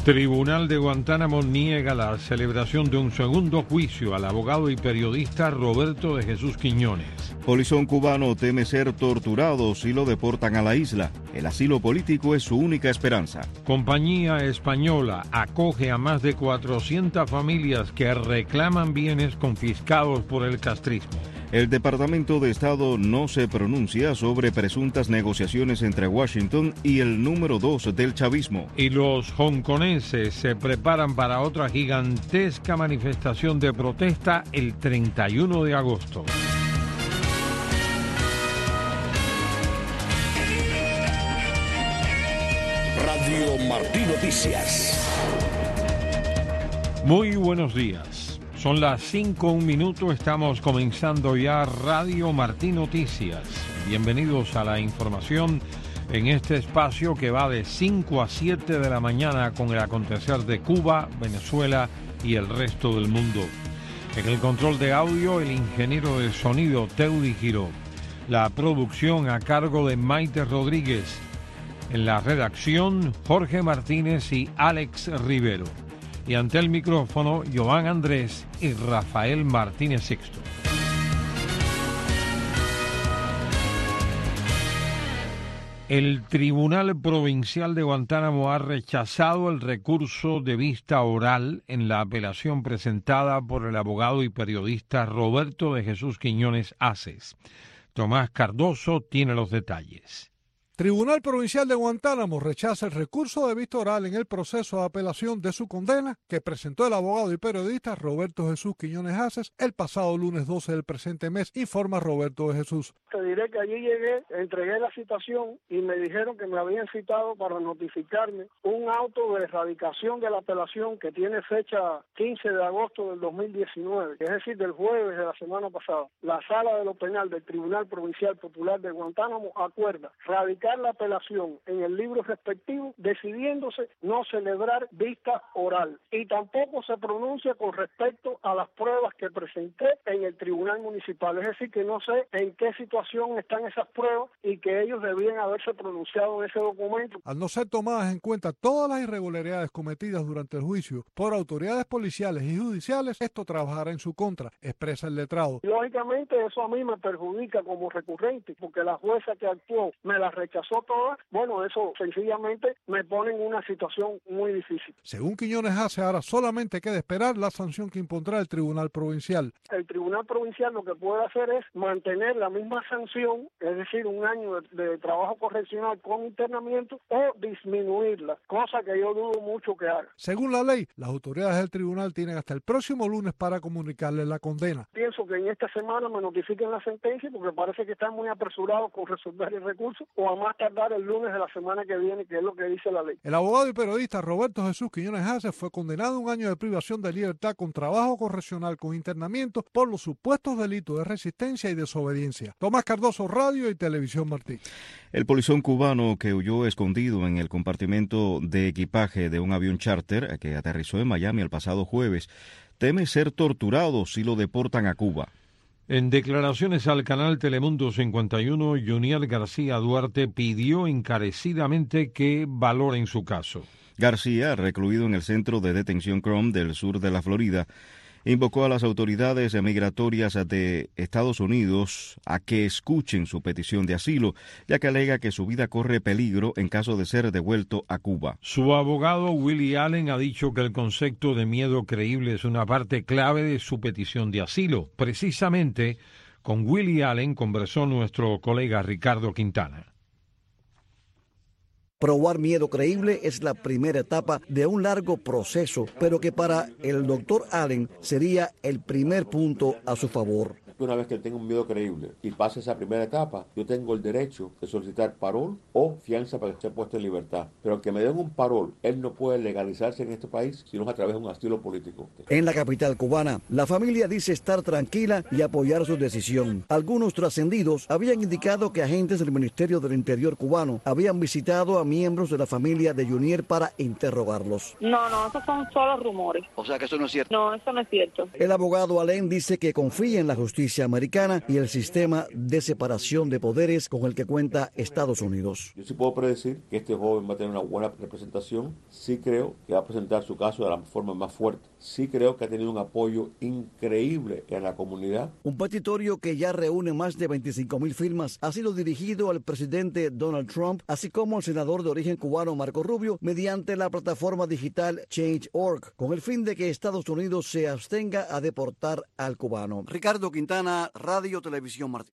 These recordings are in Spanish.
Tribunal de Guantánamo niega la celebración de un segundo juicio al abogado y periodista Roberto de Jesús Quiñones. Polizón cubano teme ser torturado si lo deportan a la isla. El asilo político es su única esperanza. Compañía española acoge a más de 400 familias que reclaman bienes confiscados por el castrismo. El Departamento de Estado no se pronuncia sobre presuntas negociaciones entre Washington y el número 2 del chavismo. Y los hongkoneses se preparan para otra gigantesca manifestación de protesta el 31 de agosto. Radio Martí Noticias. Muy buenos días. Son las 5:01, estamos comenzando ya Radio Martí Noticias. Bienvenidos a la información en este espacio que va de 5 a 7 de la mañana con el acontecer de Cuba, Venezuela y el resto del mundo. En el control de audio, el ingeniero de sonido Teudi Giró. La producción a cargo de Maite Rodríguez. En la redacción, Jorge Martínez y Alex Rivero. Y ante el micrófono, Joan Andrés y Rafael Martínez Sixto. El Tribunal Provincial de Guantánamo ha rechazado el recurso de vista oral en la apelación presentada por el abogado y periodista Roberto de Jesús Quiñones Aces. Tomás Cardoso tiene los detalles. Tribunal Provincial de Guantánamo rechaza el recurso de vista oral en el proceso de apelación de su condena que presentó el abogado y periodista Roberto Jesús Quiñones Aces el pasado lunes 12 del presente mes, informa Roberto de Jesús. Te diré que allí llegué, entregué la citación y me dijeron que me habían citado para notificarme un auto de erradicación de la apelación que tiene fecha 15 de agosto del 2019, es decir, del jueves de la semana pasada. La Sala de lo Penal del Tribunal Provincial Popular de Guantánamo acuerda radicar la apelación en el libro respectivo, decidiéndose no celebrar vista oral y tampoco se pronuncia con respecto a las pruebas que presenté en el Tribunal Municipal, es decir, que no sé en qué situación están esas pruebas y que ellos debían haberse pronunciado en ese documento. Al no ser tomadas en cuenta todas las irregularidades cometidas durante el juicio por autoridades policiales y judiciales, esto trabajará en su contra, expresa el letrado. Lógicamente eso a mí me perjudica como recurrente, porque la jueza que actuó me la rechazó todas. Bueno, eso sencillamente me pone en una situación muy difícil. Según Quiñones hace, ahora solamente queda esperar la sanción que impondrá el Tribunal Provincial. El Tribunal Provincial lo que puede hacer es mantener la misma sanción, es decir, un año de trabajo correccional con internamiento, o disminuirla, cosa que yo dudo mucho que haga. Según la ley, las autoridades del tribunal tienen hasta el próximo lunes para comunicarle la condena. Pienso que en esta semana me notifiquen la sentencia porque parece que están muy apresurados con resolver el recurso, o a más tardar el lunes de la semana que viene, que es lo que dice la ley. El abogado y periodista Roberto Jesús Quiñones Aces fue condenado a un año de privación de libertad con trabajo correccional con internamiento por los supuestos delitos de resistencia y desobediencia. Tomás Cardoso, Radio y Televisión Martí. El polizón cubano que huyó escondido en el compartimento de equipaje de un avión charter que aterrizó en Miami el pasado jueves teme ser torturado si lo deportan a Cuba. En declaraciones al canal Telemundo 51, Juniel García Duarte pidió encarecidamente que valoren su caso. García, recluido en el centro de detención Crum del sur de la Florida, invocó a las autoridades migratorias de Estados Unidos a que escuchen su petición de asilo, ya que alega que su vida corre peligro en caso de ser devuelto a Cuba. Su abogado Willie Allen ha dicho que el concepto de miedo creíble es una parte clave de su petición de asilo. Precisamente con Willie Allen conversó nuestro colega Ricardo Quintana. Probar miedo creíble es la primera etapa de un largo proceso, pero que para el doctor Allen sería el primer punto a su favor. Una vez que tenga un miedo creíble y pase esa primera etapa, yo tengo el derecho de solicitar parol o fianza para que sea puesto en libertad. Pero que me den un parol, él no puede legalizarse en este país sino a través de un asilo político. En la capital cubana, la familia dice estar tranquila y apoyar su decisión. Algunos trascendidos habían indicado que agentes del Ministerio del Interior cubano habían visitado a miembros de la familia de Junier para interrogarlos. No, esos son solo rumores. O sea que eso no es cierto. No, eso no es cierto. El abogado Allen dice que confía en la justicia americana y el sistema de separación de poderes con el que cuenta Estados Unidos. Yo sí puedo predecir que este joven va a tener una buena representación. Sí creo que va a presentar su caso de la forma más fuerte. Sí creo que ha tenido un apoyo increíble en la comunidad. Un petitorio que ya reúne más de 25,000 firmas ha sido dirigido al presidente Donald Trump, así como al senador de origen cubano Marco Rubio, mediante la plataforma digital Change.org, con el fin de que Estados Unidos se abstenga a deportar al cubano. Ricardo Quintana, Radio Televisión Martín.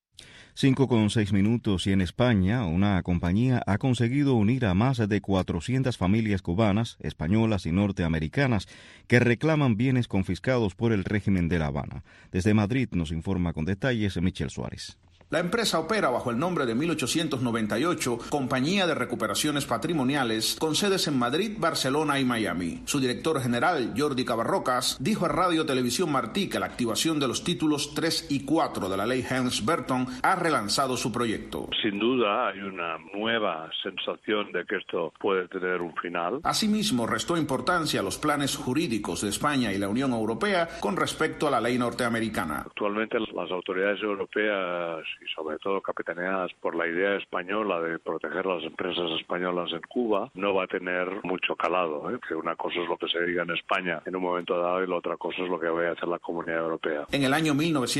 5:06 y en España una compañía ha conseguido unir a más de 400 familias cubanas, españolas y norteamericanas que reclaman bienes confiscados por el régimen de La Habana. Desde Madrid nos informa con detalles Michel Suárez. La empresa opera bajo el nombre de 1898, Compañía de Recuperaciones Patrimoniales, con sedes en Madrid, Barcelona y Miami. Su director general, Jordi Cabarrocas, dijo a Radio Televisión Martí que la activación de los títulos 3 y 4 de la ley Helms-Burton ha relanzado su proyecto. Sin duda hay una nueva sensación de que esto puede tener un final. Asimismo, restó importancia a los planes jurídicos de España y la Unión Europea con respecto a la ley norteamericana. Actualmente las autoridades europeas y sobre todo capitaneadas por la idea española de proteger las empresas españolas en Cuba, no va a tener mucho calado, que una cosa es lo que se diga en España en un momento dado y la otra cosa es lo que vaya a hacer la Comunidad Europea. En el año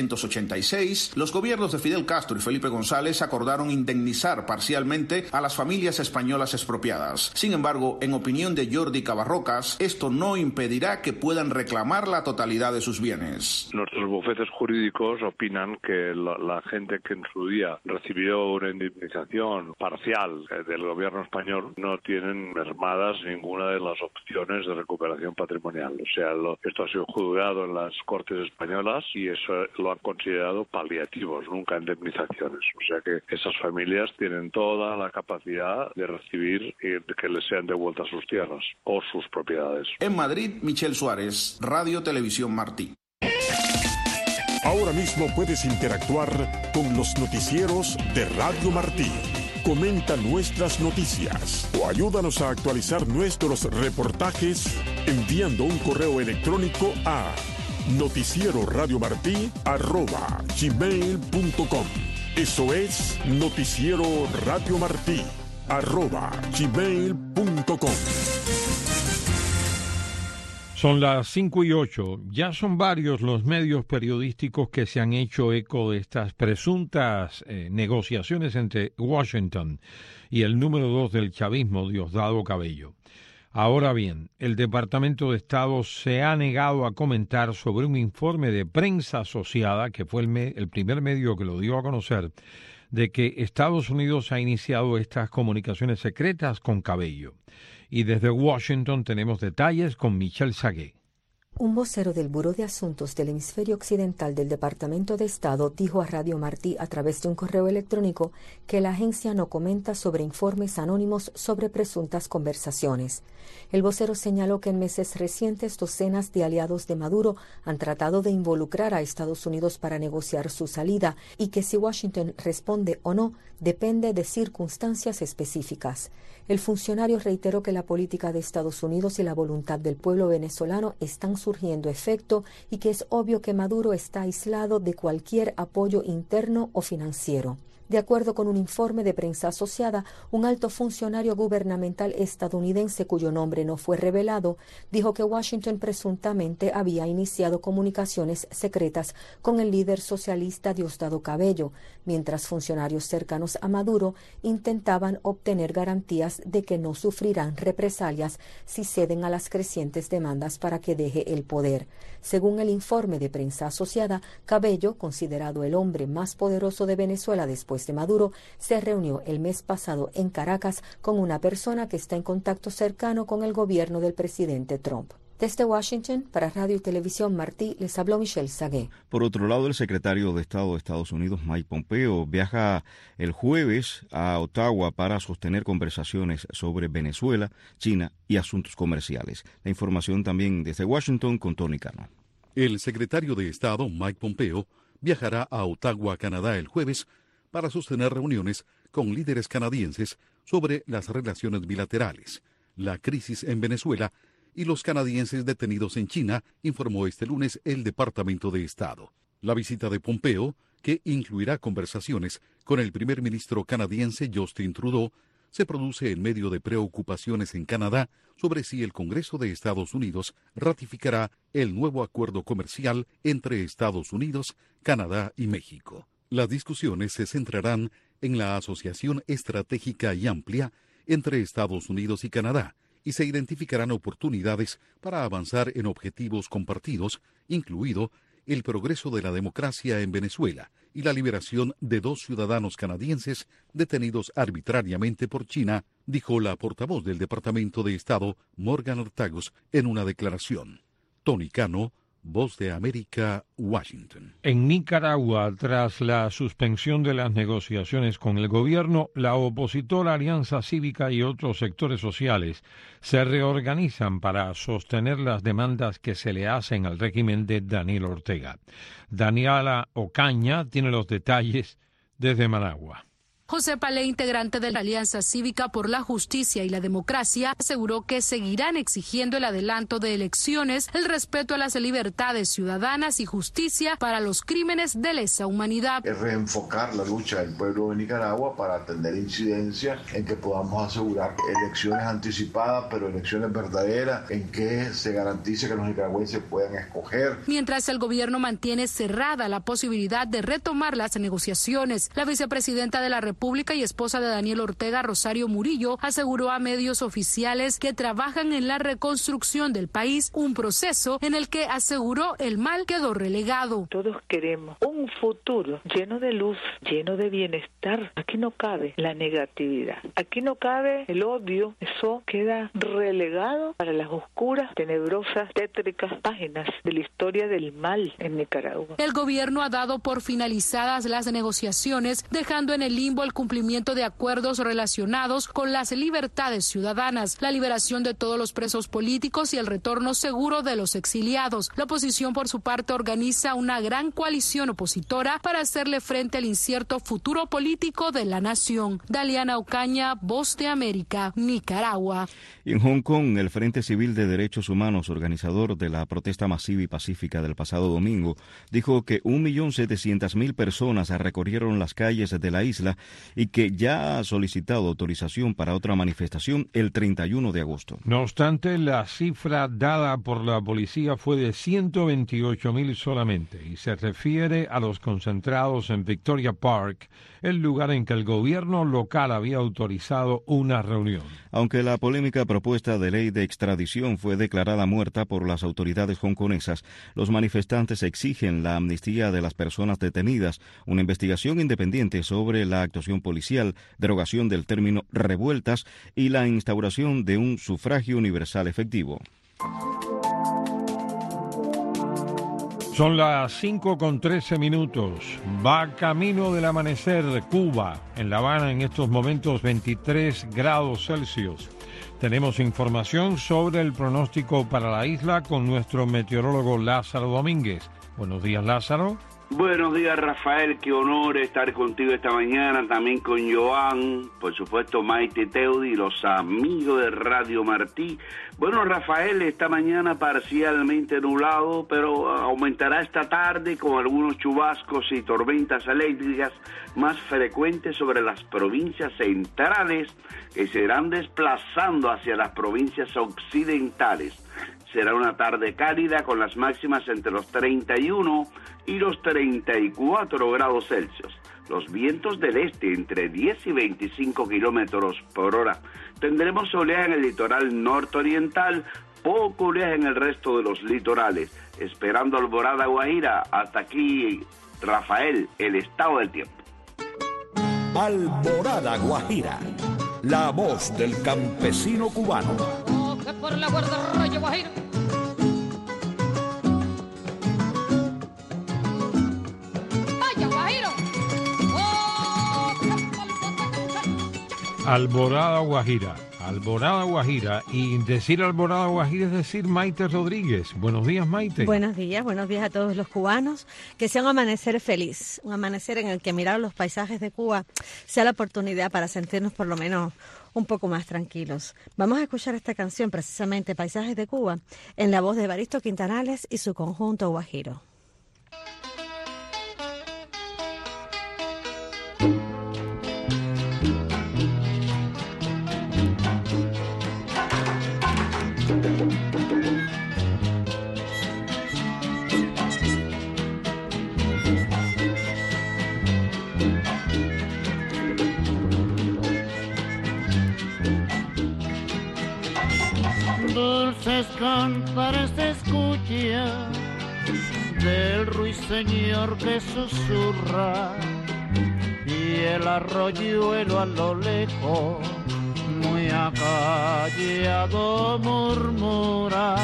1986, los gobiernos de Fidel Castro y Felipe González acordaron indemnizar parcialmente a las familias españolas expropiadas. Sin embargo, en opinión de Jordi Cabarrocas, esto no impedirá que puedan reclamar la totalidad de sus bienes. Nuestros bufetes jurídicos opinan que la gente que en su día recibió una indemnización parcial del gobierno español no tienen mermadas ninguna de las opciones de recuperación patrimonial. O sea, esto ha sido juzgado en las Cortes españolas y eso lo han considerado paliativos, nunca indemnizaciones. O sea que esas familias tienen toda la capacidad de recibir y de que les sean devueltas sus tierras o sus propiedades. En Madrid, Michel Suárez, Radio Televisión Martí. Ahora mismo puedes interactuar con los noticieros de Radio Martí. Comenta nuestras noticias o ayúdanos a actualizar nuestros reportajes enviando un correo electrónico a noticieroradiomartí@gmail.com. Eso es noticieroradiomartí@gmail.com. Son las 5:08. Ya son varios los medios periodísticos que se han hecho eco de estas presuntas negociaciones entre Washington y el número 2 del chavismo, Diosdado Cabello. Ahora bien, el Departamento de Estado se ha negado a comentar sobre un informe de prensa asociada, que fue el primer medio que lo dio a conocer, de que Estados Unidos ha iniciado estas comunicaciones secretas con Cabello. Y desde Washington tenemos detalles con Michel Sagué. Un vocero del Buró de Asuntos del Hemisferio Occidental del Departamento de Estado dijo a Radio Martí a través de un correo electrónico que la agencia no comenta sobre informes anónimos sobre presuntas conversaciones. El vocero señaló que en meses recientes docenas de aliados de Maduro han tratado de involucrar a Estados Unidos para negociar su salida y que si Washington responde o no depende de circunstancias específicas. El funcionario reiteró que la política de Estados Unidos y la voluntad del pueblo venezolano están surgiendo efecto y que es obvio que Maduro está aislado de cualquier apoyo interno o financiero. De acuerdo con un informe de prensa asociada, un alto funcionario gubernamental estadounidense cuyo nombre no fue revelado dijo que Washington presuntamente había iniciado comunicaciones secretas con el líder socialista Diosdado Cabello, mientras funcionarios cercanos a Maduro intentaban obtener garantías de que no sufrirán represalias si ceden a las crecientes demandas para que deje el poder. Según el informe de prensa asociada, Cabello, considerado el hombre más poderoso de Venezuela después de Maduro, se reunió el mes pasado en Caracas con una persona que está en contacto cercano con el gobierno del presidente Trump. Desde Washington, para Radio y Televisión Martí, les habló Michel Sagué. Por otro lado, el secretario de Estado de Estados Unidos, Mike Pompeo, viaja el jueves a Ottawa para sostener conversaciones sobre Venezuela, China y asuntos comerciales. La información también desde Washington con Tony Cano. El secretario de Estado, Mike Pompeo, viajará a Ottawa, Canadá, el jueves para sostener reuniones con líderes canadienses sobre las relaciones bilaterales, la crisis en Venezuela y los canadienses detenidos en China, informó este lunes el Departamento de Estado. La visita de Pompeo, que incluirá conversaciones con el primer ministro canadiense Justin Trudeau, se produce en medio de preocupaciones en Canadá sobre si el Congreso de Estados Unidos ratificará el nuevo acuerdo comercial entre Estados Unidos, Canadá y México. Las discusiones se centrarán en la asociación estratégica y amplia entre Estados Unidos y Canadá, y se identificarán oportunidades para avanzar en objetivos compartidos, incluido el progreso de la democracia en Venezuela y la liberación de 2 ciudadanos canadienses detenidos arbitrariamente por China, dijo la portavoz del Departamento de Estado, Morgan Ortagos, en una declaración. Tony Cano, Voz de América, Washington. En Nicaragua, tras la suspensión de las negociaciones con el gobierno, la opositora Alianza Cívica y otros sectores sociales se reorganizan para sostener las demandas que se le hacen al régimen de Daniel Ortega. Daniela Ocaña tiene los detalles desde Managua. José Palé, integrante de la Alianza Cívica por la Justicia y la Democracia, aseguró que seguirán exigiendo el adelanto de elecciones, el respeto a las libertades ciudadanas y justicia para los crímenes de lesa humanidad. Es reenfocar la lucha del pueblo de Nicaragua para atender incidencias en que podamos asegurar elecciones anticipadas, pero elecciones verdaderas, en que se garantice que los nicaragüenses puedan escoger. Mientras el gobierno mantiene cerrada la posibilidad de retomar las negociaciones, la vicepresidenta de la República y esposa de Daniel Ortega, Rosario Murillo, aseguró a medios oficiales que trabajan en la reconstrucción del país, un proceso en el que aseguró el mal quedó relegado. Todos queremos un futuro lleno de luz, lleno de bienestar. Aquí no cabe la negatividad, aquí no cabe el odio, eso queda relegado para las oscuras, tenebrosas, tétricas páginas de la historia del mal en Nicaragua. El gobierno ha dado por finalizadas las negociaciones, dejando en el limbo el cumplimiento de acuerdos relacionados con las libertades ciudadanas, la liberación de todos los presos políticos y el retorno seguro de los exiliados. La oposición, por su parte, organiza una gran coalición opositora para hacerle frente al incierto futuro político de la nación. Daliana Ocaña, Voz de América, Nicaragua. Y en Hong Kong, el Frente Civil de Derechos Humanos, organizador de la protesta masiva y pacífica del pasado domingo, dijo que 1.700.000 personas recorrieron las calles de la isla y que ya ha solicitado autorización para otra manifestación el 31 de agosto. No obstante, la cifra dada por la policía fue de 128.000 solamente y se refiere a los concentrados en Victoria Park, el lugar en que el gobierno local había autorizado una reunión. Aunque la polémica propuesta de ley de extradición fue declarada muerta por las autoridades hongkonesas, los manifestantes exigen la amnistía de las personas detenidas, una investigación independiente sobre la actuación policial, derogación del término revueltas y la instauración de un sufragio universal efectivo. Son las 5:13. Va camino del amanecer Cuba. En La Habana en estos momentos 23 grados Celsius. Tenemos información sobre el pronóstico para la isla con nuestro meteorólogo Lázaro Domínguez. Buenos días, Lázaro. Buenos días, Rafael, qué honor estar contigo esta mañana, también con Joan, por supuesto Maite Teudi y los amigos de Radio Martí. Bueno, Rafael, esta mañana parcialmente nublado, pero aumentará esta tarde con algunos chubascos y tormentas eléctricas más frecuentes sobre las provincias centrales que se irán desplazando hacia las provincias occidentales. Será una tarde cálida con las máximas entre los 31 y los 34 grados Celsius. Los vientos del este entre 10 y 25 kilómetros por hora. Tendremos oleaje en el litoral nororiental, poco oleaje en el resto de los litorales. Esperando alborada Guajira. Hasta aquí, Rafael, el estado del tiempo. Alborada Guajira, la voz del campesino cubano. Por la guardarraya Guajira. ¡Vaya, Guajiro! Alborada Guajira. Alborada Guajira, y decir Alborada Guajira es decir Maite Rodríguez. Buenos días, Maite. Buenos días a todos los cubanos. Que sea un amanecer feliz, un amanecer en el que mirar los paisajes de Cuba sea la oportunidad para sentirnos por lo menos un poco más tranquilos. Vamos a escuchar esta canción, precisamente Paisajes de Cuba, en la voz de Evaristo Quintanales y su conjunto Guajiro. Dulces cantares se escuchan del ruiseñor que susurra y el arroyuelo a lo lejos muy acallado murmura.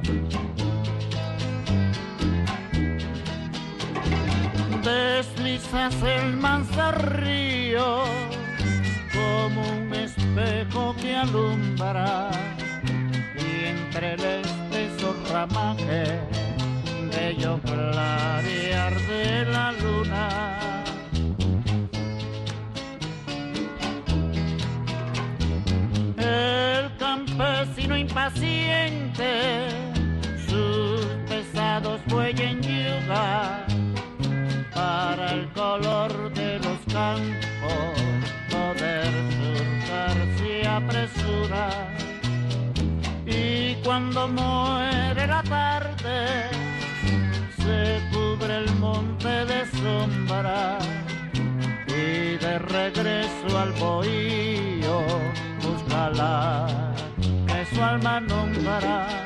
Deslizas el manso río como un espejo que alumbra y entre el espeso ramaje bello clarear de la luna. El campesino impaciente sus pesados bueyes en yuga para el color de los campos poder surcar se apresura. Y cuando muere la tarde se cubre el monte de sombra y de regreso al bohío buscará que su alma nombra.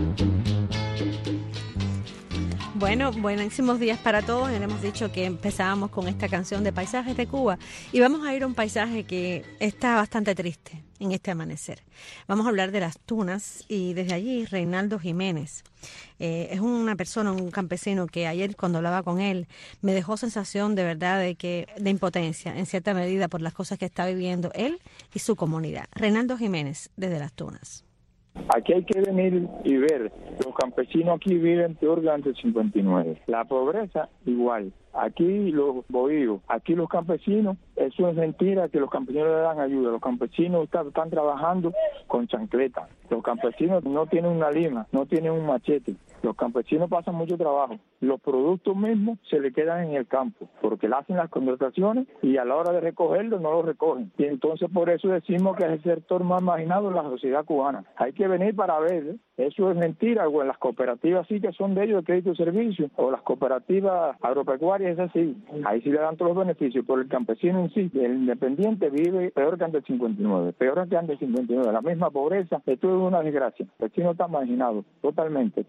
Bueno, buenísimos días para todos. Hemos dicho que empezábamos con esta canción de Paisajes de Cuba y vamos a ir a un paisaje que está bastante triste en este amanecer. Vamos a hablar de Las Tunas y desde allí Reinaldo Jiménez. Es una persona, un campesino que ayer cuando hablaba con él me dejó sensación de verdad de impotencia en cierta medida por las cosas que está viviendo él y su comunidad. Reinaldo Jiménez desde Las Tunas. Aquí hay que venir y ver, los campesinos aquí viven peor que antes del 59. La pobreza igual. Aquí los bohíos, aquí los campesinos, eso es mentira que los campesinos le dan ayuda. Los campesinos están trabajando con chancleta. Los campesinos no tienen una lima, no tienen un machete. Los campesinos pasan mucho trabajo. Los productos mismos se le quedan en el campo, porque le hacen las contrataciones y a la hora de recogerlos no los recogen. Y entonces por eso decimos que es el sector más marginado de la sociedad cubana. Hay que venir para ver, ¿eh? Eso es mentira. O en las cooperativas sí que son de ellos de crédito y servicio, o las cooperativas agropecuarias es así. Ahí sí le dan todos los beneficios, pero el campesino en sí, el independiente, vive peor que antes del 59, peor que antes del 59. La misma pobreza, esto es una desgracia. El vecino está marginado, totalmente.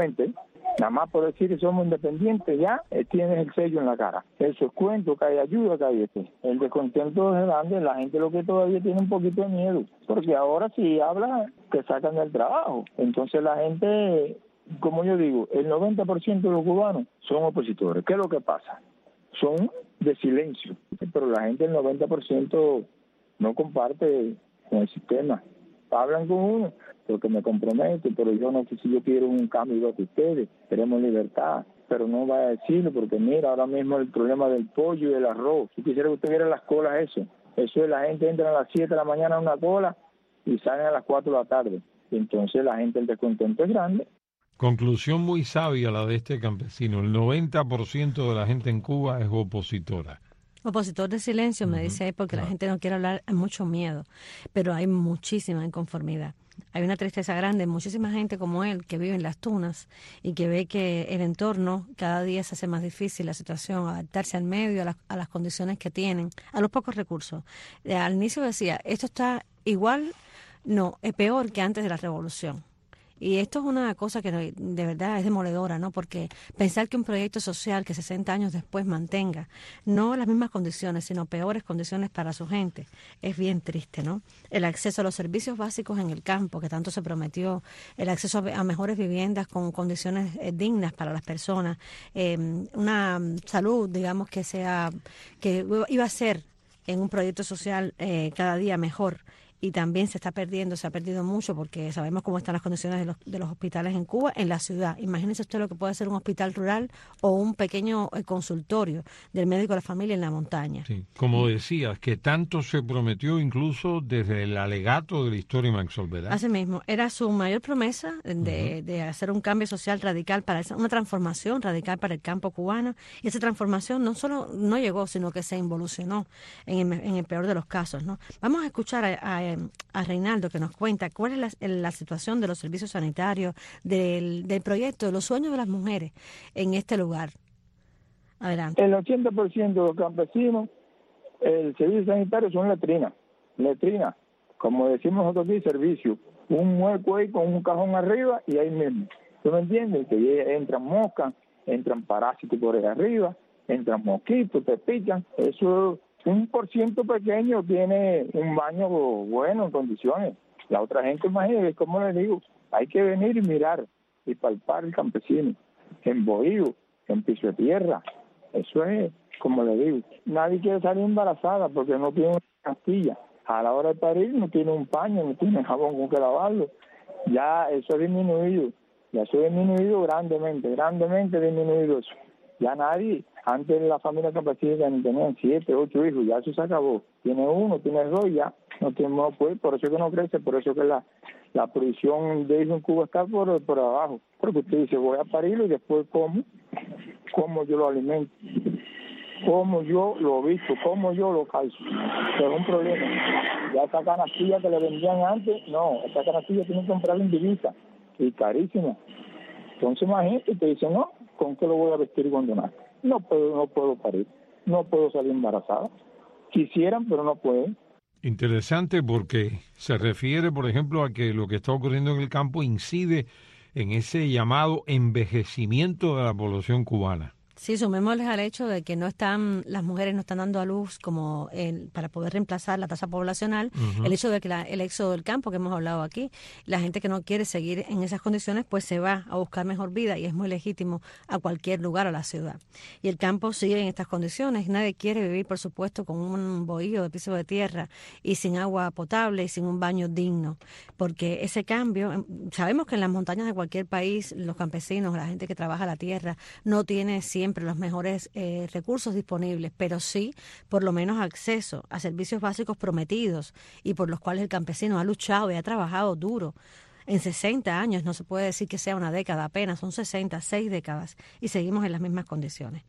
Nada más por decir que somos independientes ya tienes el sello en la cara. Eso es cuento, que hay ayuda, que hay esto. El descontento es grande, la gente lo que todavía tiene un poquito de miedo, porque ahora si habla que sacan del trabajo. Entonces la gente, como yo digo, el 90% de los cubanos son opositores. ¿Qué es lo que pasa? Son de silencio, pero la gente, el 90% no comparte con el sistema. Hablan con uno porque me comprometo, pero yo no sé si yo quiero un cambio igual que ustedes, queremos libertad, pero no va a decirlo porque mira, ahora mismo el problema del pollo y del arroz. Si quisiera que usted viera las colas, eso es, la gente entra a las 7 de la mañana a una cola y salen a las 4 de la tarde. Y entonces la gente, el descontento es grande. Conclusión muy sabia la de este campesino. El 90% de la gente en Cuba es opositora. Opositor de silencio, me dice, porque la gente no quiere hablar, hay mucho miedo, pero hay muchísima inconformidad. Hay una tristeza grande, muchísima gente como él que vive en Las Tunas y que ve que el entorno cada día se hace más difícil, la situación, adaptarse al medio, a las condiciones que tienen, a los pocos recursos. Al inicio decía, esto está igual, no, es peor que antes de la revolución. Y esto es una cosa que de verdad es demoledora, ¿no? Porque pensar que un proyecto social que 60 años después mantenga no las mismas condiciones, sino peores condiciones para su gente, es bien triste, ¿no? El acceso a los servicios básicos en el campo, que tanto se prometió, el acceso a mejores viviendas con condiciones dignas para las personas, una salud, digamos, que iba a ser en un proyecto social cada día mejor. y también se ha perdido mucho porque sabemos cómo están las condiciones de los hospitales en Cuba, en la ciudad. Imagínense usted lo que puede ser un hospital rural o un pequeño consultorio del médico de la familia en la montaña. Sí, como decías, que tanto se prometió incluso desde el alegato de la historia Maxwell, ¿verdad? Así mismo, era su mayor promesa de hacer un cambio social radical, una transformación radical para el campo cubano, y esa transformación no solo no llegó, sino que se involucionó en el peor de los casos, ¿no? Vamos a escuchar a Reinaldo, que nos cuenta cuál es la situación de los servicios sanitarios, del proyecto, de los sueños de las mujeres en este lugar. Adelante. El 80% de los campesinos, el servicio sanitario son letrinas, como decimos nosotros aquí, servicio. Un hueco ahí con un cajón arriba y ahí mismo. ¿Tú me entiendes? Que entran moscas, entran parásitos por ahí arriba, entran mosquitos, te pican. Eso, 1% pequeño tiene un baño bueno, en condiciones. La otra gente, imagínate, como les digo, hay que venir y mirar y palpar el campesino, en bohío, en piso de tierra. Eso es, como le digo, nadie quiere salir embarazada porque no tiene una pastilla. A la hora de parir no tiene un paño, no tiene jabón con que lavarlo. Ya eso ha disminuido, grandemente disminuido eso. Ya nadie, antes la familia campesina tenían 7, 8 hijos, ya eso se acabó. Tiene 1, tiene 2, ya no tiene más, pues, por eso que no crece, por eso que la provisión de hijos en Cuba está por abajo. Porque usted dice, voy a parirlo y después cómo yo lo alimento, cómo yo lo visto, cómo yo lo calzo. Es un problema. Ya esa canastilla que le vendían antes, no, esa canastilla tienen que comprarla en divisa y carísima. Entonces imagínate, te dicen, no, ¿con qué lo voy a vestir cuando nazca? No puedo parir, no puedo salir embarazada. Quisieran, pero no pueden. Interesante porque se refiere, por ejemplo, a que lo que está ocurriendo en el campo incide en ese llamado envejecimiento de la población cubana. Sí, sumémosles al hecho de que las mujeres no están dando a luz como para poder reemplazar la tasa poblacional, el hecho de que el éxodo del campo que hemos hablado aquí, la gente que no quiere seguir en esas condiciones pues se va a buscar mejor vida y es muy legítimo a cualquier lugar, a la ciudad. Y el campo sigue en estas condiciones, nadie quiere vivir por supuesto con un bohío de piso de tierra y sin agua potable y sin un baño digno, porque ese cambio, sabemos que en las montañas de cualquier país los campesinos, la gente que trabaja la tierra no tiene siempre los mejores recursos disponibles, pero sí por lo menos acceso a servicios básicos prometidos y por los cuales el campesino ha luchado y ha trabajado duro. En 60 años, no se puede decir que sea una década apenas, son 6 décadas y seguimos en las mismas condiciones.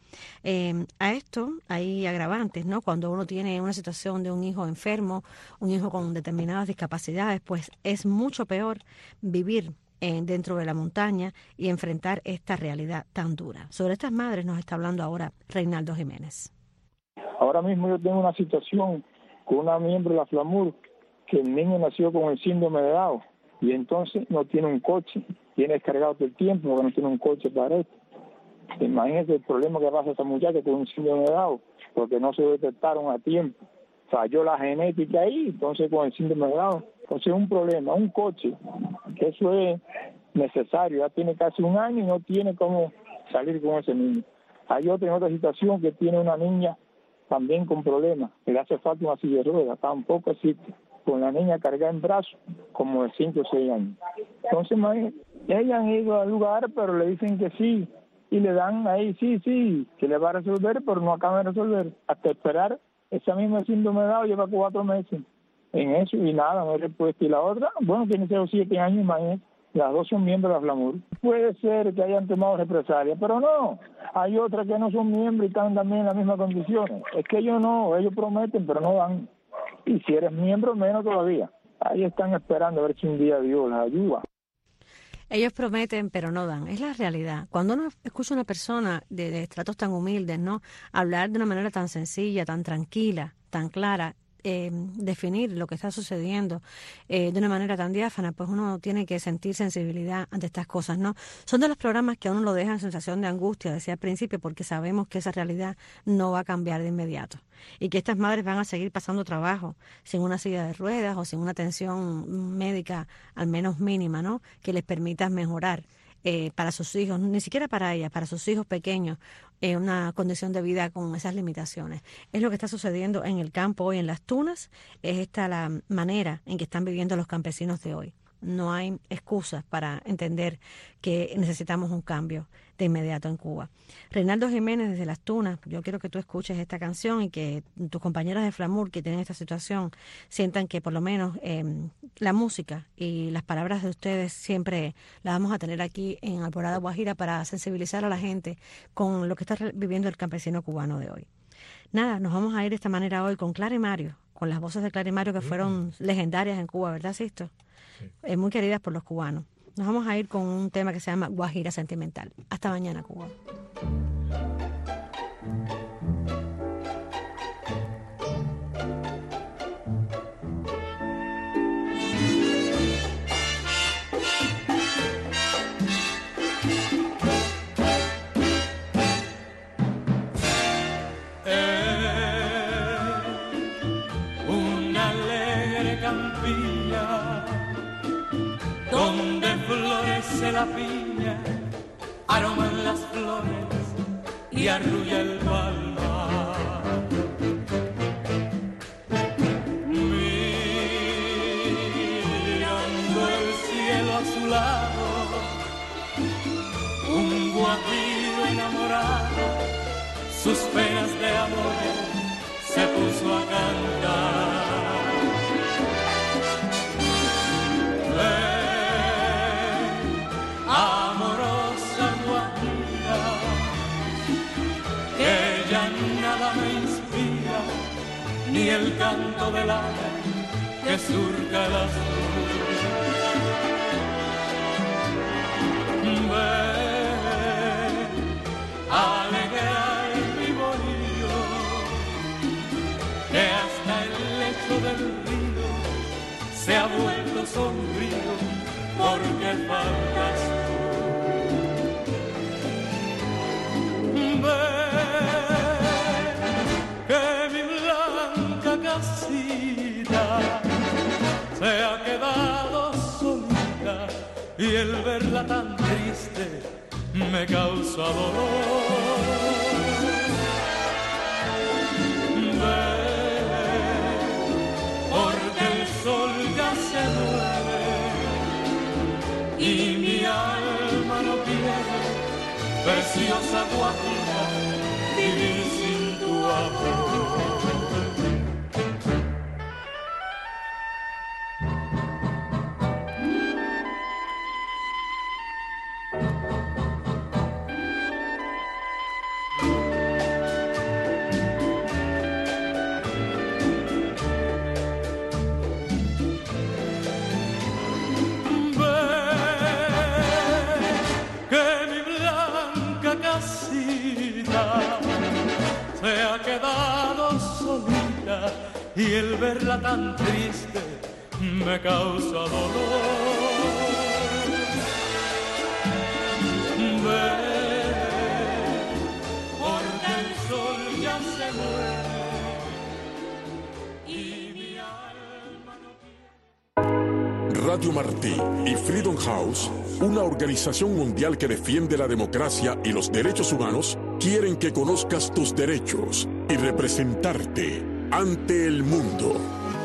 A esto hay agravantes, ¿no? Cuando uno tiene una situación de un hijo enfermo, un hijo con determinadas discapacidades, pues es mucho peor vivir dentro de la montaña y enfrentar esta realidad tan dura. Sobre estas madres nos está hablando ahora Reinaldo Jiménez. Ahora mismo yo tengo una situación con una miembro de la FLAMUR que el niño nació con el síndrome de Down y entonces no tiene un coche, tiene descargado todo el tiempo porque no tiene un coche para esto. Imagínense el problema que pasa a esa muchacha con un síndrome de Down porque no se detectaron a tiempo. Falló la genética ahí, entonces con el síndrome de Down. Entonces es un problema, un coche, que eso es necesario, ya tiene casi un año y no tiene cómo salir con ese niño. Hay otra situación que tiene una niña también con problemas, que le hace falta una silla de ruedas, tampoco existe, con la niña cargada en brazos como de 5 o 6 años. Entonces ellas han ido al lugar, pero le dicen que sí, y le dan ahí, sí, que le va a resolver, pero no acaba de resolver, hasta esperar esa misma síndrome de Down lleva 4 meses. En eso y nada, no hay respuesta. Y la otra, bueno, tiene 0 o 7 años, imagínate, las dos son miembros de la FLAMUR. Puede ser que hayan tomado represalias, pero no, hay otras que no son miembros y están también en las mismas condiciones. Es que ellos prometen, pero no dan. Y si eres miembro, menos todavía. Ahí están esperando a ver si un día Dios les ayuda. Ellos prometen, pero no dan. Es la realidad. Cuando uno escucha a una persona de estratos tan humildes, ¿no?, hablar de una manera tan sencilla, tan tranquila, tan clara, definir lo que está sucediendo de una manera tan diáfana, pues uno tiene que sentir sensibilidad ante estas cosas, ¿no? Son de los programas que a uno lo dejan sensación de angustia, decía al principio, porque sabemos que esa realidad no va a cambiar de inmediato y que estas madres van a seguir pasando trabajo sin una silla de ruedas o sin una atención médica al menos mínima, ¿no?, que les permita mejorar para sus hijos, ni siquiera para ella, para sus hijos pequeños, una condición de vida con esas limitaciones. Es lo que está sucediendo en el campo hoy, en las tunas. Es esta la manera en que están viviendo los campesinos de hoy. No hay excusas para entender que necesitamos un cambio de inmediato en Cuba. Reinaldo Jiménez, desde Las Tunas, yo quiero que tú escuches esta canción y que tus compañeras de Flamur que tienen esta situación sientan que por lo menos la música y las palabras de ustedes siempre las vamos a tener aquí en Alborada Guajira para sensibilizar a la gente con lo que está viviendo el campesino cubano de hoy. Nada, nos vamos a ir de esta manera hoy con Clara y Mario, con las voces de Clara y Mario que fueron legendarias en Cuba, ¿verdad, Sisto? Sí. Muy queridas por los cubanos. Nos vamos a ir con un tema que se llama Guajira Sentimental. Hasta mañana, Cuba. Una alegre campilla donde florece la piña, aroman las flores y arrulla el palmar. Mirando el cielo azulado, un guajiro enamorado, sus penas de amor se puso a cantar. Amorosa guajira, que ya nada me inspira, ni el canto del ave que surca el azul. Ven, alegrar mi bolillo, que hasta el lecho del río se ha vuelto sombrío, porque faltas tú. Ven, que mi blanca casita se ha quedado solita y el verla tan triste me causa dolor. Ven, porque el sol ya se mueve y mi alma no quiere, preciosa guajira, vivir sin tu amor. Se ha quedado solita y el verla tan triste me causa dolor. Ven, porque el sol ya se muere y mi alma no quiere. Radio Martí y Freedom House, una organización mundial que defiende la democracia y los derechos humanos, quieren que conozcas tus derechos y representarte ante el mundo.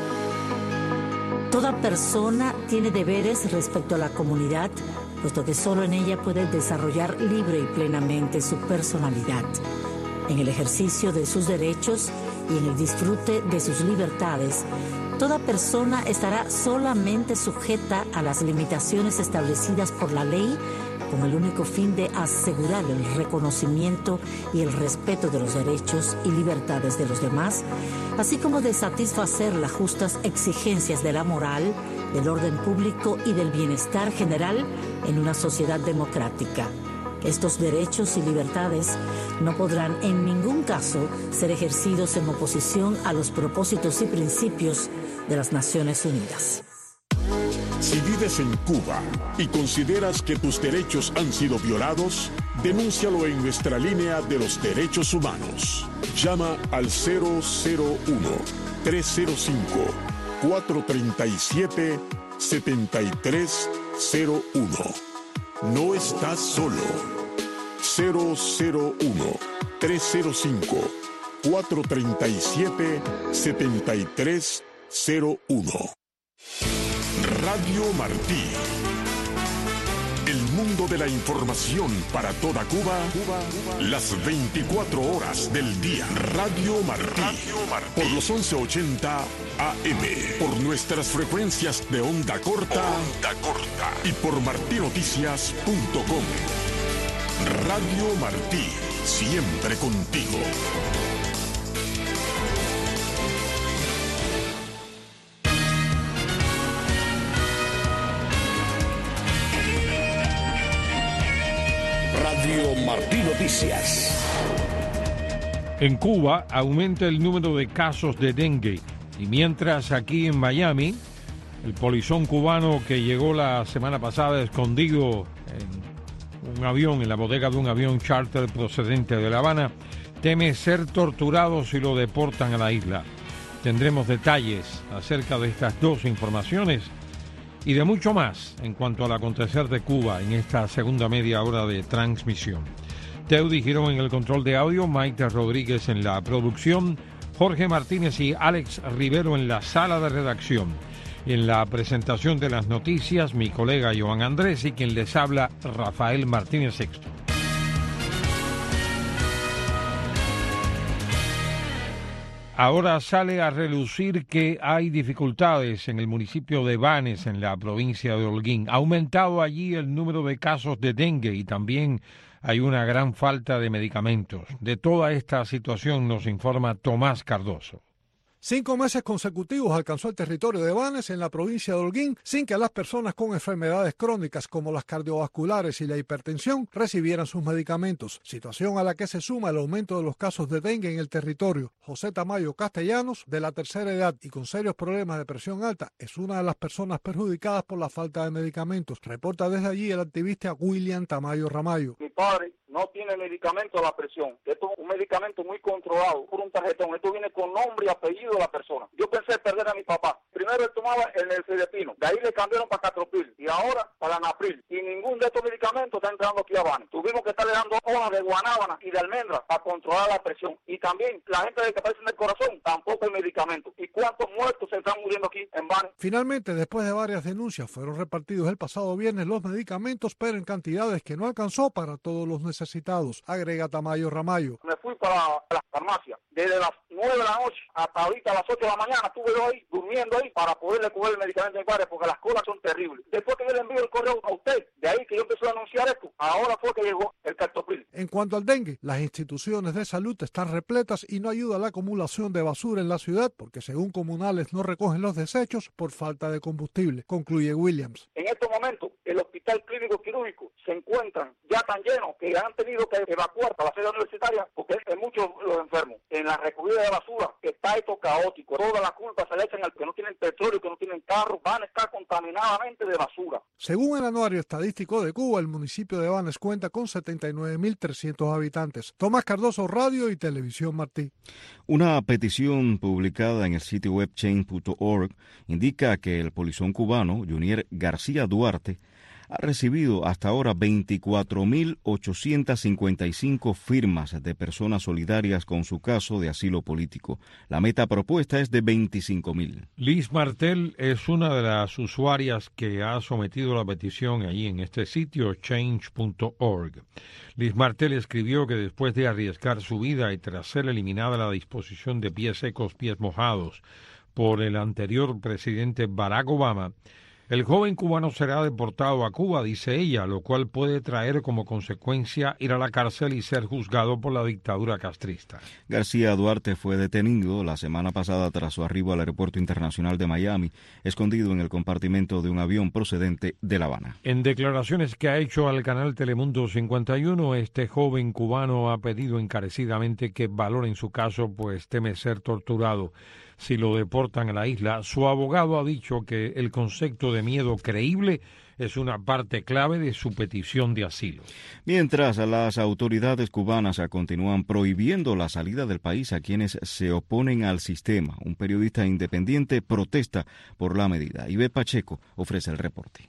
Toda persona tiene deberes respecto a la comunidad, puesto que solo en ella puede desarrollar libre y plenamente su personalidad. En el ejercicio de sus derechos y en el disfrute de sus libertades, toda persona estará solamente sujeta a las limitaciones establecidas por la ley, con el único fin de asegurar el reconocimiento y el respeto de los derechos y libertades de los demás, así como de satisfacer las justas exigencias de la moral, del orden público y del bienestar general en una sociedad democrática. Estos derechos y libertades no podrán en ningún caso ser ejercidos en oposición a los propósitos y principios de las Naciones Unidas. Si vives en Cuba y consideras que tus derechos han sido violados, denúncialo en nuestra línea de los derechos humanos. Llama al 001-305-437-7301. No estás solo. 001-305-437-7301. Radio Martí. El mundo de la información para toda Cuba, las 24 horas del día. Radio Martí. Por los 1180 AM. Por nuestras frecuencias de onda corta. Y por martinoticias.com. Radio Martí. Siempre contigo. Radio Martí Noticias. En Cuba aumenta el número de casos de dengue y mientras aquí en Miami, el polizón cubano que llegó la semana pasada escondido en un avión, en la bodega de un avión charter procedente de La Habana, teme ser torturado si lo deportan a la isla. Tendremos detalles acerca de estas dos informaciones y de mucho más en cuanto al acontecer de Cuba en esta segunda media hora de transmisión. Teudi Girón en el control de audio, Maite Rodríguez en la producción, Jorge Martínez y Alex Rivero en la sala de redacción. En la presentación de las noticias, mi colega Joan Andrés y quien les habla, Rafael Martínez Sexto. Ahora sale a relucir que hay dificultades en el municipio de Banes, en la provincia de Holguín. Ha aumentado allí el número de casos de dengue y también hay una gran falta de medicamentos. De toda esta situación nos informa Tomás Cardoso. 5 meses consecutivos alcanzó el territorio de Banes en la provincia de Holguín sin que las personas con enfermedades crónicas como las cardiovasculares y la hipertensión recibieran sus medicamentos, situación a la que se suma el aumento de los casos de dengue en el territorio. José Tamayo Castellanos, de la tercera edad y con serios problemas de presión alta, es una de las personas perjudicadas por la falta de medicamentos. Reporta desde allí el activista William Tamayo Ramayo. Mi padre no tiene medicamento a la presión. Esto es un medicamento muy controlado por un tarjetón. Esto viene con nombre y apellido de la persona. Yo pensé perder a mi papá. Primero él tomaba el Nelsepino, de ahí le cambiaron para Catropril y ahora para Napril. Y ningún de estos medicamentos está entrando aquí a Banes. Tuvimos que estarle dando hojas de guanábana y de almendra para controlar la presión. Y también la gente que padece del corazón, tampoco hay medicamentos. ¿Y cuántos muertos se están muriendo aquí en Banes? Finalmente, después de varias denuncias, fueron repartidos el pasado viernes los medicamentos, pero en cantidades que no alcanzó para todos los necesitados, agrega Tamayo Ramayo. Me fui para la farmacia. Desde las 9 de la noche hasta ahorita a las 8 de la mañana estuve yo ahí, durmiendo ahí, para poderle cubrir el medicamento a mi padre, porque las colas son terribles. Después que yo le envío el correo a usted, de ahí que yo empecé a anunciar esto, ahora fue que llegó el Cartopril. En cuanto al dengue, las instituciones de salud están repletas y no ayuda la acumulación de basura en la ciudad, porque según comunales no recogen los desechos por falta de combustible, concluye Williams. En estos momentos, el hospital clínico quirúrgico se encuentran ya tan llenos que han tenido que evacuar para la sede universitaria, porque hay muchos los enfermos. En la recogida de basura está esto caótico. Toda la culpa se le echan al que no tienen petróleo, que no tienen carros, van a estar contaminadamente de basura. Según el Anuario Estadístico de Cuba, el municipio de Banes cuenta con 79.300 habitantes. Tomás Cardoso, Radio y Televisión Martí. Una petición publicada en el sitio web change.org indica que el polizón cubano, Junier García Duarte, ha recibido hasta ahora 24.855 firmas de personas solidarias con su caso de asilo político. La meta propuesta es de 25.000. Liz Martel es una de las usuarias que ha sometido la petición allí en este sitio, change.org. Liz Martel escribió que después de arriesgar su vida y tras ser eliminada la disposición de pies secos, pies mojados por el anterior presidente Barack Obama, el joven cubano será deportado a Cuba, dice ella, lo cual puede traer como consecuencia ir a la cárcel y ser juzgado por la dictadura castrista. García Duarte fue detenido la semana pasada tras su arribo al Aeropuerto Internacional de Miami, escondido en el compartimento de un avión procedente de La Habana. En declaraciones que ha hecho al canal Telemundo 51, este joven cubano ha pedido encarecidamente que valoren su caso, pues teme ser torturado si lo deportan a la isla. Su abogado ha dicho que el concepto de miedo creíble es una parte clave de su petición de asilo. Mientras las autoridades cubanas continúan prohibiendo la salida del país a quienes se oponen al sistema, un periodista independiente protesta por la medida. Ivette Pacheco ofrece el reporte.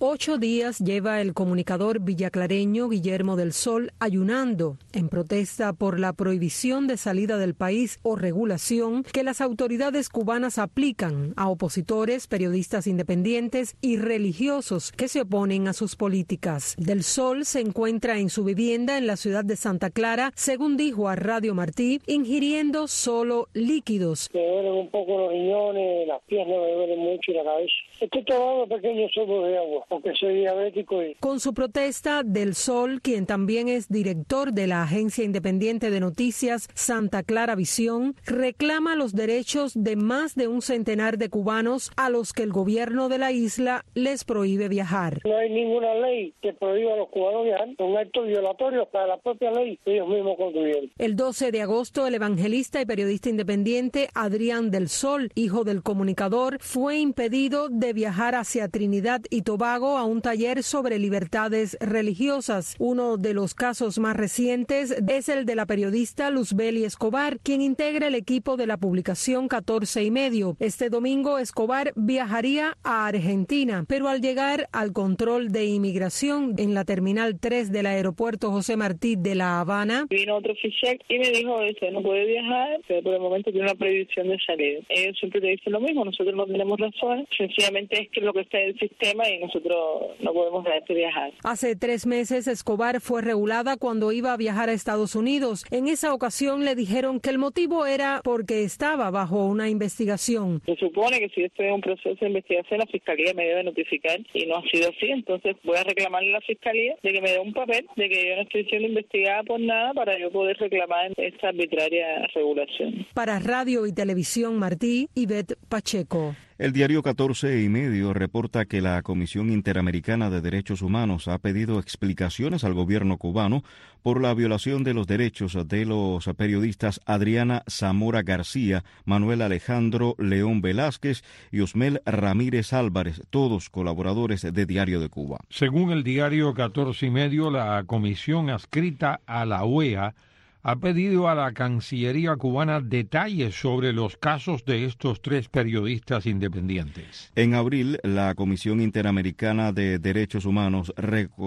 8 días lleva el comunicador villaclareño Guillermo del Sol ayunando en protesta por la prohibición de salida del país o regulación que las autoridades cubanas aplican a opositores, periodistas independientes y religiosos que se oponen a sus políticas. Del Sol se encuentra en su vivienda en la ciudad de Santa Clara, según dijo a Radio Martí, ingiriendo solo líquidos. Me duelen un poco los riñones, las piernas me duelen mucho y la cabeza. Estoy tomando pequeños sorbos de agua porque soy diabético. Con su protesta, Del Sol, quien también es director de la agencia independiente de noticias Santa Clara Visión, reclama los derechos de más de un centenar de cubanos a los que el gobierno de la isla les prohíbe viajar. No hay ninguna ley que prohíba a los cubanos viajar, son actos violatorios para la propia ley que ellos mismos construyeron. El 12 de agosto, el evangelista y periodista independiente Adrián Del Sol, hijo del comunicador, fue impedido de viajar hacia Trinidad y Tobago a un taller sobre libertades religiosas. Uno de los casos más recientes es el de la periodista Luzbeli Escobar, quien integra el equipo de la publicación 14 y medio. Este domingo Escobar viajaría a Argentina, pero al llegar al control de inmigración en la terminal 3 del aeropuerto José Martí de La Habana, vino otro oficial y me dijo, usted no puede viajar, pero por el momento tiene una prohibición de salir. Ellos siempre te dicen lo mismo, nosotros no tenemos razón, sencillamente es que es lo que está en el sistema y nosotros no podemos dejarte viajar. Hace 3 meses Escobar fue regulada cuando iba a viajar a Estados Unidos. En esa ocasión le dijeron que el motivo era porque estaba bajo una investigación. Se supone que si estoy en un proceso de investigación, la Fiscalía me debe notificar y no ha sido así, entonces voy a reclamarle a la Fiscalía de que me dé un papel de que yo no estoy siendo investigada por nada para yo poder reclamar esta arbitraria regulación. Para Radio y Televisión Martí, Ivette Pacheco. El diario 14 y medio reporta que la Comisión Interamericana de Derechos Humanos ha pedido explicaciones al gobierno cubano por la violación de los derechos de los periodistas Adriana Zamora García, Manuel Alejandro León Velázquez y Osmel Ramírez Álvarez, todos colaboradores de Diario de Cuba. Según el diario 14 y medio, la comisión adscrita a la OEA ha pedido a la Cancillería cubana detalles sobre los casos de estos 3 periodistas independientes. En abril, la Comisión Interamericana de Derechos Humanos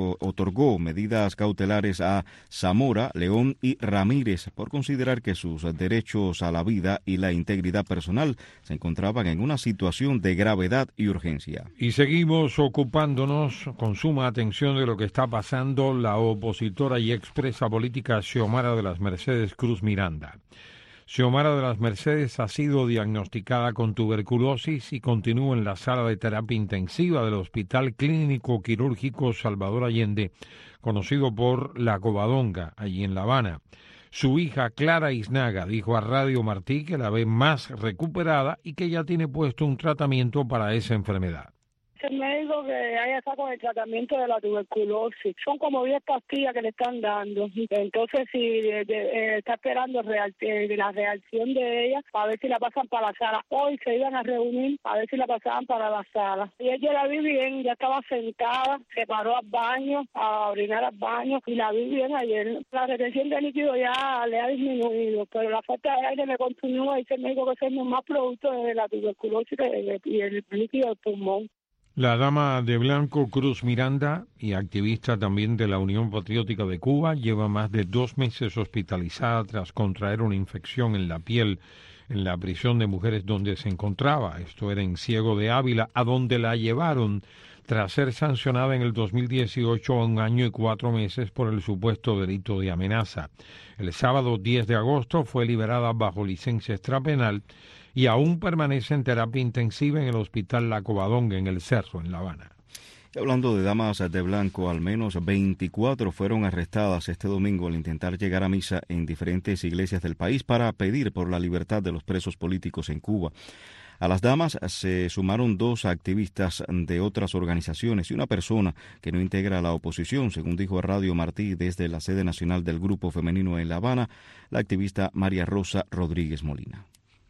otorgó medidas cautelares a Zamora, León y Ramírez por considerar que sus derechos a la vida y la integridad personal se encontraban en una situación de gravedad y urgencia. Y seguimos ocupándonos con suma atención de lo que está pasando la opositora y expresa política Xiomara de las Mercedes Cruz Miranda. Xiomara de las Mercedes ha sido diagnosticada con tuberculosis y continúa en la sala de terapia intensiva del Hospital Clínico Quirúrgico Salvador Allende, conocido por La Covadonga, allí en La Habana. Su hija Clara Iznaga dijo a Radio Martí que la ve más recuperada y que ya tiene puesto un tratamiento para esa enfermedad. El médico que ella está con el tratamiento de la tuberculosis. Son como 10 pastillas que le están dando. Entonces, si está esperando la reacción de ella, a ver si la pasan para la sala. Hoy se iban a reunir a ver si la pasaban para la sala. Y ella la vi bien, ya estaba sentada, se paró al baño, a orinar al baño, y la vi bien ayer. La retención de líquido ya le ha disminuido, pero la falta de aire me continúa. Dice el médico que es más producto de la tuberculosis y el líquido del pulmón. La dama de blanco Cruz Miranda, y activista también de la Unión Patriótica de Cuba, lleva más de 2 meses hospitalizada tras contraer una infección en la piel en la prisión de mujeres donde se encontraba. Esto era en Ciego de Ávila, a donde la llevaron tras ser sancionada en el 2018 a 1 año y 4 meses por el supuesto delito de amenaza. El sábado 10 de agosto fue liberada bajo licencia extrapenal y aún permanece en terapia intensiva en el Hospital La Covadonga, en El Cerro, en La Habana. Hablando de damas de blanco, al menos 24 fueron arrestadas este domingo al intentar llegar a misa en diferentes iglesias del país para pedir por la libertad de los presos políticos en Cuba. A las damas se sumaron 2 activistas de otras organizaciones y una persona que no integra la oposición, según dijo a Radio Martí desde la sede nacional del Grupo Femenino en La Habana, la activista María Rosa Rodríguez Molina.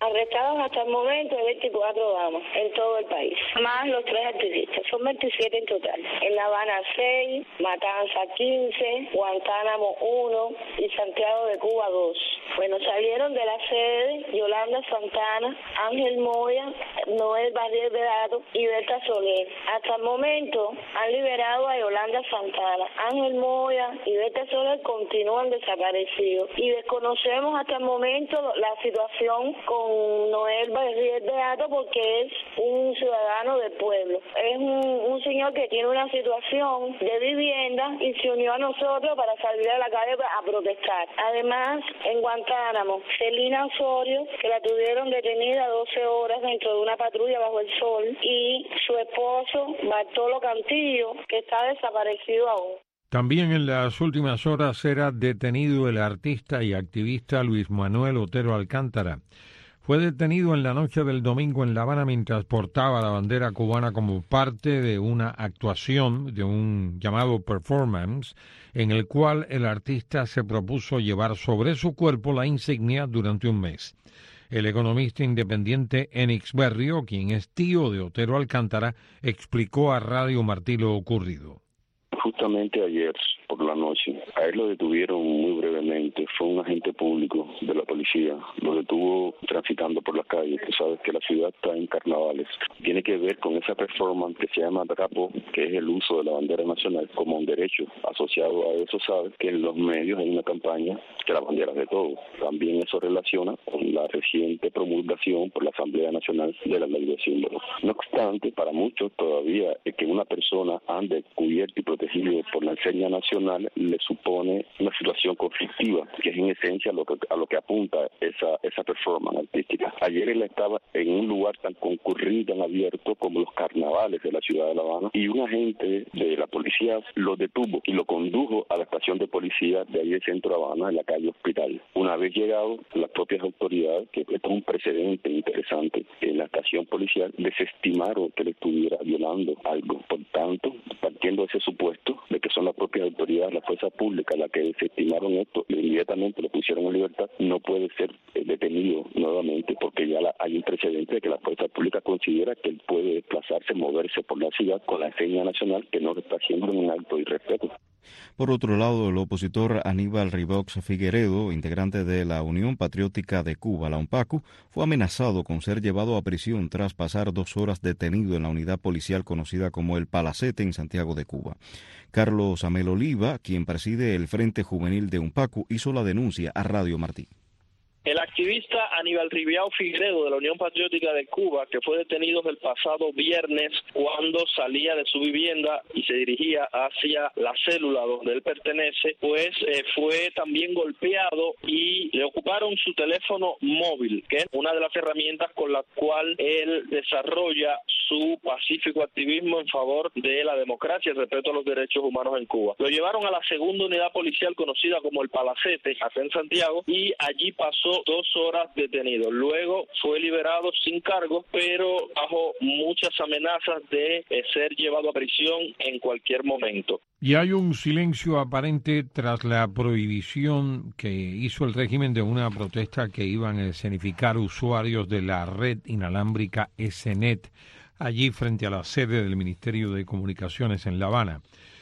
Arrestados hasta el momento 24 damas en todo el país, más los 3 activistas. Son 27 en total. En La Habana 6, Matanza 15, Guantánamo 1 y Santiago de Cuba 2. Bueno, salieron de la sede Yolanda Santana, Ángel Moya, Noel Barriel Beato y Berta Soler. Hasta el momento han liberado a Yolanda Santana. Ángel Moya y Berta Soler continúan desaparecidos y desconocemos hasta el momento la situación con Noel Barriel Beato porque es un ciudadano del pueblo. Es un señor que tiene una situación de vivienda y se unió a nosotros para salir a la calle a protestar. Además, en Guantánamo, Celina Osorio, que la tuvieron detenida 12 horas dentro de una patrulla bajo el sol, y su esposo, Bartolo Cantillo, que está desaparecido aún. También en las últimas horas era detenido el artista y activista Luis Manuel Otero Alcántara. Fue detenido en la noche del domingo en La Habana mientras portaba la bandera cubana como parte de una actuación, de un llamado performance, en el cual el artista se propuso llevar sobre su cuerpo la insignia durante un mes. El economista independiente Enix Berrio, quien es tío de Otero Alcántara, explicó a Radio Martí lo ocurrido. Justamente ayer por la noche, a él lo detuvieron muy brevemente, fue un agente público de la policía, lo detuvo transitando por las calles. Tú sabes que la ciudad está en carnavales, tiene que ver con esa performance que se llama drapo, que es el uso de la bandera nacional como un derecho. Asociado a eso, sabes que en los medios hay una campaña que la bandera es de todos. También eso relaciona con la reciente promulgación por la Asamblea Nacional de la Ley de Símbolos. No obstante, para muchos todavía es que una persona ande cubierta y protegida por la enseña nacional le supone una situación conflictiva, que es en esencia a lo que apunta esa performance artística. Ayer él estaba en un lugar tan concurrido, tan abierto como los carnavales de la ciudad de La Habana, y un agente de la policía lo detuvo y lo condujo a la estación de policía de ahí del centro de La Habana, en la calle Hospital. Una vez llegado, las propias autoridades, que esto es un precedente interesante, en la estación policial desestimaron que le estuviera violando algo. Por tanto, partiendo de ese supuesto de que son las propias autoridades, la fuerza pública, las que desestimaron esto, inmediatamente lo pusieron en libertad, no puede ser detenido nuevamente porque ya hay un precedente de que la fuerza pública considera que él puede desplazarse, moverse por la ciudad con la enseña nacional, que no lo está haciendo en un alto irrespeto. Por otro lado, el opositor Aníbal Ribox Figueredo, integrante de la Unión Patriótica de Cuba, la UNPACU, fue amenazado con ser llevado a prisión tras pasar 2 horas detenido en la unidad policial conocida como el Palacete en Santiago de Cuba. Carlos Amel Oliva, quien preside el Frente Juvenil de UNPACU, hizo la denuncia a Radio Martí. El activista Aníbal Ribiao Figueredo de la Unión Patriótica de Cuba, que fue detenido el pasado viernes cuando salía de su vivienda y se dirigía hacia la célula donde él pertenece, pues fue también golpeado y le ocuparon su teléfono móvil, que es una de las herramientas con la cual él desarrolla su pacífico activismo en favor de la democracia y el respeto a los derechos humanos en Cuba. Lo llevaron a la segunda unidad policial conocida como el Palacete, acá en Santiago, y allí pasó 2 horas detenido. Luego fue liberado sin cargo, pero bajo muchas amenazas de ser llevado a prisión en cualquier momento. Y hay un silencio aparente tras la prohibición que hizo el régimen de una protesta que iban a escenificar usuarios de la red inalámbrica SNET, allí frente a la sede del Ministerio de Comunicaciones en La Habana.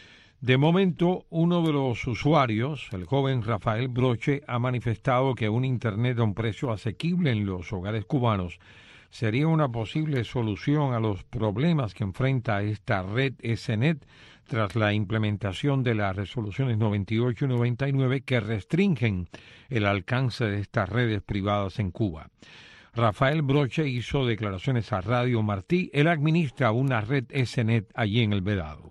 De momento, uno de los usuarios, el joven Rafael Broche, ha manifestado que un Internet a un precio asequible en los hogares cubanos sería una posible solución a los problemas que enfrenta esta red SNET tras la implementación de las resoluciones 98 y 99 que restringen el alcance de estas redes privadas en Cuba. Rafael Broche hizo declaraciones a Radio Martí. Él administra una red SNET allí en El Vedado.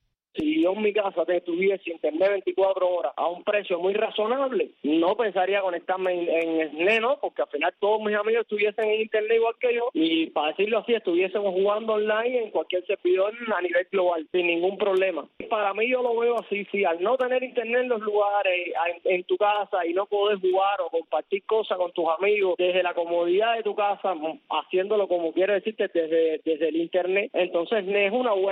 Si yo en mi casa tuviese internet 24 horas a un precio muy razonable, no pensaría conectarme en SNET, ¿no? Porque al final todos mis amigos estuviesen en internet igual que yo y, para decirlo así, estuviésemos jugando online en cualquier servidor a nivel global, sin ningún problema. Para mí yo lo veo así, sí, al no tener internet en los lugares, en tu casa, y no poder jugar o compartir cosas con tus amigos desde la comodidad de tu casa, haciéndolo como quiero decirte desde el internet, entonces SNET es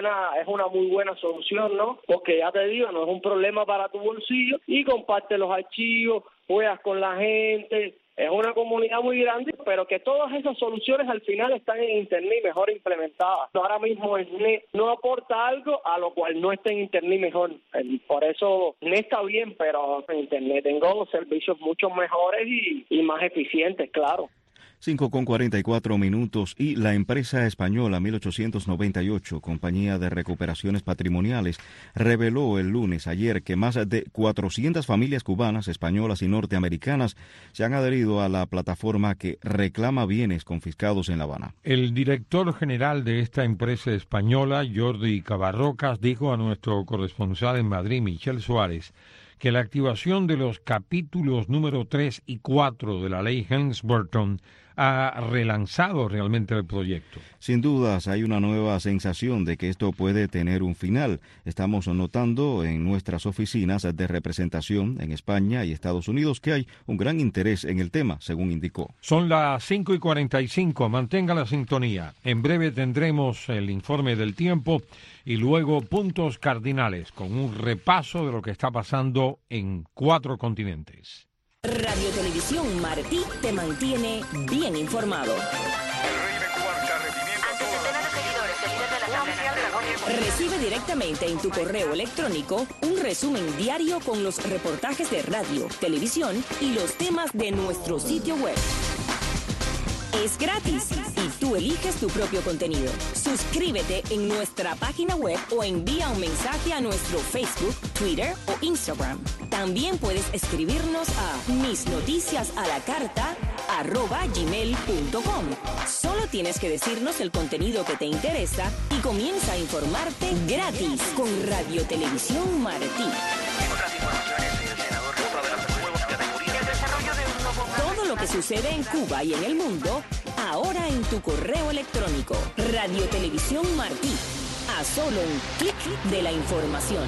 una muy buena solución, ¿no? Porque ya te digo, no es un problema para tu bolsillo y comparte los archivos, juegas con la gente, es una comunidad muy grande, pero que todas esas soluciones al final están en Internet mejor implementadas. Ahora mismo el NET no aporta algo a lo cual no está en Internet mejor. Por eso NET está bien, pero en Internet tengo servicios mucho mejores y más eficientes, claro. 5:44 y la empresa española 1898, compañía de recuperaciones patrimoniales, reveló el lunes ayer que más de 400 familias cubanas, españolas y norteamericanas se han adherido a la plataforma que reclama bienes confiscados en La Habana. El director general de esta empresa española, Jordi Cabarrocas, dijo a nuestro corresponsal en Madrid, Michel Suárez, que la activación de los capítulos número 3 y 4 de la ley Helms-Burton ha relanzado realmente el proyecto. Sin dudas, hay una nueva sensación de que esto puede tener un final. Estamos notando en nuestras oficinas de representación en España y Estados Unidos que hay un gran interés en el tema, según indicó. Son las 5:45, mantenga la sintonía. En breve tendremos el informe del tiempo y luego puntos cardinales con un repaso de lo que está pasando en 4 continentes. Radio Televisión Martí te mantiene bien informado. Recibe directamente en tu correo electrónico un resumen diario con los reportajes de radio, televisión y los temas de nuestro sitio web. Es gratis y tú eliges tu propio contenido. Suscríbete en nuestra página web o envía un mensaje a nuestro Facebook, Twitter o Instagram. También puedes escribirnos a misnoticiasalacarta@gmail.com. Solo tienes que decirnos el contenido que te interesa y comienza a informarte gratis con Radio Televisión Martí. Todo lo que sucede en Cuba y en el mundo, ahora en tu correo electrónico. Radio Televisión Martí. A solo un clic de la información.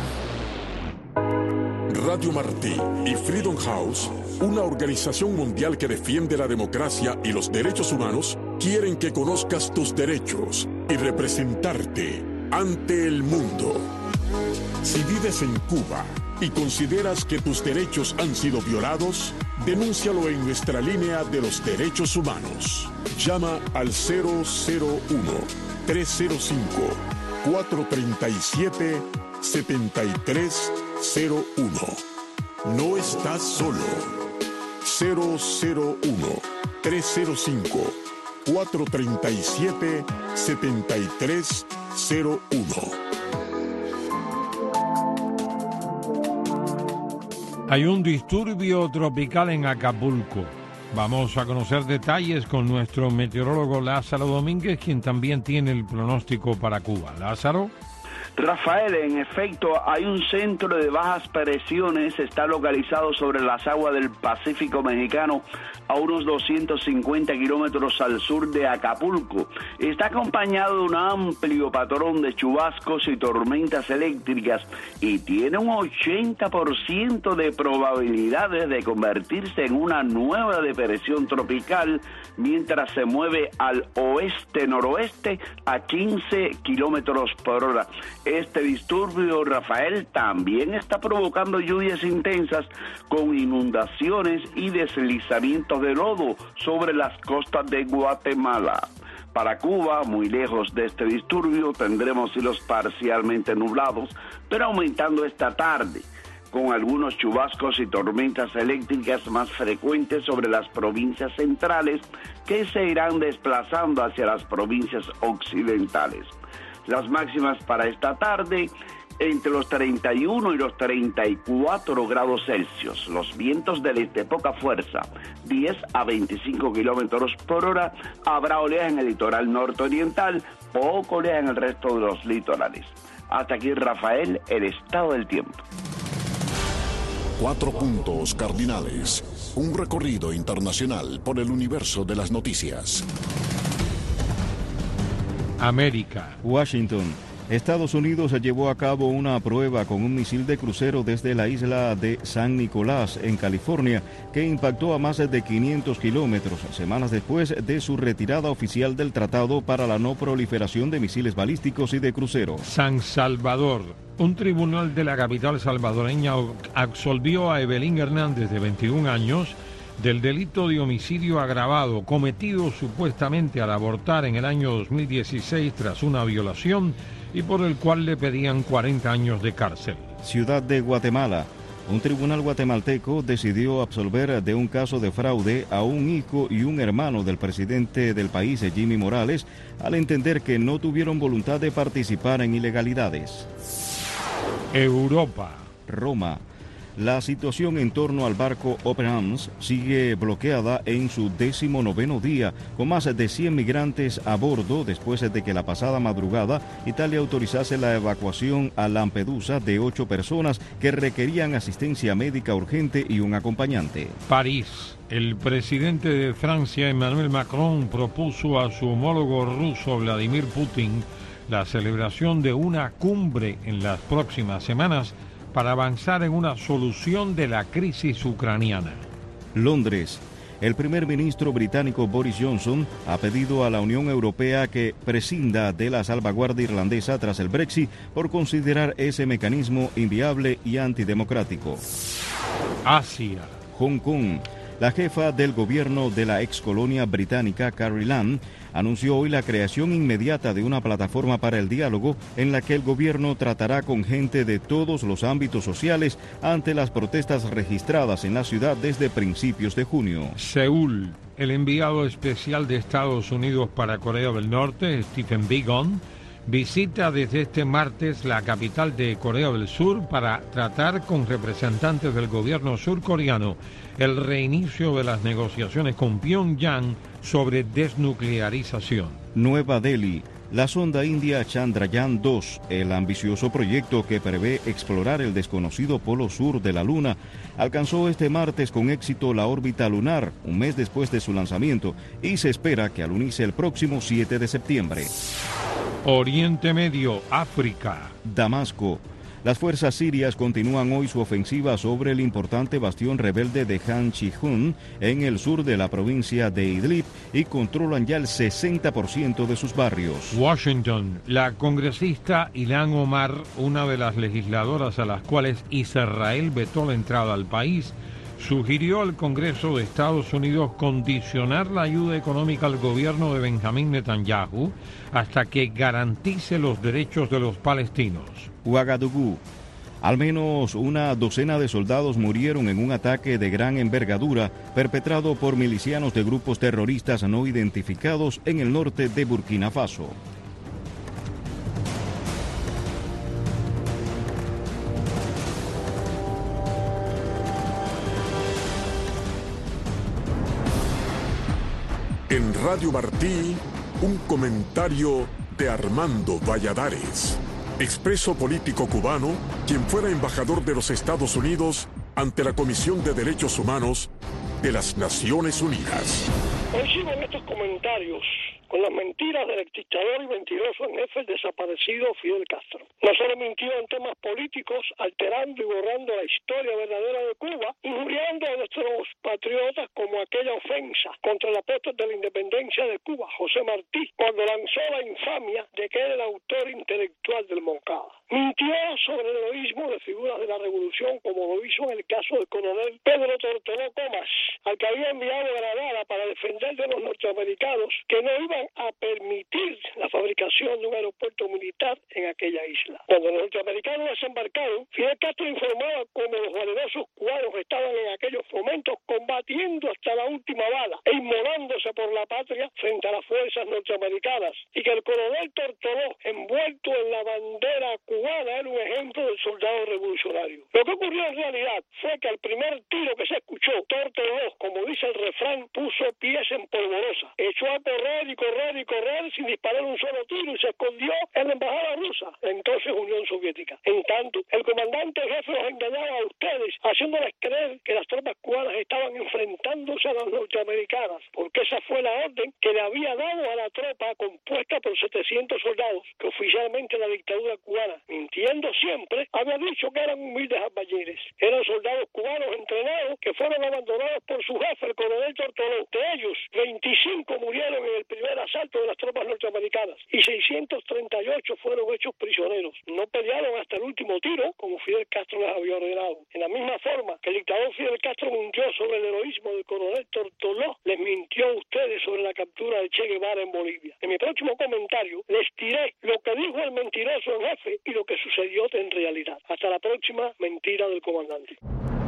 Radio Martí y Freedom House, una organización mundial que defiende la democracia y los derechos humanos, quieren que conozcas tus derechos y representarte ante el mundo. Si vives en Cuba y consideras que tus derechos han sido violados, denúncialo en nuestra línea de los derechos humanos. Llama al 001-305-437-7301. No estás solo. 001-305-437-7301. Hay un disturbio tropical en Acapulco. Vamos a conocer detalles con nuestro meteorólogo Lázaro Domínguez, quien también tiene el pronóstico para Cuba. Lázaro. Rafael, en efecto, hay un centro de bajas presiones, está localizado sobre las aguas del Pacífico Mexicano, a unos 250 kilómetros al sur de Acapulco. Está acompañado de un amplio patrón de chubascos y tormentas eléctricas y tiene un 80% de probabilidades de convertirse en una nueva depresión tropical mientras se mueve al oeste-noroeste a 15 kilómetros por hora. Este disturbio, Rafael, también está provocando lluvias intensas con inundaciones y deslizamientos de lodo sobre las costas de Guatemala. Para Cuba, muy lejos de este disturbio, tendremos cielos parcialmente nublados, pero aumentando esta tarde, con algunos chubascos y tormentas eléctricas más frecuentes sobre las provincias centrales que se irán desplazando hacia las provincias occidentales. Las máximas para esta tarde entre los 31 y los 34 grados Celsius. Los vientos del este poca fuerza, 10 a 25 kilómetros por hora. Habrá oleaje en el litoral norte-oriental, poco oleaje en el resto de los litorales. Hasta aquí, Rafael, el estado del tiempo. 4 puntos cardinales. Un recorrido internacional por el universo de las noticias. América. Washington. Estados Unidos llevó a cabo una prueba con un misil de crucero desde la isla de San Nicolás, en California, que impactó a más de 500 kilómetros, semanas después de su retirada oficial del Tratado para la No Proliferación de Misiles Balísticos y de Crucero. San Salvador. Un tribunal de la capital salvadoreña absolvió a Evelyn Hernández, de 21 años, del delito de homicidio agravado cometido supuestamente al abortar en el año 2016 tras una violación y por el cual le pedían 40 años de cárcel. Ciudad de Guatemala. Un tribunal guatemalteco decidió absolver de un caso de fraude a un hijo y un hermano del presidente del país, Jimmy Morales, al entender que no tuvieron voluntad de participar en ilegalidades. Europa. Roma. La situación en torno al barco Open Arms sigue bloqueada en su 19º día, con más de 100 migrantes a bordo después de que la pasada madrugada Italia autorizase la evacuación a Lampedusa de 8 personas que requerían asistencia médica urgente y un acompañante. París. El presidente de Francia, Emmanuel Macron, propuso a su homólogo ruso, Vladimir Putin, la celebración de una cumbre en las próximas semanas para avanzar en una solución de la crisis ucraniana. Londres. El primer ministro británico Boris Johnson ha pedido a la Unión Europea que prescinda de la salvaguardia irlandesa tras el Brexit por considerar ese mecanismo inviable y antidemocrático. Asia. Hong Kong. La jefa del gobierno de la excolonia británica, Carrie Lam, anunció hoy la creación inmediata de una plataforma para el diálogo en la que el gobierno tratará con gente de todos los ámbitos sociales ante las protestas registradas en la ciudad desde principios de junio. Seúl. El enviado especial de Estados Unidos para Corea del Norte, Stephen Biegun, visita desde este martes la capital de Corea del Sur para tratar con representantes del gobierno surcoreano el reinicio de las negociaciones con Pyongyang sobre desnuclearización. Nueva Delhi. La sonda india Chandrayaan-2, el ambicioso proyecto que prevé explorar el desconocido polo sur de la Luna, alcanzó este martes con éxito la órbita lunar, un mes después de su lanzamiento, y se espera que alunice el próximo 7 de septiembre. Oriente Medio, África. Damasco. Las fuerzas sirias continúan hoy su ofensiva sobre el importante bastión rebelde de Han Chihun en el sur de la provincia de Idlib y controlan ya el 60% de sus barrios. Washington. La congresista Ilhan Omar, una de las legisladoras a las cuales Israel vetó la entrada al país, sugirió al Congreso de Estados Unidos condicionar la ayuda económica al gobierno de Benjamín Netanyahu hasta que garantice los derechos de los palestinos. Ouagadougou. Al menos una docena de soldados murieron en un ataque de gran envergadura perpetrado por milicianos de grupos terroristas no identificados en el norte de Burkina Faso. En Radio Martí, un comentario de Armando Valladares, expreso político cubano, quien fuera embajador de los Estados Unidos ante la Comisión de Derechos Humanos de las Naciones Unidas. Coinciden estos comentarios con las mentiras del dictador y mentiroso en jefe desaparecido Fidel Castro. No solo mintió en temas políticos, alterando y borrando la historia verdadera de Cuba, injuriando a nuestros patriotas como aquella ofensa contra el apóstol de la independencia de Cuba, José Martí, cuando lanzó la infamia de que era el autor intelectual del Moncada. Mintió sobre el heroísmo de figuras de la revolución, como lo hizo en el caso del coronel Pedro Tortoló Comas, al que había enviado a Granada para defender de los norteamericanos que no iban a permitir la fabricación de un aeropuerto militar en aquella isla. Cuando los norteamericanos desembarcaron, Fidel Castro informaba cómo los valerosos cubanos estaban en aquellos momentos combatiendo hasta la última bala e inmolándose por la patria frente a las fuerzas norteamericanas, y que el coronel Tortoló, envuelto en la bandera cubana, era un ejemplo del soldado revolucionario. Lo que ocurrió en realidad fue que al primer tiro que se escuchó, Tortoló, como dice el refrán, puso pies en polvorosa, echó a correr y correr y correr sin disparar un solo tiro y se escondió en la embajada rusa, entonces Unión Soviética. En tanto, el comandante jefe los engañaba a ustedes, haciéndoles creer que las tropas cubanas estaban enfrentándose a las norteamericanas, porque esa fue la orden que le había dado a la tropa con compuesta por 700 soldados que oficialmente la dictadura cubana, mintiendo siempre, había dicho que eran humildes albañiles. Eran soldados cubanos entrenados que fueron abandonados por su jefe, el coronel Tortoló. De ellos, 25 murieron en el primer asalto de las tropas norteamericanas y 638 fueron hechos prisioneros. No pelearon hasta el último tiro, como Fidel Castro les había ordenado. En la misma forma que el dictador Fidel Castro mintió sobre el heroísmo del coronel Tortoló, les mintió a ustedes sobre la captura de Che Guevara en Bolivia. En mi próximo comentario les diré lo que dijo el mentiroso en jefe y lo que sucedió en realidad. Hasta la próxima mentira del comandante.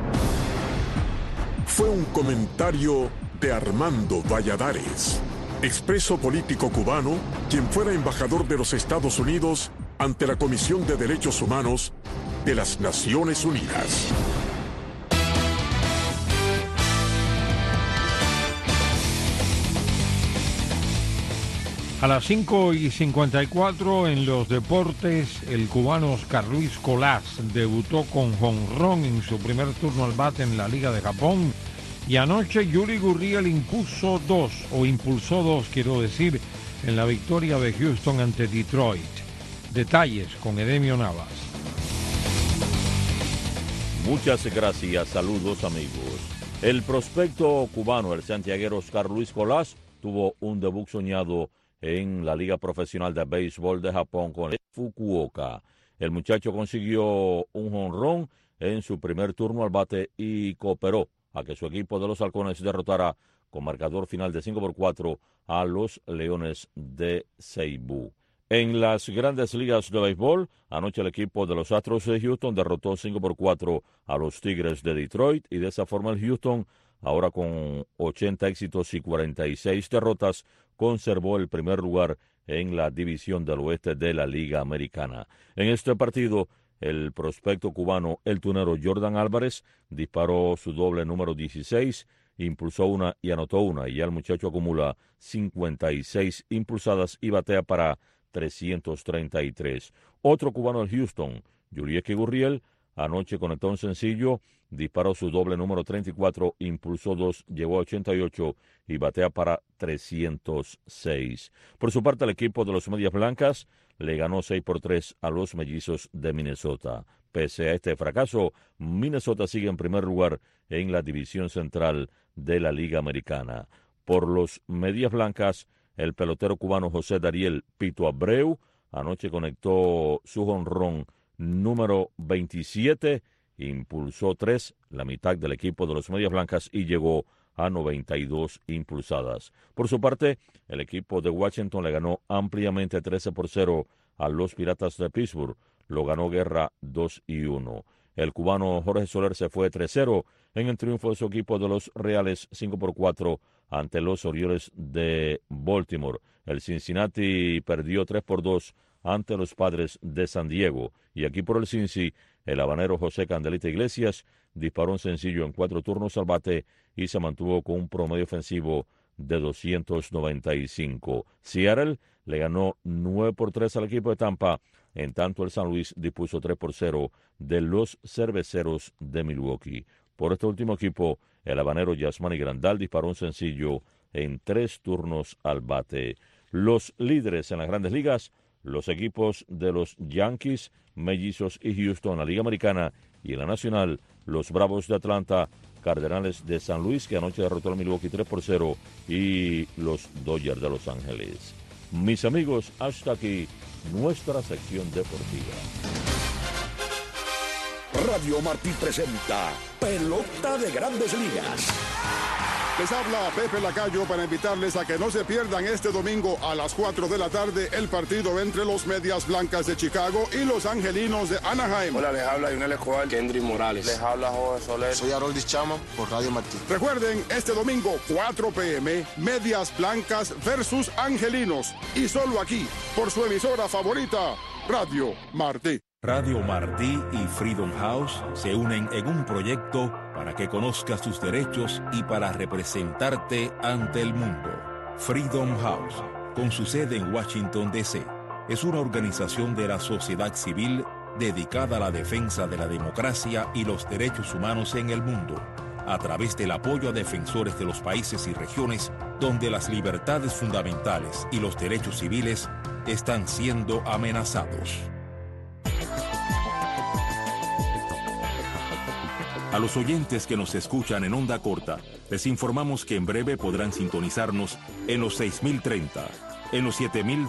Fue un comentario de Armando Valladares, expreso político cubano, quien fuera embajador de los Estados Unidos ante la Comisión de Derechos Humanos de las Naciones Unidas. A las 5:54 en los deportes, el cubano Oscar Luis Colás debutó con jonrón en su primer turno al bate en la Liga de Japón y anoche Yuli Gurriel impulsó dos, quiero decir, en la victoria de Houston ante Detroit. Detalles con Edemio Navas. Muchas gracias, saludos amigos. El prospecto cubano, el santiaguero Oscar Luis Colás, tuvo un debut soñado en la Liga Profesional de Béisbol de Japón con el Fukuoka. El muchacho consiguió un jonrón en su primer turno al bate y cooperó a que su equipo de los Halcones derrotara con marcador final de 5-4 a los Leones de Ceibú. En las Grandes Ligas de Béisbol, anoche el equipo de los Astros de Houston derrotó 5-4 a los Tigres de Detroit y de esa forma el Houston, ahora con 80 éxitos y 46 derrotas, conservó el primer lugar en la división del oeste de la Liga Americana. En este partido, el prospecto cubano, el tunero Jordan Álvarez, disparó su doble número 16, impulsó una y anotó una, y ya el muchacho acumula 56 impulsadas y batea para 333. Otro cubano del Houston, Yurieki Gurriel, anoche conectó un sencillo, disparó su doble número 34, impulsó 2, llegó a 88 y batea para 306. Por su parte, el equipo de los Medias Blancas le ganó 6-3 a los Mellizos de Minnesota. Pese a este fracaso, Minnesota sigue en primer lugar en la división central de la Liga Americana. Por los Medias Blancas, el pelotero cubano José Dariel Pito Abreu anoche conectó su jonrón número 27, impulsó 3, la mitad del equipo de los Medias Blancas, y llegó a 92 impulsadas. Por su parte, el equipo de Washington le ganó ampliamente 13-0 a los Piratas de Pittsburgh. Lo ganó Guerra 2-1. El cubano Jorge Soler se fue 3-0 en el triunfo de su equipo de los Reales 5-4 ante los Orioles de Baltimore. El Cincinnati perdió 3-2 ante los Padres de San Diego. Y aquí por el Cincy, el habanero José Candelita Iglesias disparó un sencillo en 4 turnos al bate y se mantuvo con un promedio ofensivo de 295. Seattle le ganó 9-3 al equipo de Tampa, en tanto el San Luis dispuso 3-0 de los Cerveceros de Milwaukee. Por este último equipo, el habanero Yasmani Grandal disparó un sencillo en 3 turnos al bate. Los líderes en las Grandes Ligas, los equipos de los Yankees, Mellizos y Houston en la Liga Americana, y en la Nacional, los Bravos de Atlanta, Cardenales de San Luis, que anoche derrotó al Milwaukee 3-0, y los Dodgers de Los Ángeles. Mis amigos, hasta aquí nuestra sección deportiva. Radio Martí presenta Pelota de Grandes Ligas. Les habla Pepe Lacayo para invitarles a que no se pierdan este domingo a las 4 de la tarde el partido entre los Medias Blancas de Chicago y los Angelinos de Anaheim. Hola, les habla Yunel Escobar, Kendry Morales. Les habla Jorge Soler. Soy Haroldis Chama por Radio Martí. Recuerden, este domingo 4 p.m. Medias Blancas versus Angelinos. Y solo aquí, por su emisora favorita, Radio Martí. Radio Martí y Freedom House se unen en un proyecto para que conozcas tus derechos y para representarte ante el mundo. Freedom House, con su sede en Washington, D.C., es una organización de la sociedad civil dedicada a la defensa de la democracia y los derechos humanos en el mundo, a través del apoyo a defensores de los países y regiones donde las libertades fundamentales y los derechos civiles están siendo amenazados. A los oyentes que nos escuchan en onda corta, les informamos que en breve podrán sintonizarnos en los 6030, en los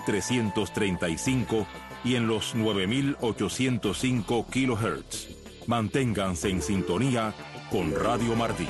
7335 y en los 9805 kHz. Manténganse en sintonía con Radio Martí.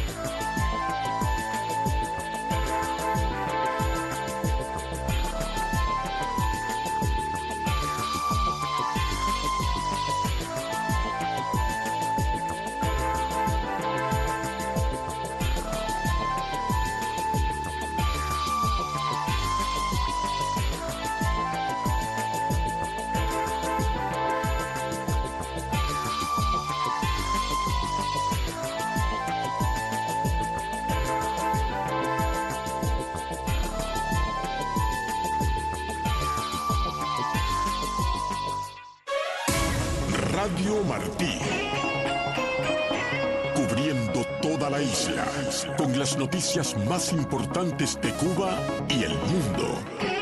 Radio Martí, cubriendo toda la isla, con las noticias más importantes de Cuba y el mundo.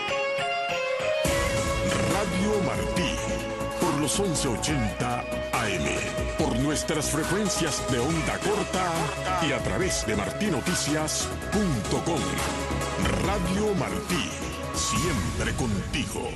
Radio Martí, por los 1180 AM, por nuestras frecuencias de onda corta y a través de martinoticias.com. Radio Martí, siempre contigo.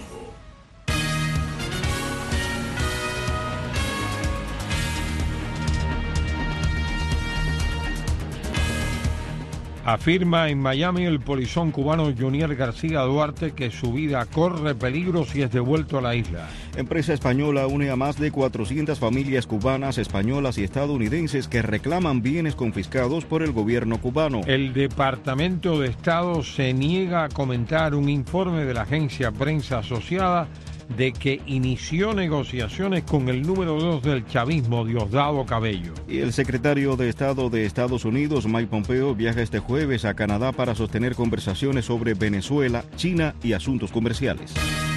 Afirma en Miami el polizón cubano Junier García Duarte que su vida corre peligro si es devuelto a la isla. Empresa española une a más de 400 familias cubanas, españolas y estadounidenses que reclaman bienes confiscados por el gobierno cubano. El Departamento de Estado se niega a comentar un informe de la agencia Prensa Asociada de que inició negociaciones con el número 2 del chavismo, Diosdado Cabello. Y el secretario de Estado de Estados Unidos, Mike Pompeo, viaja este jueves a Canadá para sostener conversaciones sobre Venezuela, China y asuntos comerciales.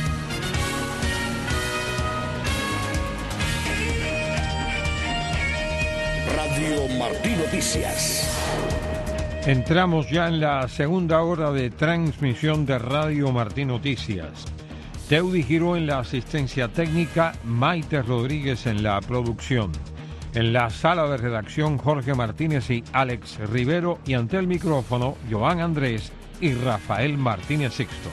Radio Martí Noticias. Entramos ya en la segunda hora de transmisión de Radio Martí Noticias. Teudy Giró en la asistencia técnica, Maite Rodríguez en la producción. En la sala de redacción, Jorge Martínez y Alex Rivero, y ante el micrófono, Joan Andrés y Rafael Martínez Sixto.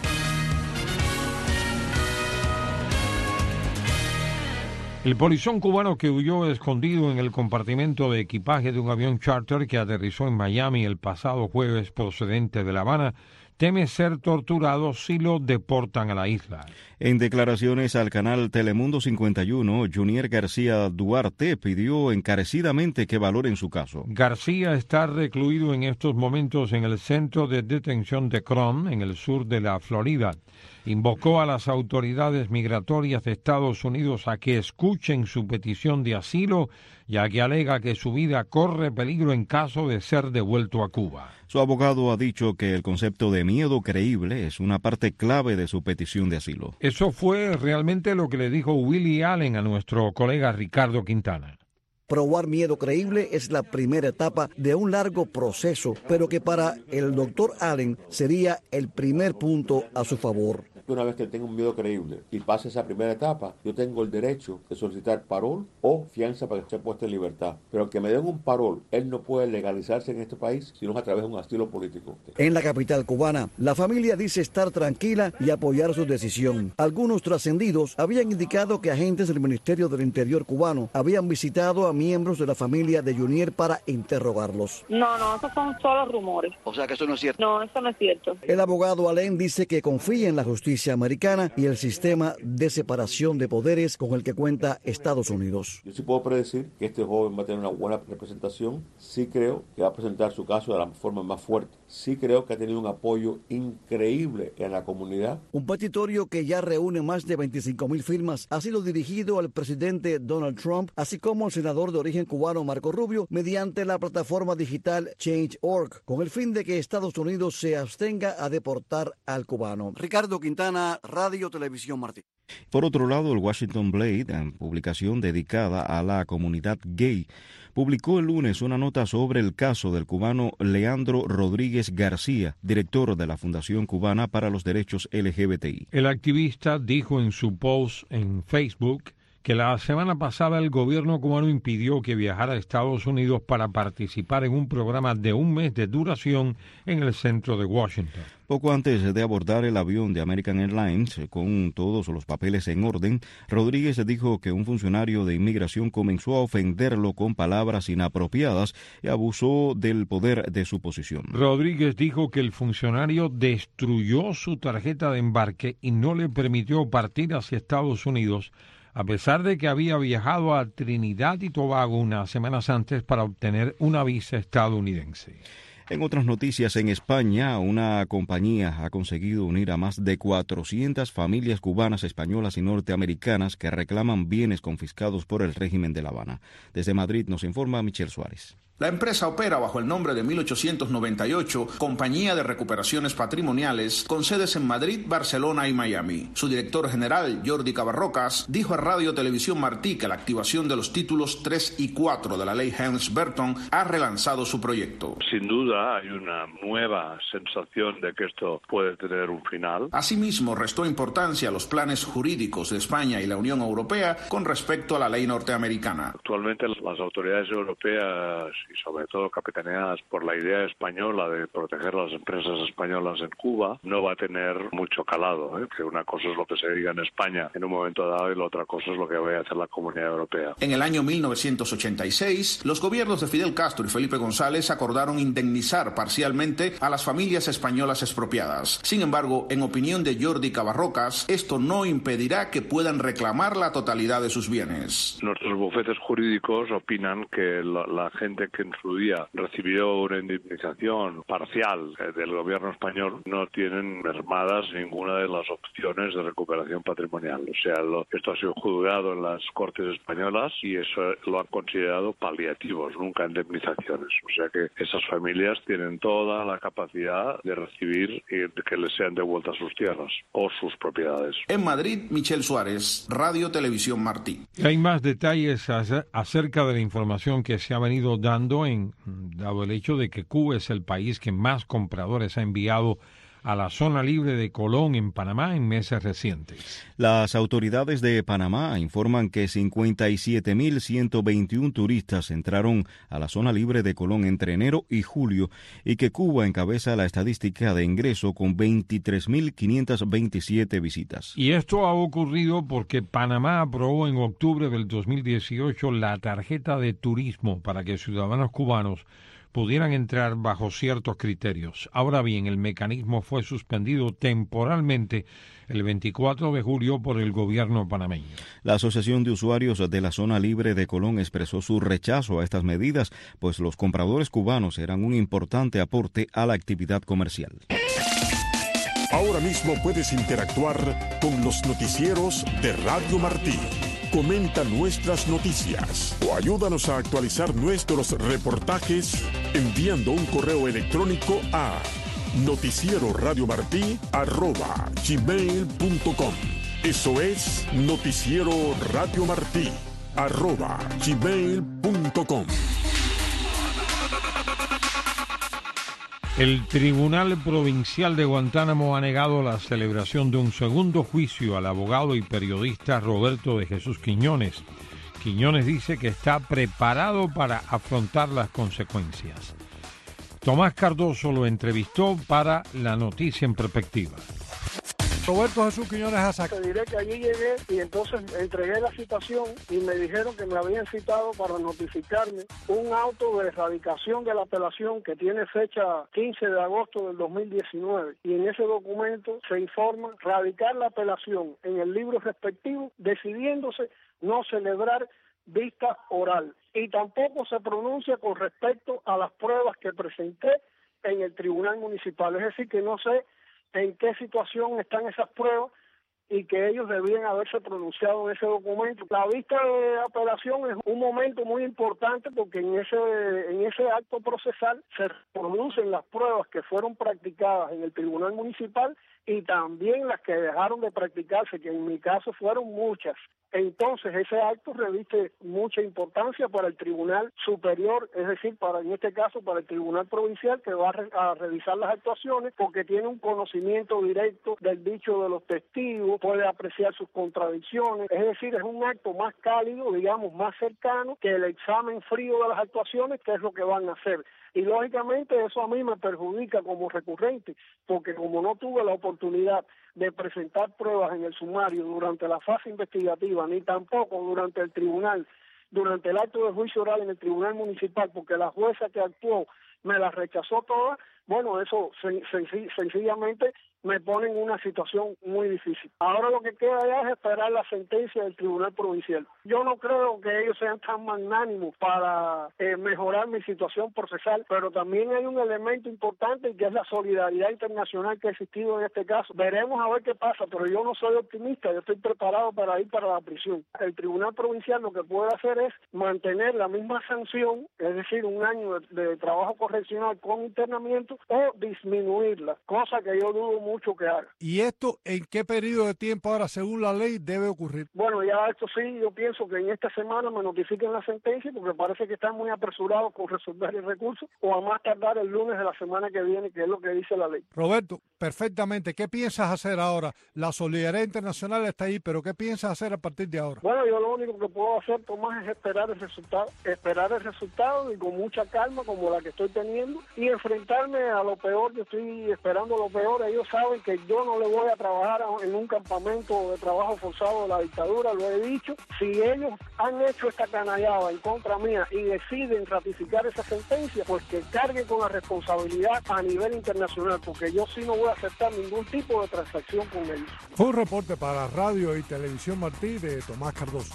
El polizón cubano que huyó escondido en el compartimento de equipaje de un avión charter que aterrizó en Miami el pasado jueves procedente de La Habana teme ser torturado si lo deportan a la isla. En declaraciones al canal Telemundo 51, Junier García Duarte pidió encarecidamente que valoren su caso. García está recluido en estos momentos en el centro de detención de Crom, en el sur de la Florida. Invocó a las autoridades migratorias de Estados Unidos a que escuchen su petición de asilo, ya que alega que su vida corre peligro en caso de ser devuelto a Cuba. Su abogado ha dicho que el concepto de miedo creíble es una parte clave de su petición de asilo. Eso fue realmente lo que le dijo Willie Allen a nuestro colega Ricardo Quintana. Probar miedo creíble es la primera etapa de un largo proceso, pero que para el doctor Allen sería el primer punto a su favor. Una vez que tenga un miedo creíble y pase esa primera etapa, yo tengo el derecho de solicitar parol o fianza para que esté puesto en libertad. Pero que me den un parol, él no puede legalizarse en este país sino a través de un asilo político. En la capital cubana, la familia dice estar tranquila y apoyar su decisión. Algunos trascendidos habían indicado que agentes del Ministerio del Interior cubano habían visitado a miembros de la familia de Junier para interrogarlos. No, esos son solo rumores. O sea que eso no es cierto. No, eso no es cierto. El abogado Allen dice que confía en la justicia americana y el sistema de separación de poderes con el que cuenta Estados Unidos. Yo sí puedo predecir que este joven va a tener una buena representación. Sí creo que va a presentar su caso de la forma más fuerte. Sí creo que ha tenido un apoyo increíble en la comunidad. Un petitorio que ya reúne más de 25,000 firmas ha sido dirigido al presidente Donald Trump, así como al senador de origen cubano Marco Rubio, mediante la plataforma digital Change.org, con el fin de que Estados Unidos se abstenga a deportar al cubano. Ricardo Quintana, Guantana, Radio Televisión Martí. Por otro lado, el Washington Blade, en publicación dedicada a la comunidad gay, publicó el lunes una nota sobre el caso del cubano Leandro Rodríguez García, director de la Fundación Cubana para los Derechos LGBTI. El activista dijo en su post en Facebook que la semana pasada el gobierno cubano impidió que viajara a Estados Unidos para participar en un programa de un mes de duración en el centro de Washington. Poco antes de abordar el avión de American Airlines con todos los papeles en orden, Rodríguez dijo que un funcionario de inmigración comenzó a ofenderlo con palabras inapropiadas y abusó del poder de su posición. Rodríguez dijo que el funcionario destruyó su tarjeta de embarque y no le permitió partir hacia Estados Unidos, a pesar de que había viajado a Trinidad y Tobago unas semanas antes para obtener una visa estadounidense. En otras noticias, en España, una compañía ha conseguido unir a más de 400 familias cubanas, españolas y norteamericanas que reclaman bienes confiscados por el régimen de La Habana. Desde Madrid nos informa Michel Suárez. La empresa opera bajo el nombre de 1898, Compañía de Recuperaciones Patrimoniales, con sedes en Madrid, Barcelona y Miami. Su director general, Jordi Cabarrocas, dijo a Radio Televisión Martí que la activación de los títulos 3 y 4 de la ley Helms-Burton ha relanzado su proyecto. Sin duda hay una nueva sensación de que esto puede tener un final. Asimismo, restó importancia a los planes jurídicos de España y la Unión Europea con respecto a la ley norteamericana. Actualmente las autoridades europeas y sobre todo capitaneadas por la idea española de proteger las empresas españolas en Cuba, no va a tener mucho calado, que una cosa es lo que se diga en España en un momento dado y la otra cosa es lo que vaya a hacer la Comunidad Europea. En el año 1986, los gobiernos de Fidel Castro y Felipe González acordaron indemnizar parcialmente a las familias españolas expropiadas. Sin embargo, en opinión de Jordi Cabarrocas, esto no impedirá que puedan reclamar la totalidad de sus bienes. Nuestros bufetes jurídicos opinan que la gente que en su día recibió una indemnización parcial del gobierno español no tienen mermadas ninguna de las opciones de recuperación patrimonial. O sea, esto ha sido juzgado en las Cortes españolas y eso lo han considerado paliativos, nunca indemnizaciones. O sea que esas familias tienen toda la capacidad de recibir y de que les sean devueltas sus tierras o sus propiedades. En Madrid, Michel Suárez, Radio Televisión Martí. Hay más detalles acerca de la información que se ha venido dando dado el hecho de que Cuba es el país que más compradores ha enviado a la zona libre de Colón en Panamá en meses recientes. Las autoridades de Panamá informan que 57.121 turistas entraron a la zona libre de Colón entre enero y julio y que Cuba encabeza la estadística de ingreso con 23.527 visitas. Y esto ha ocurrido porque Panamá aprobó en octubre del 2018 la tarjeta de turismo para que ciudadanos cubanos pudieran entrar bajo ciertos criterios. Ahora bien, el mecanismo fue suspendido temporalmente el 24 de julio por el gobierno panameño. La Asociación de Usuarios de la Zona Libre de Colón expresó su rechazo a estas medidas, pues los compradores cubanos eran un importante aporte a la actividad comercial. Ahora mismo puedes interactuar con los noticieros de Radio Martí. Comenta nuestras noticias o ayúdanos a actualizar nuestros reportajes enviando un correo electrónico a noticieroradiomartí@gmail.com. Eso es noticieroradiomartí@gmail.com. El Tribunal Provincial de Guantánamo ha negado la celebración de un segundo juicio al abogado y periodista Roberto de Jesús Quiñones. Quiñones dice que está preparado para afrontar las consecuencias. Tomás Cardoso lo entrevistó para La Noticia en Perspectiva. Roberto Jesús Quiñones Azac. Te diré que allí llegué y entonces entregué la citación y me dijeron que me habían citado para notificarme un auto de erradicación de la apelación que tiene fecha 15 de agosto del 2019 y en ese documento se informa radicar la apelación en el libro respectivo decidiéndose no celebrar vista oral y tampoco se pronuncia con respecto a las pruebas que presenté en el Tribunal Municipal, es decir que no sé en qué situación están esas pruebas y que ellos debían haberse pronunciado en ese documento. La vista de apelación es un momento muy importante porque en ese acto procesal se pronuncian las pruebas que fueron practicadas en el Tribunal Municipal y también las que dejaron de practicarse, que en mi caso fueron muchas. Entonces ese acto reviste mucha importancia para el Tribunal Superior, es decir, en este caso para el Tribunal Provincial, que va a revisar las actuaciones, porque tiene un conocimiento directo del dicho de los testigos, puede apreciar sus contradicciones, es decir, es un acto más cálido, digamos, más cercano que el examen frío de las actuaciones, que es lo que van a hacer. Y lógicamente eso a mí me perjudica como recurrente, porque como no tuve la oportunidad de presentar pruebas en el sumario durante la fase investigativa, ni tampoco durante el tribunal, durante el acto de juicio oral en el tribunal municipal, porque la jueza que actuó me las rechazó todas, bueno, eso sencillamente me pone en una situación muy difícil. Ahora lo que queda ya es esperar la sentencia del Tribunal Provincial. Yo no creo que ellos sean tan magnánimos para mejorar mi situación procesal, pero también hay un elemento importante que es la solidaridad internacional que ha existido en este caso. Veremos a ver qué pasa, pero yo no soy optimista, yo estoy preparado para ir para la prisión. El Tribunal Provincial lo que puede hacer es mantener la misma sanción, es decir, 1 año de trabajo correccional con internamiento, o disminuirla, cosa que yo dudo mucho que haga. ¿Y esto en qué periodo de tiempo ahora, según la ley, debe ocurrir? Bueno, ya esto sí, yo pienso que en esta semana me notifiquen la sentencia, porque parece que están muy apresurados con resolver el recurso, o a más tardar el lunes de la semana que viene, que es lo que dice la ley. Roberto, perfectamente. ¿Qué piensas hacer ahora? La solidaridad internacional está ahí, pero ¿qué piensas hacer a partir de ahora? Bueno, yo lo único que puedo hacer, Tomás, es esperar el resultado y con mucha calma, como la que estoy teniendo, y enfrentarme a lo peor. Yo estoy esperando lo peor. Ellos saben que yo no le voy a trabajar en un campamento de trabajo forzado de la dictadura, lo he dicho. Si ellos han hecho esta canallada en contra mía y deciden ratificar esa sentencia, pues que carguen con la responsabilidad a nivel internacional, porque yo sí no voy a aceptar ningún tipo de transacción con ellos. Fue un reporte para Radio y Televisión Martí de Tomás Cardoso.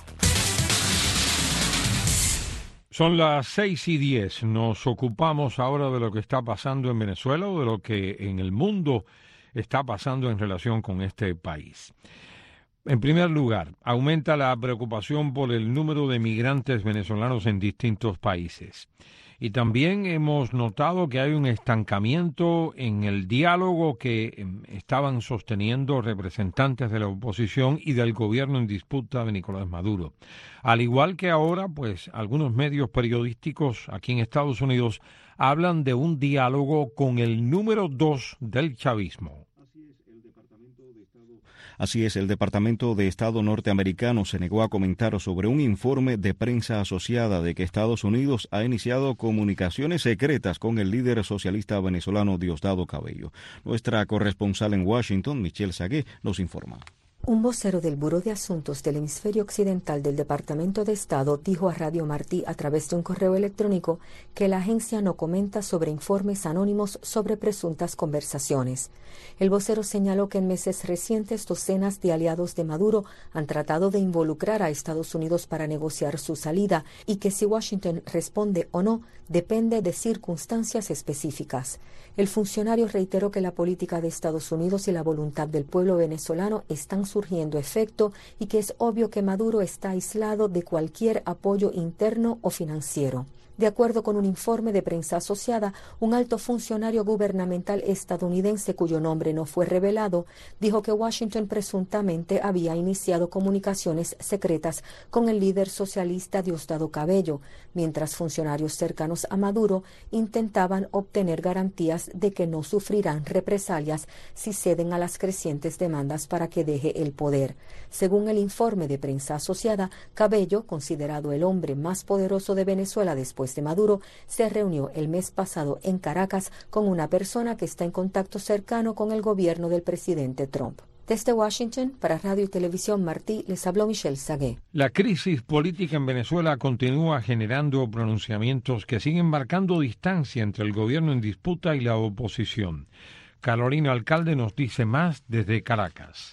Son las 6:10. Nos ocupamos ahora de lo que está pasando en Venezuela o de lo que en el mundo está pasando en relación con este país. En primer lugar, aumenta la preocupación por el número de migrantes venezolanos en distintos países. Y también hemos notado que hay un estancamiento en el diálogo que estaban sosteniendo representantes de la oposición y del gobierno en disputa de Nicolás Maduro. Al igual que ahora, pues algunos medios periodísticos aquí en Estados Unidos hablan de un diálogo con el número 2 del chavismo. Así es, el Departamento de Estado norteamericano se negó a comentar sobre un informe de prensa asociada de que Estados Unidos ha iniciado comunicaciones secretas con el líder socialista venezolano Diosdado Cabello. Nuestra corresponsal en Washington, Michelle Sagué, nos informa. Un vocero del Buró de Asuntos del Hemisferio Occidental del Departamento de Estado dijo a Radio Martí a través de un correo electrónico que la agencia no comenta sobre informes anónimos sobre presuntas conversaciones. El vocero señaló que en meses recientes docenas de aliados de Maduro han tratado de involucrar a Estados Unidos para negociar su salida y que si Washington responde o no depende de circunstancias específicas. El funcionario reiteró que la política de Estados Unidos y la voluntad del pueblo venezolano están surgiendo efecto y que es obvio que Maduro está aislado de cualquier apoyo interno o financiero. De acuerdo con un informe de prensa asociada, un alto funcionario gubernamental estadounidense cuyo nombre no fue revelado, dijo que Washington presuntamente había iniciado comunicaciones secretas con el líder socialista Diosdado Cabello, mientras funcionarios cercanos a Maduro intentaban obtener garantías de que no sufrirán represalias si ceden a las crecientes demandas para que deje el poder. Según el informe de prensa asociada, Cabello, considerado el hombre más poderoso de Venezuela después de Maduro, se reunió el mes pasado en Caracas con una persona que está en contacto cercano con el gobierno del presidente Trump. Desde Washington, para Radio y Televisión Martí, les habló Michelle Sagué. La crisis política en Venezuela continúa generando pronunciamientos que siguen marcando distancia entre el gobierno en disputa y la oposición. Carolina Alcalde nos dice más desde Caracas.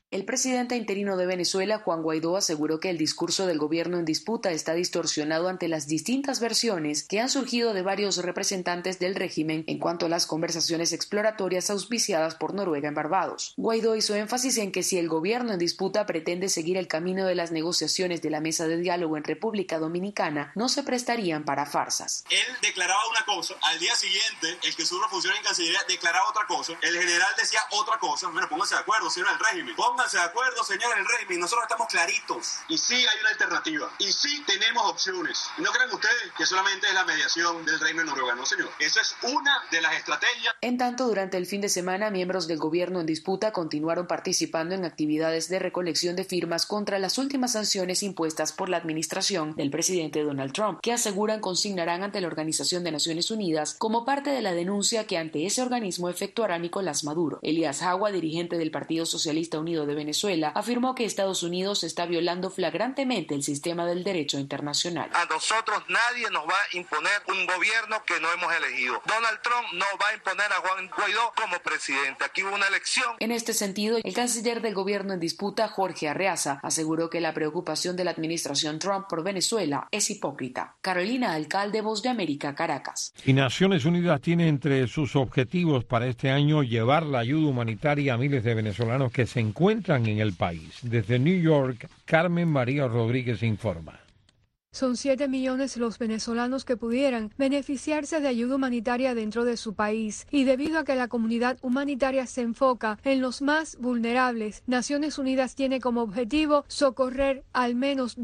El presidente interino de Venezuela, Juan Guaidó, aseguró que el discurso del gobierno en disputa está distorsionado ante las distintas versiones que han surgido de varios representantes del régimen en cuanto a las conversaciones exploratorias auspiciadas por Noruega en Barbados. Guaidó hizo énfasis en que si el gobierno en disputa pretende seguir el camino de las negociaciones de la mesa de diálogo en República Dominicana, no se prestarían para farsas. Él declaraba una cosa, al día siguiente el que sube función en Cancillería declaraba otra cosa, el general decía otra cosa. Bueno, pónganse de acuerdo, señores del régimen. Pónganse de acuerdo, señores del régimen. Nosotros estamos claritos. Y sí hay una alternativa. Y sí tenemos opciones. No crean ustedes que solamente es la mediación del Reino de Noruega. No, señor. Esa es una de las estrategias. En tanto, durante el fin de semana, miembros del gobierno en disputa continuaron participando en actividades de recolección de firmas contra las últimas sanciones impuestas por la administración del presidente Donald Trump, que aseguran consignarán ante la Organización de Naciones Unidas como parte de la denuncia que ante ese organismo efectuará Nicolás Maduro. Elías Jagua, dirigente del Partido Socialista Unido de Venezuela, afirmó que Estados Unidos está violando flagrantemente el sistema del derecho internacional. A nosotros nadie nos va a imponer un gobierno que no hemos elegido. Donald Trump no va a imponer a Juan Guaidó como presidente. Aquí hubo una elección. En este sentido, el canciller del gobierno en disputa, Jorge Arreaza, aseguró que la preocupación de la administración Trump por Venezuela es hipócrita. Carolina Alcalde, Voz de América, Caracas. Y Naciones Unidas tiene entre sus objetivos para este año llevar la ayuda humanitaria a miles de venezolanos que se encuentran en el país. Desde New York, Carmen María Rodríguez informa. Son 7 millones los venezolanos que pudieran beneficiarse de ayuda humanitaria dentro de su país. Y debido a que la comunidad humanitaria se enfoca en los más vulnerables, Naciones Unidas tiene como objetivo socorrer al menos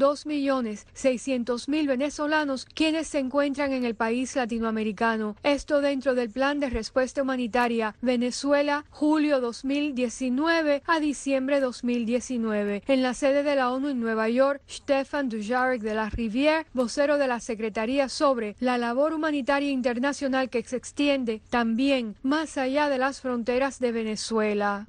2.600.000 venezolanos quienes se encuentran en el país latinoamericano. Esto dentro del Plan de Respuesta Humanitaria Venezuela, julio 2019 a diciembre 2019. En la sede de la ONU en Nueva York, Stefan Dujarric de la Riviera, vocero de la Secretaría sobre la labor humanitaria internacional que se extiende también más allá de las fronteras de Venezuela.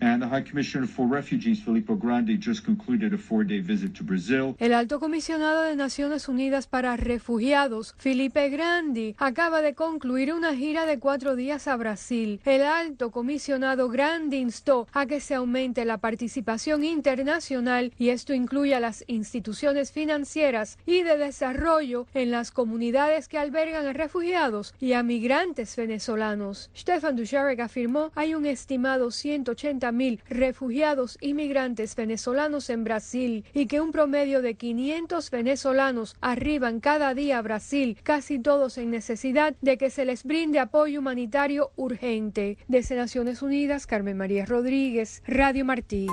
El alto comisionado de Naciones Unidas para Refugiados, Filippo Grandi, acaba de concluir una gira de 4 días a Brasil. El alto comisionado Grandi instó a que se aumente la participación internacional y esto incluye a las instituciones financieras y de desarrollo en las comunidades que albergan a refugiados y a migrantes venezolanos. Stefan Dujarric afirmó hay un estimado 180.000 refugiados y migrantes venezolanos en Brasil y que un promedio de 500 venezolanos arriban cada día a Brasil, casi todos en necesidad de que se les brinde apoyo humanitario urgente. Desde Naciones Unidas, Carmen María Rodríguez, Radio Martí.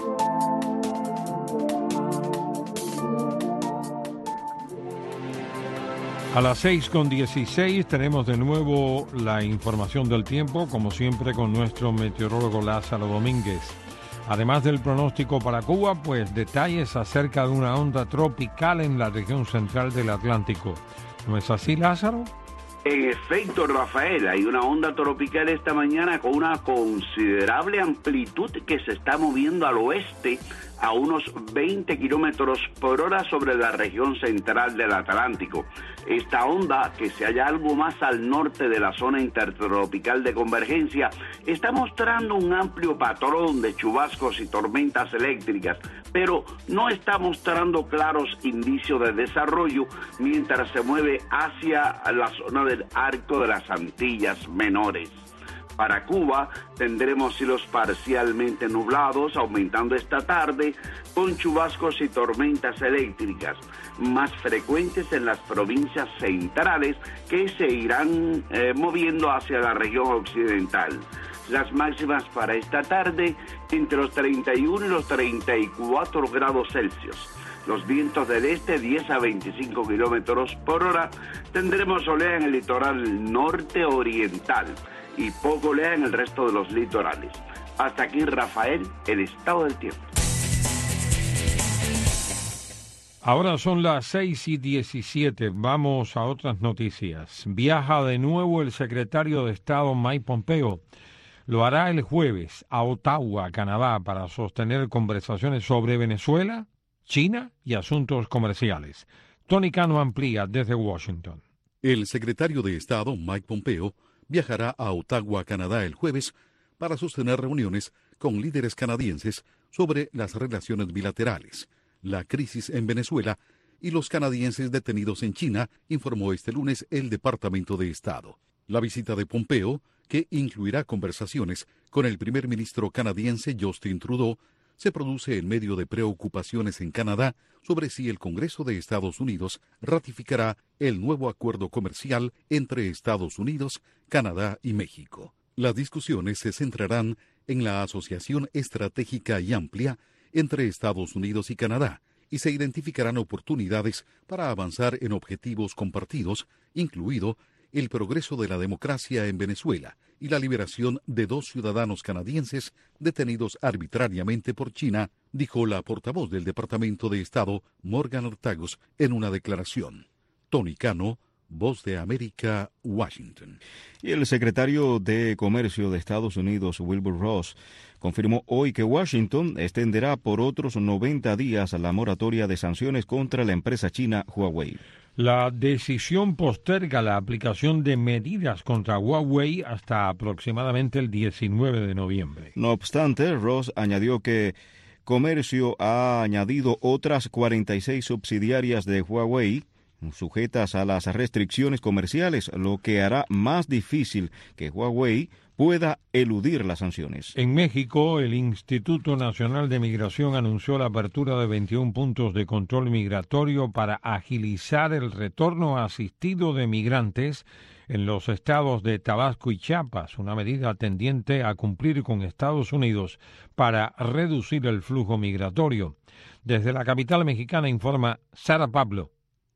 A las 6:16 tenemos de nuevo la información del tiempo, como siempre con nuestro meteorólogo Lázaro Domínguez. Además del pronóstico para Cuba, pues detalles acerca de una onda tropical en la región central del Atlántico. ¿No es así, Lázaro? En efecto, Rafael, hay una onda tropical esta mañana con una considerable amplitud que se está moviendo al oeste a unos 20 kilómetros por hora sobre la región central del Atlántico. Esta onda, que se halla algo más al norte de la zona intertropical de convergencia, está mostrando un amplio patrón de chubascos y tormentas eléctricas, pero no está mostrando claros indicios de desarrollo mientras se mueve hacia la zona del Arco de las Antillas Menores. Para Cuba tendremos cielos parcialmente nublados, aumentando esta tarde con chubascos y tormentas eléctricas, más frecuentes en las provincias centrales que se irán moviendo hacia la región occidental. Las máximas para esta tarde entre los 31 y los 34 grados Celsius. Los vientos del este 10 a 25 kilómetros por hora. Tendremos oleaje en el litoral norte oriental y poco oleaje en el resto de los litorales. Hasta aquí, Rafael, el estado del tiempo. Ahora son las 6:17. Vamos a otras noticias. Viaja de nuevo el secretario de Estado Mike Pompeo. Lo hará el jueves a Ottawa, Canadá, para sostener conversaciones sobre Venezuela, China y asuntos comerciales. Tony Cano amplía desde Washington. El secretario de Estado, Mike Pompeo, viajará a Ottawa, Canadá, el jueves para sostener reuniones con líderes canadienses sobre las relaciones bilaterales, la crisis en Venezuela y los canadienses detenidos en China, informó este lunes el Departamento de Estado. La visita de Pompeo, que incluirá conversaciones con el primer ministro canadiense Justin Trudeau, se produce en medio de preocupaciones en Canadá sobre si el Congreso de Estados Unidos ratificará el nuevo acuerdo comercial entre Estados Unidos, Canadá y México. Las discusiones se centrarán en la asociación estratégica y amplia entre Estados Unidos y Canadá, y se identificarán oportunidades para avanzar en objetivos compartidos, incluido el progreso de la democracia en Venezuela y la liberación de 2 ciudadanos canadienses detenidos arbitrariamente por China, dijo la portavoz del Departamento de Estado, Morgan Ortagus, en una declaración. Tony Cano, Voz de América, Washington. Y el secretario de Comercio de Estados Unidos, Wilbur Ross, confirmó hoy que Washington extenderá por otros 90 días la moratoria de sanciones contra la empresa china Huawei. La decisión posterga la aplicación de medidas contra Huawei hasta aproximadamente el 19 de noviembre. No obstante, Ross añadió que Comercio ha añadido otras 46 subsidiarias de Huawei sujetas a las restricciones comerciales, lo que hará más difícil que Huawei pueda eludir las sanciones. En México, el Instituto Nacional de Migración anunció la apertura de 21 puntos de control migratorio para agilizar el retorno asistido de migrantes en los estados de Tabasco y Chiapas, una medida tendiente a cumplir con Estados Unidos para reducir el flujo migratorio. Desde la capital mexicana informa Sara Pablo.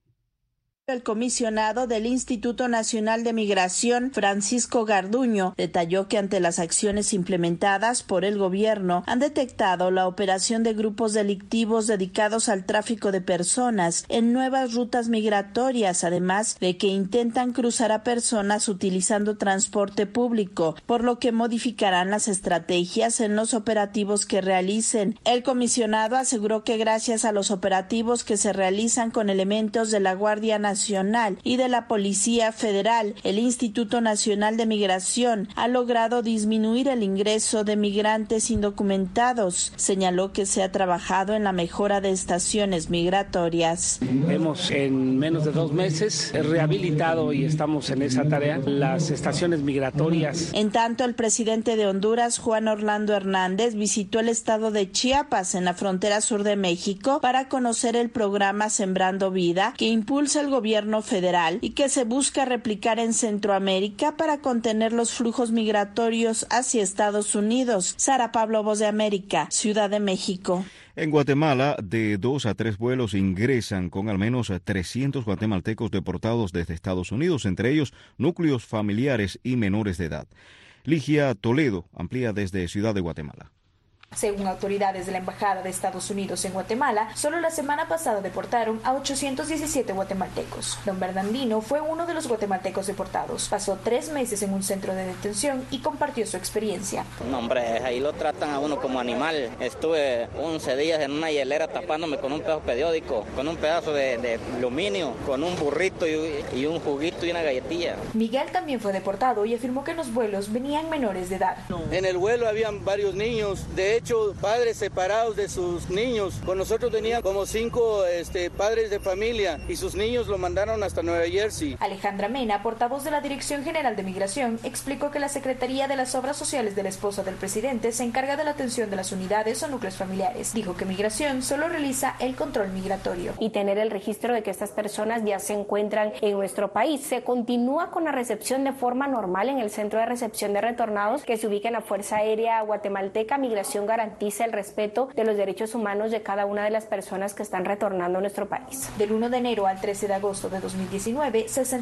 El comisionado del Instituto Nacional de Migración, Francisco Garduño, detalló que ante las acciones implementadas por el gobierno han detectado la operación de grupos delictivos dedicados al tráfico de personas en nuevas rutas migratorias, además de que intentan cruzar a personas utilizando transporte público, por lo que modificarán las estrategias en los operativos que realicen. El comisionado aseguró que gracias a los operativos que se realizan con elementos de la Guardia Nacional y de la Policía Federal, el Instituto Nacional de Migración ha logrado disminuir el ingreso de migrantes indocumentados. Señaló que se ha trabajado en la mejora de estaciones migratorias. Hemos en menos de 2 meses rehabilitado, y estamos en esa tarea, las estaciones migratorias. En tanto, el presidente de Honduras, Juan Orlando Hernández, visitó el estado de Chiapas en la frontera sur de México para conocer el programa Sembrando Vida que impulsa el gobierno federal y que se busca replicar en Centroamérica para contener los flujos migratorios hacia Estados Unidos. Sara Pablo, Voz de América, Ciudad de México. En Guatemala, de 2 a 3 vuelos ingresan con al menos 300 guatemaltecos deportados desde Estados Unidos, entre ellos núcleos familiares y menores de edad. Ligia Toledo amplía desde Ciudad de Guatemala. Según autoridades de la Embajada de Estados Unidos en Guatemala, solo la semana pasada deportaron a 817 guatemaltecos. Don Bernardino fue uno de los guatemaltecos deportados. Pasó 3 meses en un centro de detención y compartió su experiencia. No, hombre, ahí lo tratan a uno como animal. Estuve 11 días en una hielera tapándome con un pedazo periódico, con un pedazo de aluminio, con un burrito y un juguito y una galletilla. Miguel también fue deportado y afirmó que en los vuelos venían menores de edad. En el vuelo habían varios niños, de hecho padres separados de sus niños. Con nosotros venían como 5 padres de familia y sus niños lo mandaron hasta Nueva Jersey. Alejandra Mena, portavoz de la Dirección General de Migración, explicó que la Secretaría de las Obras Sociales de la esposa del presidente se encarga de la atención de las unidades o núcleos familiares. Dijo que Migración solo realiza el control migratorio. Y tener el registro de que estas personas ya se encuentran en nuestro país. Se continúa con la recepción de forma normal en el Centro de Recepción de Retornados que se ubica en la Fuerza Aérea Guatemalteca. Migración garantiza el respeto de los derechos humanos de cada una de las personas que están retornando a nuestro país. Del 1 de enero al 13 de agosto de 2019,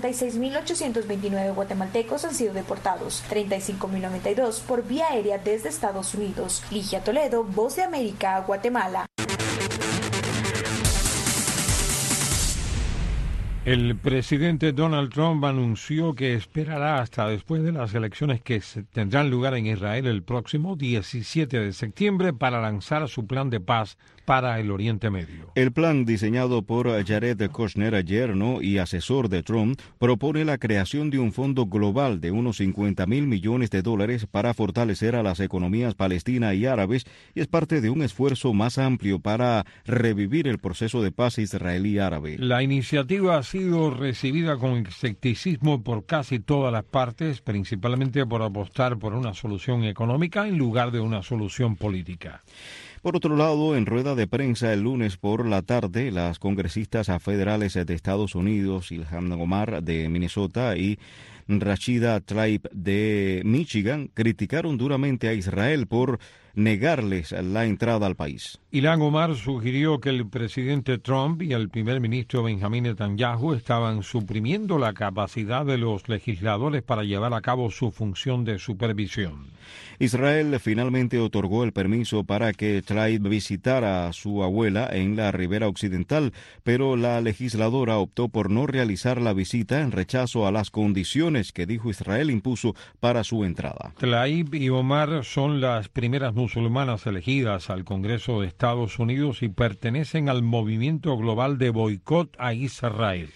66.829 guatemaltecos han sido deportados, 35.092 por vía aérea desde Estados Unidos. Ligia Toledo, Voz de América, Guatemala. El presidente Donald Trump anunció que esperará hasta después de las elecciones que tendrán lugar en Israel el próximo 17 de septiembre para lanzar su plan de paz para el Oriente Medio. El plan, diseñado por Jared Kushner, yerno y asesor de Trump, propone la creación de un fondo global de unos $50,000 millones para fortalecer a las economías palestina y árabes, y es parte de un esfuerzo más amplio para revivir el proceso de paz israelí-árabe. La iniciativa ha sido recibida con escepticismo por casi todas las partes, principalmente por apostar por una solución económica en lugar de una solución política. Por otro lado, en rueda de prensa el lunes por la tarde, las congresistas federales de Estados Unidos, Ilhan Omar de Minnesota y Rashida Tlaib de Michigan, criticaron duramente a Israel por negarles la entrada al país. Ilhan Omar sugirió que el presidente Trump y el primer ministro Benjamin Netanyahu estaban suprimiendo la capacidad de los legisladores para llevar a cabo su función de supervisión. Israel finalmente otorgó el permiso para que Tlaib visitara a su abuela en la ribera occidental, pero la legisladora optó por no realizar la visita en rechazo a las condiciones que dijo Israel impuso para su entrada. Tlaib y Omar son las primeras musulmanas elegidas al Congreso de Estados Unidos y pertenecen al movimiento global de boicot a Israel.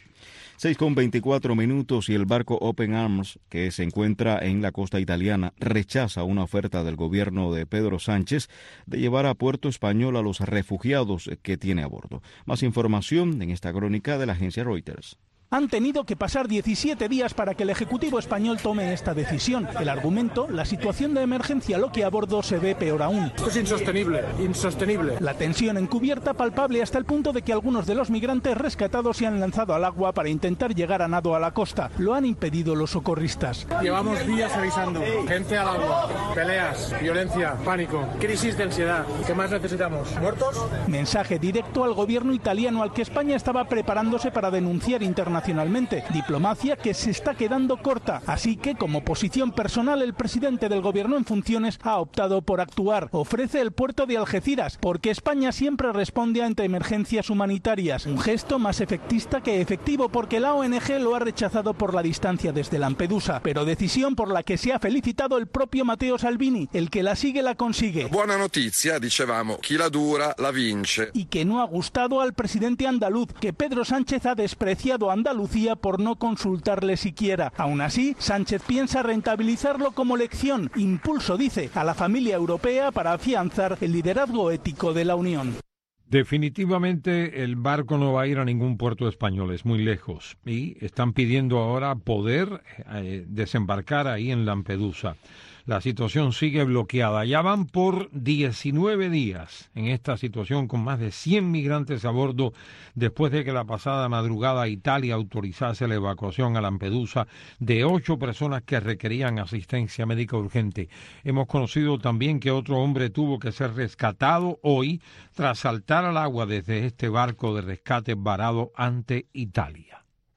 6:24 y el barco Open Arms, que se encuentra en la costa italiana, rechaza una oferta del gobierno de Pedro Sánchez de llevar a Puerto Español a los refugiados que tiene a bordo. Más información en esta crónica de la agencia Reuters. Han tenido que pasar 17 días para que el Ejecutivo español tome esta decisión. El argumento, la situación de emergencia, lo que a bordo se ve peor aún. Esto es insostenible, insostenible. La tensión encubierta palpable hasta el punto de que algunos de los migrantes rescatados se han lanzado al agua para intentar llegar a nado a la costa. Lo han impedido los socorristas. Llevamos días avisando. Gente al agua, peleas, violencia, pánico, crisis de ansiedad. ¿Qué más necesitamos? ¿Muertos? Mensaje directo al gobierno italiano al que España estaba preparándose para denunciar internacionalmente. Diplomacia que se está quedando corta. Así que, como posición personal, el presidente del gobierno en funciones ha optado por actuar. Ofrece el puerto de Algeciras, porque España siempre responde ante emergencias humanitarias. Un gesto más efectista que efectivo, porque la ONG lo ha rechazado por la distancia desde Lampedusa. Pero decisión por la que se ha felicitado el propio Matteo Salvini. El que la sigue la consigue. Buena noticia, dicevamo, chi la dura la vince. Y que no ha gustado al presidente andaluz, que Pedro Sánchez ha despreciado a Andalucía por no consultarle siquiera. Aún así, Sánchez piensa rentabilizarlo como lección, impulso, dice, a la familia europea para afianzar el liderazgo ético de la Unión. Definitivamente el barco no va a ir a ningún puerto español, es muy lejos, y están pidiendo ahora poder desembarcar ahí en Lampedusa. La situación sigue bloqueada. Ya van por 19 días en esta situación con más de 100 migrantes a bordo después de que la pasada madrugada Italia autorizase la evacuación a Lampedusa de 8 personas que requerían asistencia médica urgente. Hemos conocido también que otro hombre tuvo que ser rescatado hoy tras saltar al agua desde este barco de rescate varado ante Italia.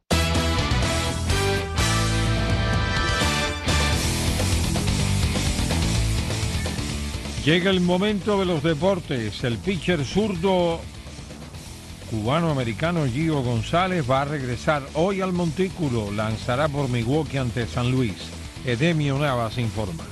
Llega el momento de los deportes. El pitcher zurdo cubano-americano Gio González va a regresar hoy al montículo. Lanzará por Milwaukee ante San Luis. Edemio Navas informa.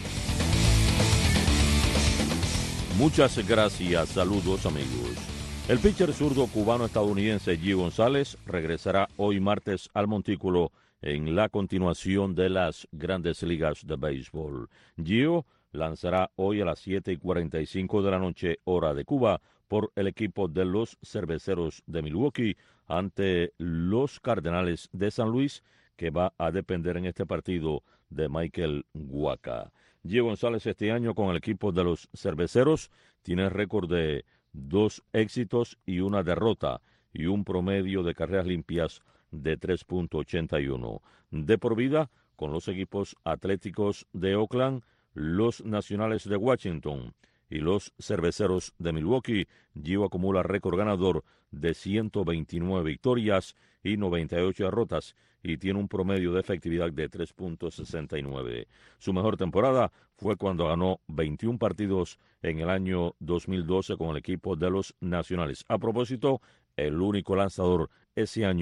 Muchas gracias. Saludos, amigos. El pitcher zurdo cubano-estadounidense Gio González regresará hoy martes al montículo en la continuación de las Grandes Ligas de Béisbol. Gio lanzará hoy a las 7:45 de la noche, hora de Cuba, por el equipo de los Cerveceros de Milwaukee ante los Cardenales de San Luis, que va a depender en este partido de Michael Wacha. Gio González este año con el equipo de los Cerveceros tiene récord de 2 éxitos y 1 derrota y un promedio de carreras limpias de 3.81. De por vida, con los equipos Atléticos de Oakland, los Nacionales de Washington y los Cerveceros de Milwaukee, Gio acumula récord ganador de 129 victorias y 98 derrotas y tiene un promedio de efectividad de 3.69. Su mejor temporada fue cuando ganó 21 partidos en el año 2012 con el equipo de los Nacionales. A propósito, el único lanzador ese año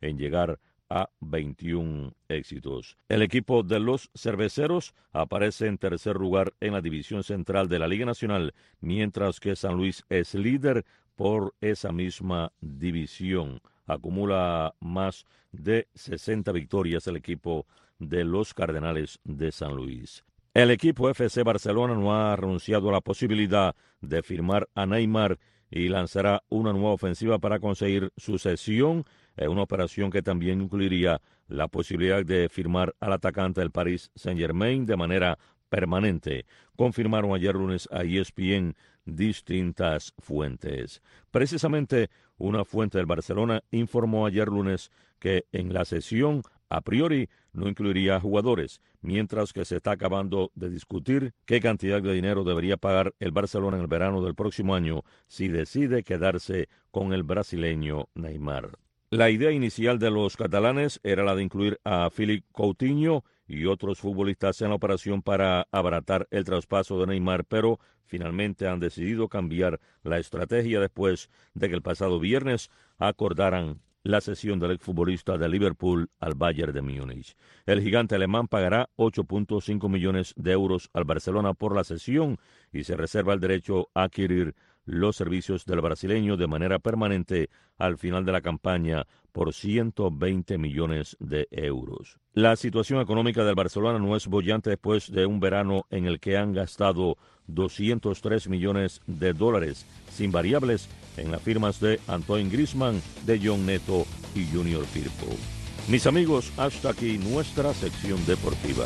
en llegar a 21 éxitos. El equipo de los Cerveceros aparece en tercer lugar en la división central de la Liga Nacional, mientras que San Luis es líder por esa misma división. Acumula más de 60 victorias el equipo de los Cardenales de San Luis. El equipo FC Barcelona no ha renunciado a la posibilidad de firmar a Neymar y lanzará una nueva ofensiva para conseguir su cesión en una operación que también incluiría la posibilidad de firmar al atacante del Paris Saint-Germain de manera permanente. Confirmaron ayer lunes a ESPN distintas fuentes. Precisamente una fuente del Barcelona informó ayer lunes que en la cesión a priori no incluiría jugadores, mientras que se está acabando de discutir qué cantidad de dinero debería pagar el Barcelona en el verano del próximo año si decide quedarse con el brasileño Neymar. La idea inicial de los catalanes era la de incluir a Philippe Coutinho y otros futbolistas en la operación para abaratar el traspaso de Neymar, pero finalmente han decidido cambiar la estrategia después de que el pasado viernes acordaran la cesión del exfutbolista de Liverpool al Bayern de Múnich. El gigante alemán pagará 8.5 millones de euros al Barcelona por la cesión y se reserva el derecho a adquirir los servicios del brasileño de manera permanente al final de la campaña por 120 millones de euros. La situación económica del Barcelona no es bollante después de un verano en el que han gastado 203 millones de dólares sin variables en las firmas de Antoine Griezmann, de John Neto y Junior Firpo. Mis amigos, hasta aquí nuestra sección deportiva.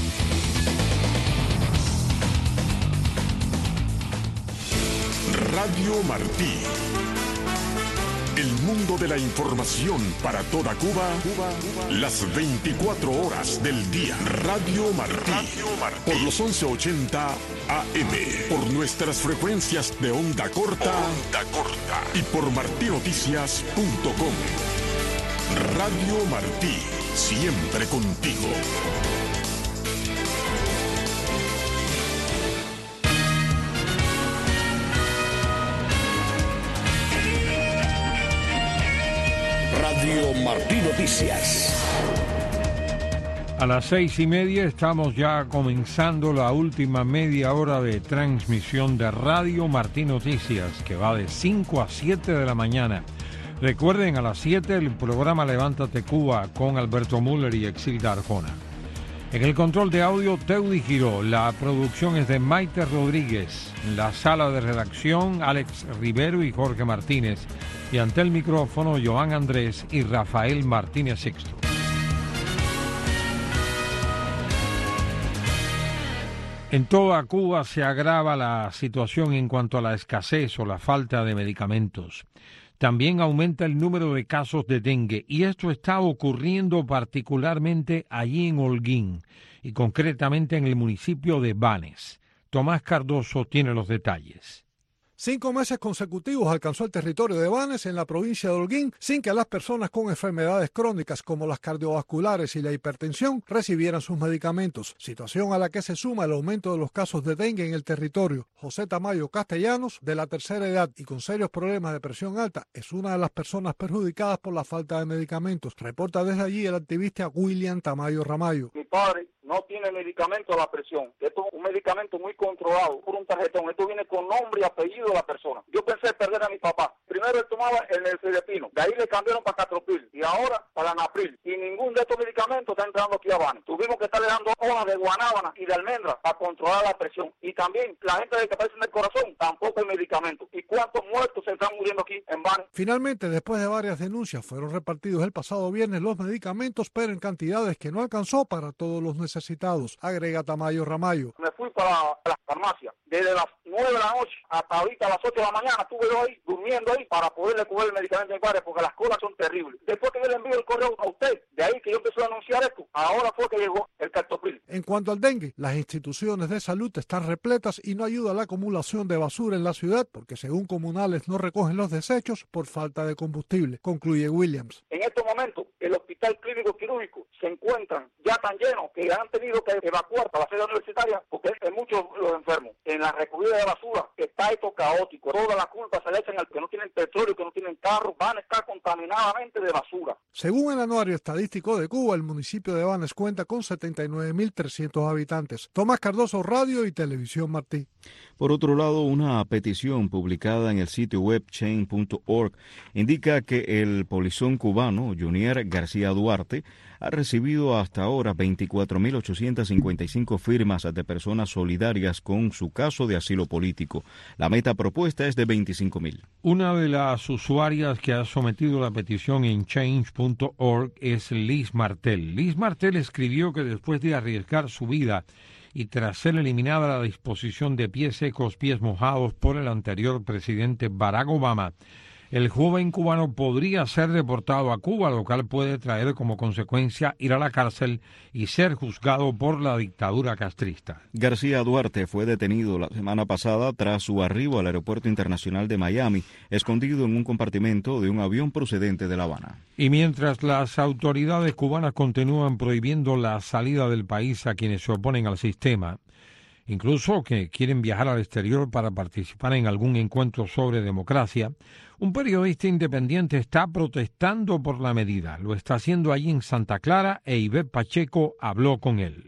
Radio Martí. El mundo de la información para toda Cuba, las 24 horas del día. Radio Martí. Por los 1180 AM. Por nuestras frecuencias de onda corta. Y por martinoticias.com. Radio Martí. Siempre contigo. Radio Martí Noticias. A las 6:30 estamos ya comenzando la última media hora de transmisión de Radio Martí Noticias, que va de 5 a 7 de la mañana. Recuerden, a las 7 el programa Levántate Cuba con Alberto Müller y Exilda Arjona. En el control de audio, Teudy Giró. La producción es de Maite Rodríguez. En la sala de redacción, Alex Rivero y Jorge Martínez. Y ante el micrófono, Joan Andrés y Rafael Martínez Sixto. En toda Cuba se agrava la situación en cuanto a la escasez o la falta de medicamentos. También aumenta el número de casos de dengue y esto está ocurriendo particularmente allí en Holguín y concretamente en el municipio de Banes. Tomás Cardoso tiene los detalles. 5 meses consecutivos alcanzó el territorio de Banes en la provincia de Holguín sin que las personas con enfermedades crónicas como las cardiovasculares y la hipertensión recibieran sus medicamentos, situación a la que se suma el aumento de los casos de dengue en el territorio. José Tamayo Castellanos, de la tercera edad y con serios problemas de presión alta, es una de las personas perjudicadas por la falta de medicamentos. Reporta desde allí el activista William Tamayo Ramayo. Mi padre no tiene medicamento a la presión. Esto es un medicamento muy controlado por un tarjetón. Esto viene con nombre y apellido de la persona. Yo pensé perder a mi papá. Primero él tomaba el Filipino, de ahí le cambiaron para Catropil y ahora para Napril. Y ningún de estos medicamentos está entrando aquí a Banes. Tuvimos que estarle dando hojas de guanábana y de almendra para controlar la presión. Y también la gente que padece del corazón, tampoco hay medicamentos. ¿Y cuántos muertos se están muriendo aquí en Banes? Finalmente, después de varias denuncias, fueron repartidos el pasado viernes los medicamentos, pero en cantidades que no alcanzó para todos los necesitados, agrega Tamayo Ramayo. Me fui para la farmacia. Desde las 9 de la noche hasta ahorita a las 8 de la mañana estuve yo ahí, durmiendo ahí, para poderle cubrir el medicamento a mi padre, porque las colas son terribles. Después que yo le envío el correo a usted, de ahí que yo empecé a anunciar esto, ahora fue que llegó el Cartopril. En cuanto al dengue, las instituciones de salud están repletas y no ayuda la acumulación de basura en la ciudad, porque según comunales no recogen los desechos por falta de combustible, concluye Williams. En estos momentos, el hospital clínico quirúrgico se encuentran ya tan llenos que han tenido que evacuar para la sede universitaria, porque hay muchos los enfermos. En la recogida de basura está esto caótico. Toda la culpa se le echan al que no tienen petróleo, que no tienen carro. Van a estar con contaminadamente de basura. Según el Anuario Estadístico de Cuba, el municipio de Banes cuenta con 79.300 habitantes. Tomás Cardoso, Radio y Televisión Martí. Por otro lado, una petición publicada en el sitio web change.org indica que el polizón cubano Junier García Duarte ha recibido hasta ahora 24.855 firmas de personas solidarias con su caso de asilo político. La meta propuesta es de 25.000. Una de las usuarias que ha sometido la petición en change.org es Liz Martel. Liz Martel escribió que después de arriesgar su vida y tras ser eliminada la disposición de pies secos, pies mojados por el anterior presidente Barack Obama, el joven cubano podría ser deportado a Cuba, lo cual puede traer como consecuencia ir a la cárcel y ser juzgado por la dictadura castrista. García Duarte fue detenido la semana pasada tras su arribo al Aeropuerto Internacional de Miami, escondido en un compartimento de un avión procedente de La Habana. Y mientras las autoridades cubanas continúan prohibiendo la salida del país a quienes se oponen al sistema, incluso que quieren viajar al exterior para participar en algún encuentro sobre democracia, un periodista independiente está protestando por la medida. Lo está haciendo allí en Santa Clara e Ivette Pacheco habló con él.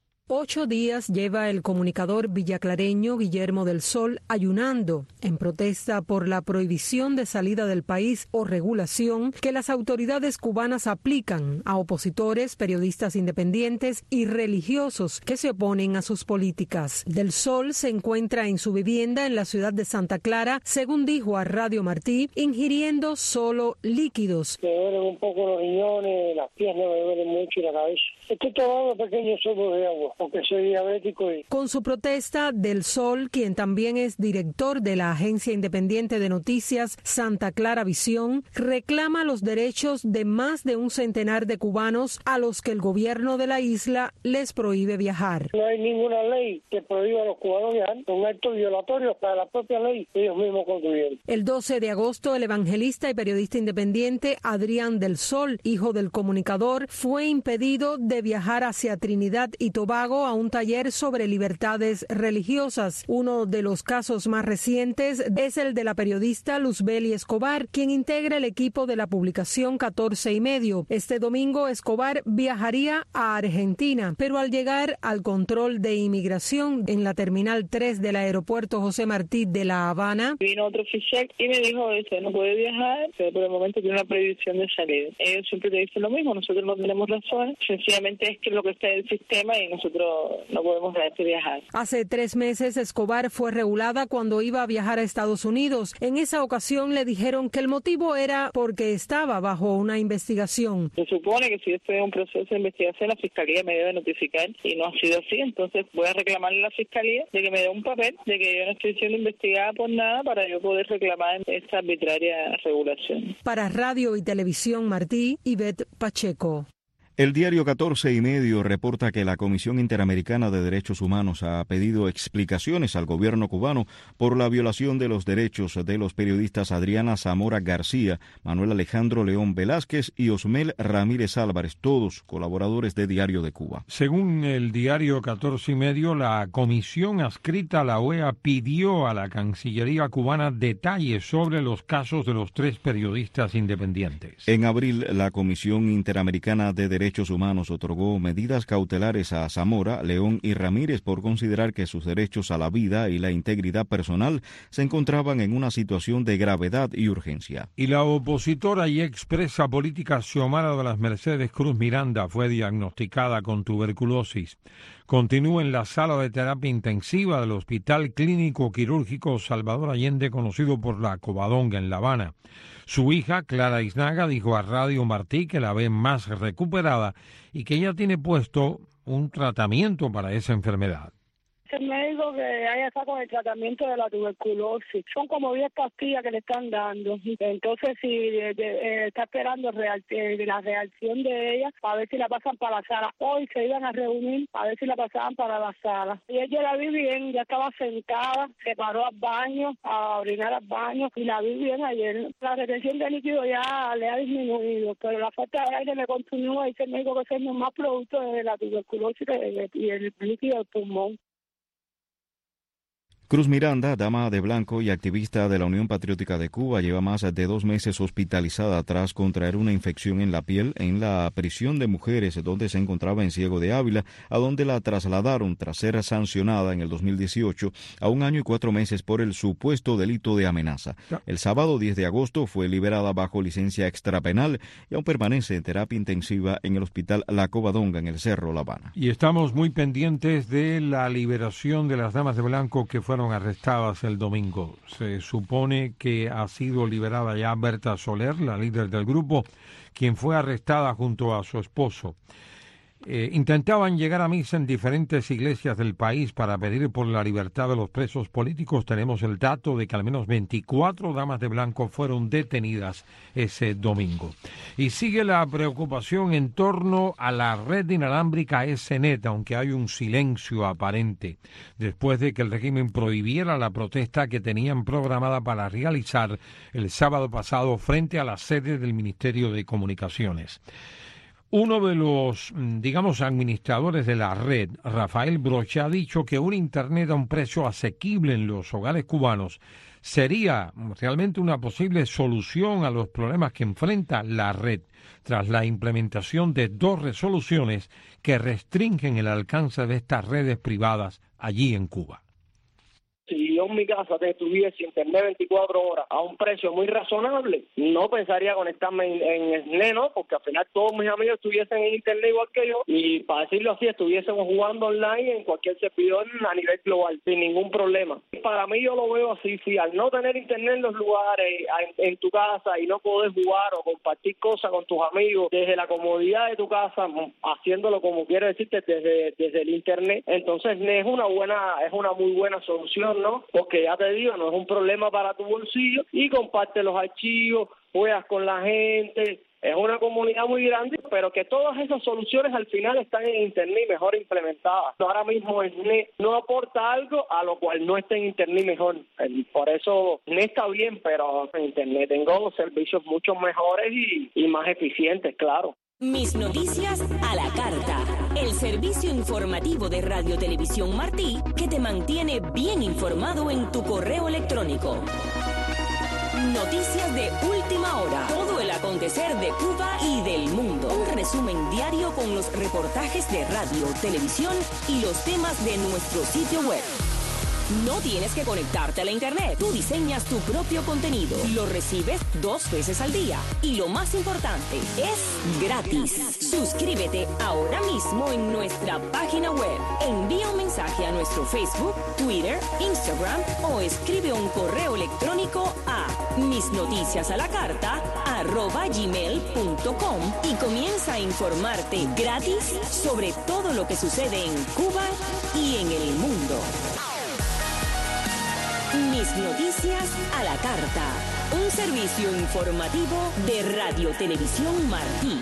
8 días lleva el comunicador villaclareño Guillermo del Sol ayunando en protesta por la prohibición de salida del país o regulación que las autoridades cubanas aplican a opositores, periodistas independientes y religiosos que se oponen a sus políticas. Del Sol se encuentra en su vivienda en la ciudad de Santa Clara, según dijo a Radio Martí, ingiriendo solo líquidos. Me duelen un poco los riñones, las piernas me duelen mucho y la cabeza. Estoy tomando pequeños sorbos de agua, porque soy diabético. Con su protesta, Del Sol, quien también es director de la agencia independiente de noticias Santa Clara Visión, reclama los derechos de más de un centenar de cubanos a los que el gobierno de la isla les prohíbe viajar. No hay ninguna ley que prohíba a los cubanos viajar, un acto violatorio para la propia ley que ellos mismos construyeron. El 12 de agosto, el evangelista y periodista independiente Adrián Del Sol, hijo del comunicador, fue impedido de viajar hacia Trinidad y Tobago a un taller sobre libertades religiosas. Uno de los casos más recientes es el de la periodista Luzbeli Escobar, quien integra el equipo de la publicación 14 y medio. Este domingo Escobar viajaría a Argentina, pero al llegar al control de inmigración en la terminal 3 del aeropuerto José Martí de La Habana, vino otro oficial y me dijo, no puede viajar, pero por el momento tiene una prohibición de salida. Ellos siempre te dicen lo mismo, nosotros no tenemos razón, sencillamente es que lo que está en el sistema y nosotros no podemos dejarte viajar. Hace 3 meses Escobar fue regulada cuando iba a viajar a Estados Unidos. En esa ocasión le dijeron que el motivo era porque estaba bajo una investigación. Se supone que si yo estoy en un proceso de investigación, la fiscalía me debe notificar y no ha sido así, entonces voy a reclamarle a la fiscalía de que me dé un papel de que yo no estoy siendo investigada por nada para yo poder reclamar esta arbitraria regulación. Para Radio y Televisión Martí, Ivette Pacheco. El diario 14 y medio reporta que la Comisión Interamericana de Derechos Humanos ha pedido explicaciones al gobierno cubano por la violación de los derechos de los periodistas Adriana Zamora García, Manuel Alejandro León Velázquez y Osmel Ramírez Álvarez, todos colaboradores de Diario de Cuba. Según el diario 14 y medio, la comisión adscrita a la OEA pidió a la Cancillería cubana detalles sobre los casos de los 3 periodistas independientes. En abril, la Comisión Interamericana de Derechos Humanos otorgó medidas cautelares a Zamora, León y Ramírez por considerar que sus derechos a la vida y la integridad personal se encontraban en una situación de gravedad y urgencia. Y la opositora y expresa política Xiomara de las Mercedes Cruz Miranda fue diagnosticada con tuberculosis. Continúa en la sala de terapia intensiva del Hospital Clínico Quirúrgico Salvador Allende, conocido por la Covadonga en La Habana. Su hija, Clara Iznaga, dijo a Radio Martí que la ve más recuperada y que ella tiene puesto un tratamiento para esa enfermedad. El médico que ella está con el tratamiento de la tuberculosis. Son como 10 pastillas que le están dando. Entonces, si está esperando la reacción de ella, a ver si la pasan para la sala. Hoy se iban a reunir a ver si la pasaban para la sala. Y ella la vi bien, ya estaba sentada, se paró al baño, a orinar al baño, y la vi bien ayer. La retención de líquido ya le ha disminuido, pero la falta de aire le continúa. Dice el médico que es más producto de la tuberculosis y el líquido del pulmón. Cruz Miranda, dama de blanco y activista de la Unión Patriótica de Cuba, lleva más de 2 meses hospitalizada tras contraer una infección en la piel en la prisión de mujeres donde se encontraba en Ciego de Ávila, a donde la trasladaron tras ser sancionada en el 2018 a 1 año y 4 meses por el supuesto delito de amenaza. El sábado 10 de agosto fue liberada bajo licencia extrapenal y aún permanece en terapia intensiva en el Hospital La Covadonga en el Cerro La Habana. Y estamos muy pendientes de la liberación de las damas de blanco que fueron arrestadas el domingo. Se supone que ha sido liberada ya Berta Soler, la líder del grupo, quien fue arrestada junto a su esposo. Intentaban llegar a misa en diferentes iglesias del país para pedir por la libertad de los presos políticos. Tenemos el dato de que al menos 24 damas de blanco fueron detenidas ese domingo. Y sigue la preocupación en torno a la red inalámbrica SNET, aunque hay un silencio aparente, después de que el régimen prohibiera la protesta que tenían programada para realizar el sábado pasado frente a la sede del Ministerio de Comunicaciones. Uno de los, administradores de la red, Rafael Brocha, ha dicho que un Internet a un precio asequible en los hogares cubanos sería realmente una posible solución a los problemas que enfrenta la red tras la implementación de 2 resoluciones que restringen el alcance de estas redes privadas allí en Cuba. Si yo en mi casa tuviese internet 24 horas a un precio muy razonable, no pensaría conectarme en SNET, ¿no? Porque al final todos mis amigos estuviesen en internet igual que yo y, para decirlo así, estuviésemos jugando online en cualquier servidor a nivel global sin ningún problema. Para mí yo lo veo así, si al no tener internet en los lugares, en tu casa, y no poder jugar o compartir cosas con tus amigos desde la comodidad de tu casa, haciéndolo como quiero decirte desde el internet, entonces SNET es una muy buena solución, ¿no? Porque ya te digo, no es un problema para tu bolsillo y comparte los archivos, juegas con la gente, es una comunidad muy grande, pero que todas esas soluciones al final están en internet mejor implementadas. Ahora mismo SNET no aporta algo a lo cual no está en internet mejor. Por eso SNET está bien, pero en internet tengo servicios mucho mejores y más eficientes, claro. Mis noticias a la carta. El servicio informativo de Radio Televisión Martí que te mantiene bien informado en tu correo electrónico. Noticias de última hora. Todo el acontecer de Cuba y del mundo. Un resumen diario con los reportajes de radio, televisión y los temas de nuestro sitio web. No tienes que conectarte a la internet. Tú diseñas tu propio contenido. Lo recibes 2 veces al día. Y lo más importante, es gratis. Suscríbete ahora mismo en nuestra página web. Envía un mensaje a nuestro Facebook, Twitter, Instagram o escribe un correo electrónico a misnoticiasalacarta@gmail.com y comienza a informarte gratis sobre todo lo que sucede en Cuba y en el mundo. Mis noticias a la carta. Un servicio informativo de Radio Televisión Martí.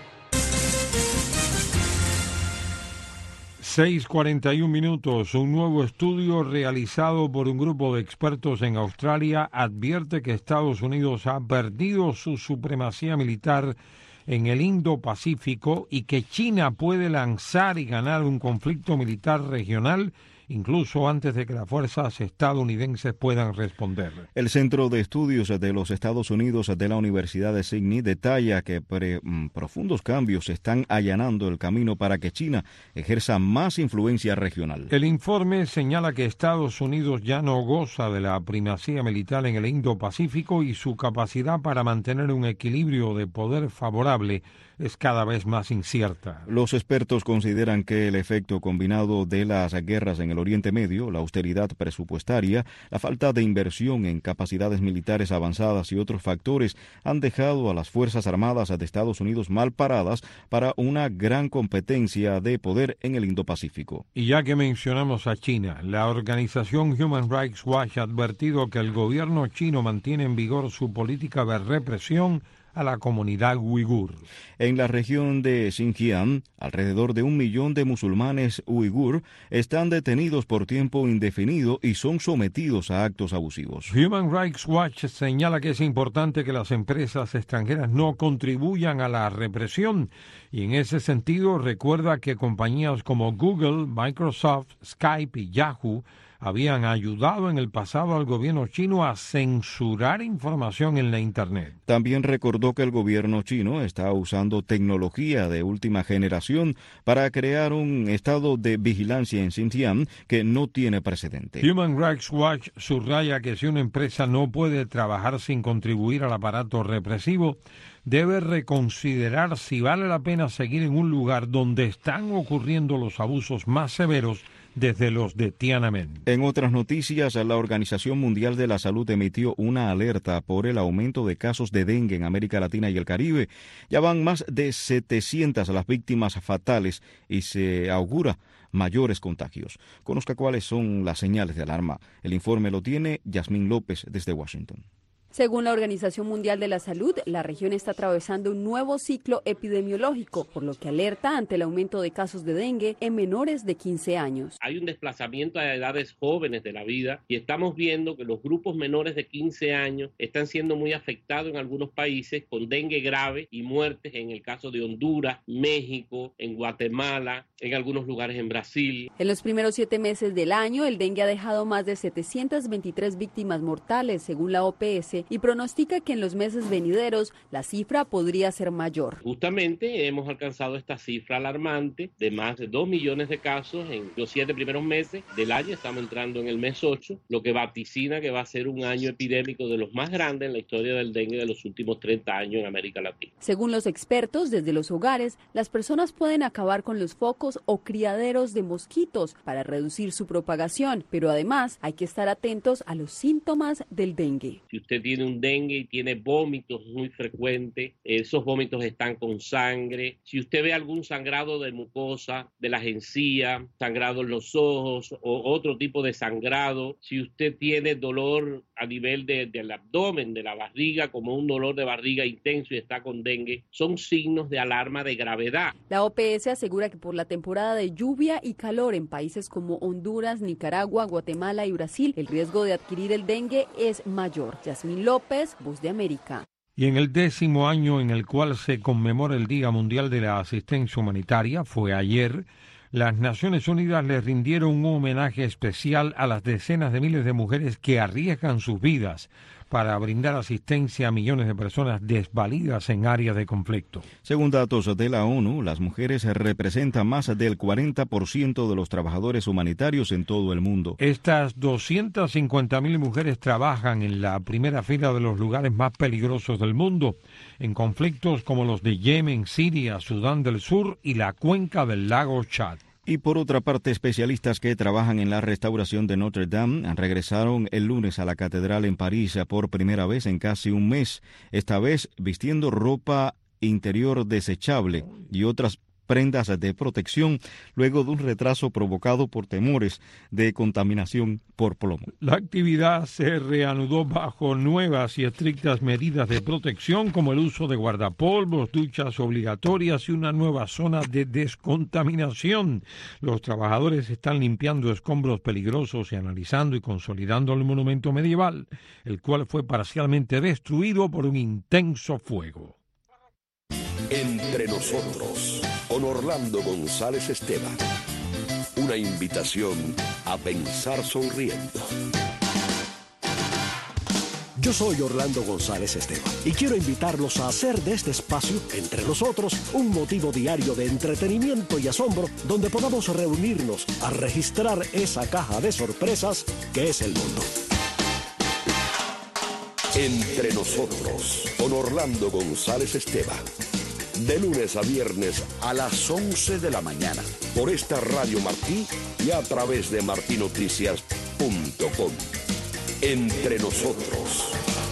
6:41 minutos. Un nuevo estudio realizado por un grupo de expertos en Australia advierte que Estados Unidos ha perdido su supremacía militar en el Indo-Pacífico y que China puede lanzar y ganar un conflicto militar regional incluso antes de que las fuerzas estadounidenses puedan responder. El Centro de Estudios de los Estados Unidos de la Universidad de Sydney detalla que profundos cambios están allanando el camino para que China ejerza más influencia regional. El informe señala que Estados Unidos ya no goza de la primacía militar en el Indo-Pacífico y su capacidad para mantener un equilibrio de poder favorable es cada vez más incierta. Los expertos consideran que el efecto combinado de las guerras en el Oriente Medio, la austeridad presupuestaria, la falta de inversión en capacidades militares avanzadas y otros factores han dejado a las Fuerzas Armadas de Estados Unidos mal paradas para una gran competencia de poder en el Indo-Pacífico. Y ya que mencionamos a China, la organización Human Rights Watch ha advertido que el gobierno chino mantiene en vigor su política de represión a la comunidad uigur. En la región de Xinjiang, alrededor de 1 millón de musulmanes uigur están detenidos por tiempo indefinido y son sometidos a actos abusivos. Human Rights Watch señala que es importante que las empresas extranjeras no contribuyan a la represión y en ese sentido recuerda que compañías como Google, Microsoft, Skype y Yahoo habían ayudado en el pasado al gobierno chino a censurar información en la Internet. También recordó que el gobierno chino está usando tecnología de última generación para crear un estado de vigilancia en Xinjiang que no tiene precedente. Human Rights Watch subraya que si una empresa no puede trabajar sin contribuir al aparato represivo, debe reconsiderar si vale la pena seguir en un lugar donde están ocurriendo los abusos más severos desde los de Tiananmen. En otras noticias, la Organización Mundial de la Salud emitió una alerta por el aumento de casos de dengue en América Latina y el Caribe. Ya van más de 700 las víctimas fatales y se augura mayores contagios. Conozca cuáles son las señales de alarma. El informe lo tiene Yasmín López desde Washington. Según la Organización Mundial de la Salud, la región está atravesando un nuevo ciclo epidemiológico, por lo que alerta ante el aumento de casos de dengue en menores de 15 años. Hay un desplazamiento a edades jóvenes de la vida y estamos viendo que los grupos menores de 15 años están siendo muy afectados en algunos países con dengue grave y muertes en el caso de Honduras, México, en Guatemala, en algunos lugares en Brasil. En los primeros 7 meses del año, el dengue ha dejado más de 723 víctimas mortales, según la OPS, y pronostica que en los meses venideros la cifra podría ser mayor. Justamente hemos alcanzado esta cifra alarmante de más de 2 millones de casos en los 7 primeros meses del año. Estamos entrando en el mes 8, lo que vaticina que va a ser un año epidémico de los más grandes en la historia del dengue de los últimos 30 años en América Latina. Según los expertos, desde los hogares, las personas pueden acabar con los focos o criaderos de mosquitos para reducir su propagación, pero además hay que estar atentos a los síntomas del dengue. Si usted tiene un dengue y tiene vómitos muy frecuentes, esos vómitos están con sangre. Si usted ve algún sangrado de mucosa, de las encías, sangrado en los ojos o otro tipo de sangrado, si usted tiene dolor a nivel del abdomen, de la barriga, como un dolor de barriga intenso y está con dengue, son signos de alarma de gravedad. La OPS asegura que por la temporada de lluvia y calor en países como Honduras, Nicaragua, Guatemala y Brasil, el riesgo de adquirir el dengue es mayor. Yasmín López, Voz de América. Y en el 10º año en el cual se conmemora el Día Mundial de la Asistencia Humanitaria, fue ayer, las Naciones Unidas le rindieron un homenaje especial a las decenas de miles de mujeres que arriesgan sus vidas para brindar asistencia a millones de personas desvalidas en áreas de conflicto. Según datos de la ONU, las mujeres representan más del 40% de los trabajadores humanitarios en todo el mundo. Estas 250.000 mujeres trabajan en la primera fila de los lugares más peligrosos del mundo, en conflictos como los de Yemen, Siria, Sudán del Sur y la cuenca del lago Chad. Y por otra parte, especialistas que trabajan en la restauración de Notre Dame regresaron el lunes a la catedral en París por primera vez en casi un mes, esta vez vistiendo ropa interior desechable y otras prendas de protección luego de un retraso provocado por temores de contaminación por plomo. La actividad se reanudó bajo nuevas y estrictas medidas de protección como el uso de guardapolvos, duchas obligatorias y una nueva zona de descontaminación. Los trabajadores están limpiando escombros peligrosos y analizando y consolidando el monumento medieval, el cual fue parcialmente destruido por un intenso fuego. Entre nosotros, con Orlando González Esteban. Una invitación a pensar sonriendo. Yo soy Orlando González Esteban y quiero invitarlos a hacer de este espacio, Entre Nosotros, un motivo diario de entretenimiento y asombro donde podamos reunirnos a registrar esa caja de sorpresas que es el mundo. Entre Nosotros, con Orlando González Esteban. De lunes a viernes a las 11 de la mañana. Por esta Radio Martí y a través de martinoticias.com. Entre Nosotros.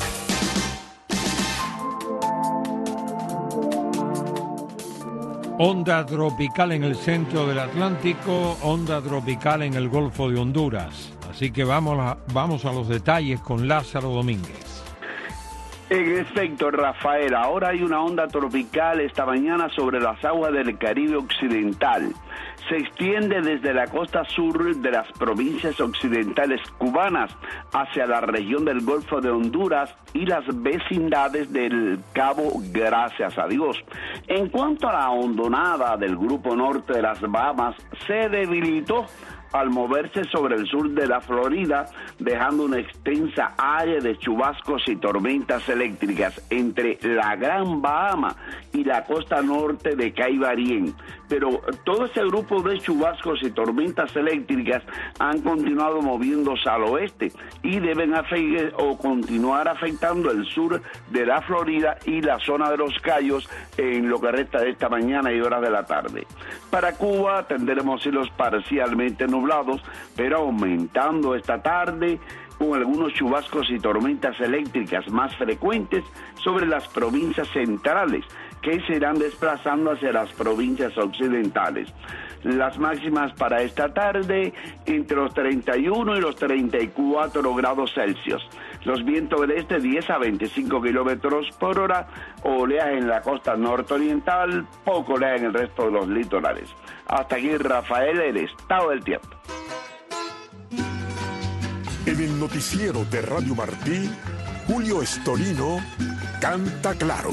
Onda tropical en el centro del Atlántico, onda tropical en el Golfo de Honduras. Así que vamos a los detalles con Lázaro Domínguez. En efecto, Rafael, ahora hay una onda tropical esta mañana sobre las aguas del Caribe occidental. Se extiende desde la costa sur de las provincias occidentales cubanas hacia la región del Golfo de Honduras y las vecindades del Cabo, gracias a Dios. En cuanto a la hondonada del grupo norte de las Bahamas, se debilitó al moverse sobre el sur de la Florida, dejando una extensa área de chubascos y tormentas eléctricas entre la Gran Bahama y la costa norte de Caibarien. Pero todo ese grupo de chubascos y tormentas eléctricas han continuado moviéndose al oeste y deben continuar afectando el sur de la Florida y la zona de los Cayos en lo que resta de esta mañana y horas de la tarde. Para Cuba tendremos cielos parcialmente nublados, pero aumentando esta tarde con algunos chubascos y tormentas eléctricas más frecuentes sobre las provincias centrales, que se irán desplazando hacia las provincias occidentales. Las máximas para esta tarde entre los 31 y los 34 grados Celsius. Los vientos del este 10 a 25 kilómetros por hora, oleaje en la costa nororiental, poco oleaje en el resto de los litorales. Hasta aquí, Rafael, el estado del tiempo. En el noticiero de Radio Martí, Julio Estorino canta claro.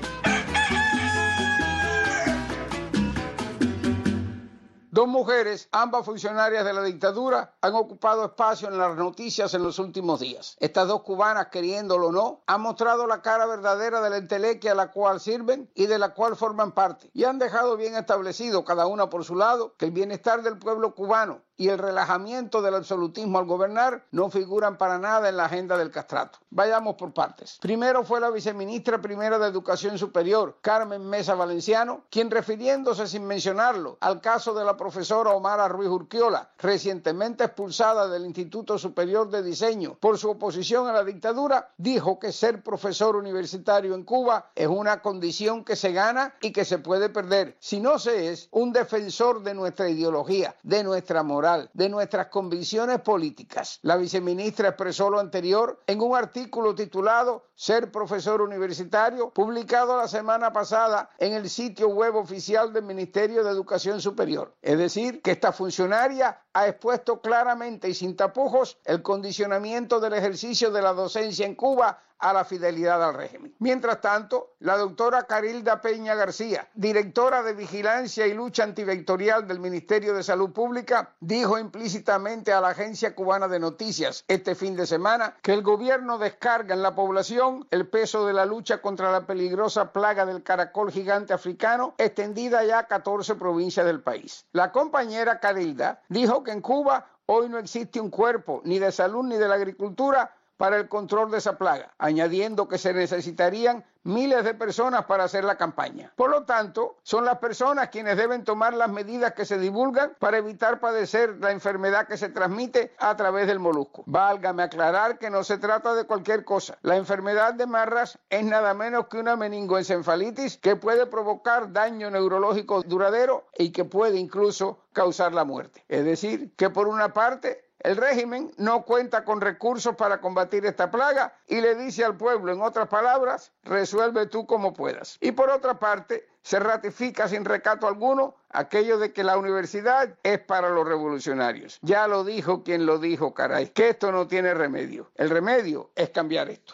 Dos mujeres, ambas funcionarias de la dictadura, han ocupado espacio en las noticias en los últimos días. Estas dos cubanas, queriéndolo o no, han mostrado la cara verdadera de la entelequia a la cual sirven y de la cual forman parte, y han dejado bien establecido, cada una por su lado, que el bienestar del pueblo cubano y el relajamiento del absolutismo al gobernar no figuran para nada en la agenda del castrato. Vayamos por partes. Primero fue la viceministra primera de Educación Superior, Carmen Mesa Valenciano, quien, refiriéndose sin mencionarlo al caso de la profesora Omara Ruiz Urquiola, recientemente expulsada del Instituto Superior de Diseño por su oposición a la dictadura, dijo que ser profesor universitario en Cuba es una condición que se gana y que se puede perder si no se es un defensor de nuestra ideología, de nuestra moral, de nuestras convicciones políticas. La viceministra expresó lo anterior en un artículo titulado Ser profesor universitario, publicado la semana pasada en el sitio web oficial del Ministerio de Educación Superior. Es decir, que esta funcionaria ha expuesto claramente y sin tapujos el condicionamiento del ejercicio de la docencia en Cuba a la fidelidad al régimen. Mientras tanto, la doctora Carilda Peña García, directora de Vigilancia y Lucha Antivectorial del Ministerio de Salud Pública, dijo implícitamente a la Agencia Cubana de Noticias este fin de semana que el gobierno descarga en la población el peso de la lucha contra la peligrosa plaga del caracol gigante africano, extendida ya a 14 provincias del país. La compañera Carilda dijo que en Cuba hoy no existe un cuerpo ni de salud ni de la agricultura para el control de esa plaga, añadiendo que se necesitarían miles de personas para hacer la campaña. Por lo tanto, son las personas quienes deben tomar las medidas que se divulgan para evitar padecer la enfermedad que se transmite a través del molusco. Válgame aclarar que no se trata de cualquier cosa. La enfermedad de Marras es nada menos que una meningoencefalitis que puede provocar daño neurológico duradero y que puede incluso causar la muerte. Es decir, que por una parte, el régimen no cuenta con recursos para combatir esta plaga y le dice al pueblo, en otras palabras, resuelve tú como puedas. Y por otra parte, se ratifica sin recato alguno aquello de que la universidad es para los revolucionarios. Ya lo dijo quien lo dijo, caray, que esto no tiene remedio. El remedio es cambiar esto.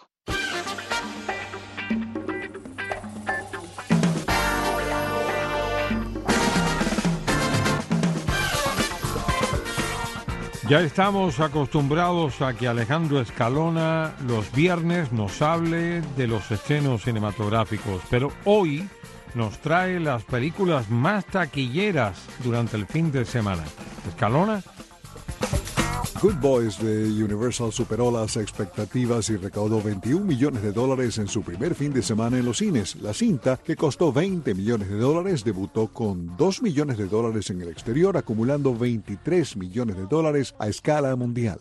Ya estamos acostumbrados a que Alejandro Escalona los viernes nos hable de los estrenos cinematográficos, pero hoy nos trae las películas más taquilleras durante el fin de semana. Escalona. Good Boys de Universal superó las expectativas y recaudó $21 millones en su primer fin de semana en los cines. La cinta, que costó $20 millones, debutó con $2 millones en el exterior, acumulando $23 millones a escala mundial.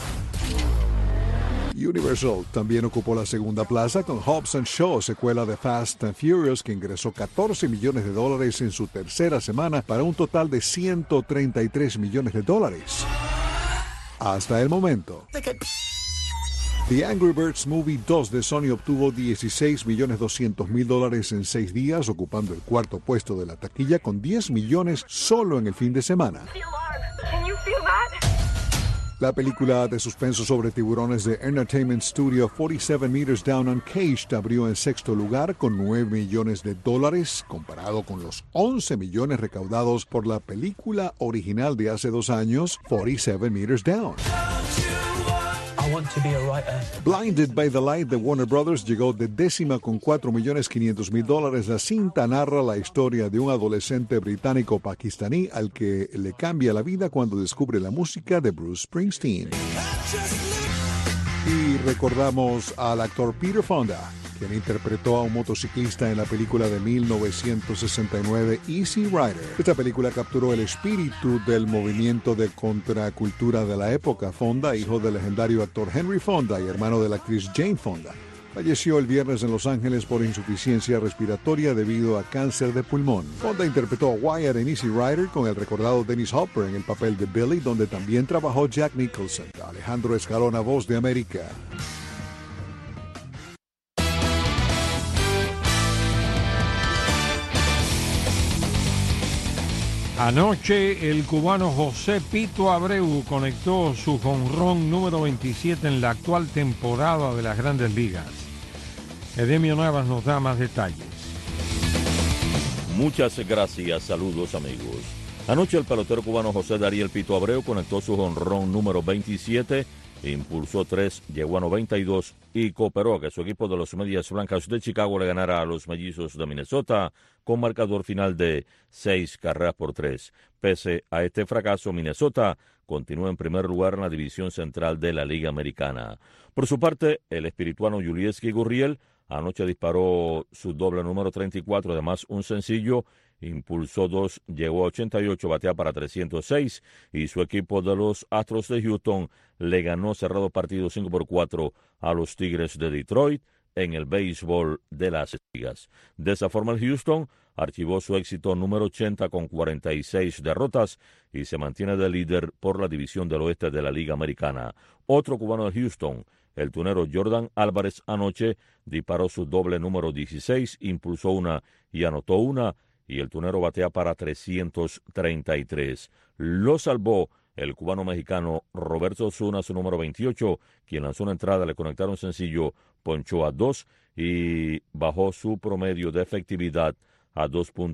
Universal también ocupó la segunda plaza con Hobbs & Shaw, secuela de Fast and Furious, que ingresó $14 millones en su tercera semana para un total de $133 millones. Hasta el momento. The Angry Birds Movie 2 de Sony obtuvo $16.200.000 en 6 días, ocupando el cuarto puesto de la taquilla con $10 millones solo en el fin de semana. La película de suspenso sobre tiburones de Entertainment Studio 47 Meters Down Uncaged abrió en sexto lugar con $9 millones, comparado con los 11 millones recaudados por la película original de hace 2 años, 47 Meters Down. Blinded by the Light de Warner Brothers llegó de décima con $4.500.000. La cinta narra la historia de un adolescente británico-pakistaní al que le cambia la vida cuando descubre la música de Bruce Springsteen. Y recordamos al actor Peter Fonda, quien interpretó a un motociclista en la película de 1969 Easy Rider. Esta película capturó el espíritu del movimiento de contracultura de la época. Fonda, hijo del legendario actor Henry Fonda y hermano de la actriz Jane Fonda, falleció el viernes en Los Ángeles por insuficiencia respiratoria debido a cáncer de pulmón. Fonda interpretó a Wyatt en Easy Rider con el recordado Dennis Hopper en el papel de Billy, donde también trabajó Jack Nicholson. Alejandro Escalona, Voz de América. Anoche el cubano José Pito Abreu conectó su jonrón número 27 en la actual temporada de las Grandes Ligas. Edemio Navas nos da más detalles. Muchas gracias, saludos amigos. Anoche el pelotero cubano José Dariel Pito Abreu conectó su jonrón número 27, impulsó 3, llegó a 92 y cooperó a que su equipo de los Medias Blancas de Chicago le ganara a los Mellizos de Minnesota con marcador final de 6-3. Pese a este fracaso, Minnesota continúa en primer lugar en la división central de la Liga Americana. Por su parte, el espirituano Yulieski Gurriel anoche disparó su doble número 34, además un sencillo, impulsó 2, llegó a 88, batea para 306 y su equipo de los Astros de Houston le ganó cerrado partido 5-4 a los Tigres de Detroit en el béisbol de las ligas. De esa forma el Houston archivó su éxito número 80 con 46 derrotas y se mantiene de líder por la división del oeste de la Liga Americana. Otro cubano de Houston, el tunero Jordan Álvarez, anoche disparó su doble número 16, impulsó una y anotó una, y el tunero batea para 333. Lo salvó el cubano-mexicano Roberto Osuna, su número 28, quien lanzó una entrada, le conectaron sencillo, ponchó a 2 y bajó su promedio de efectividad a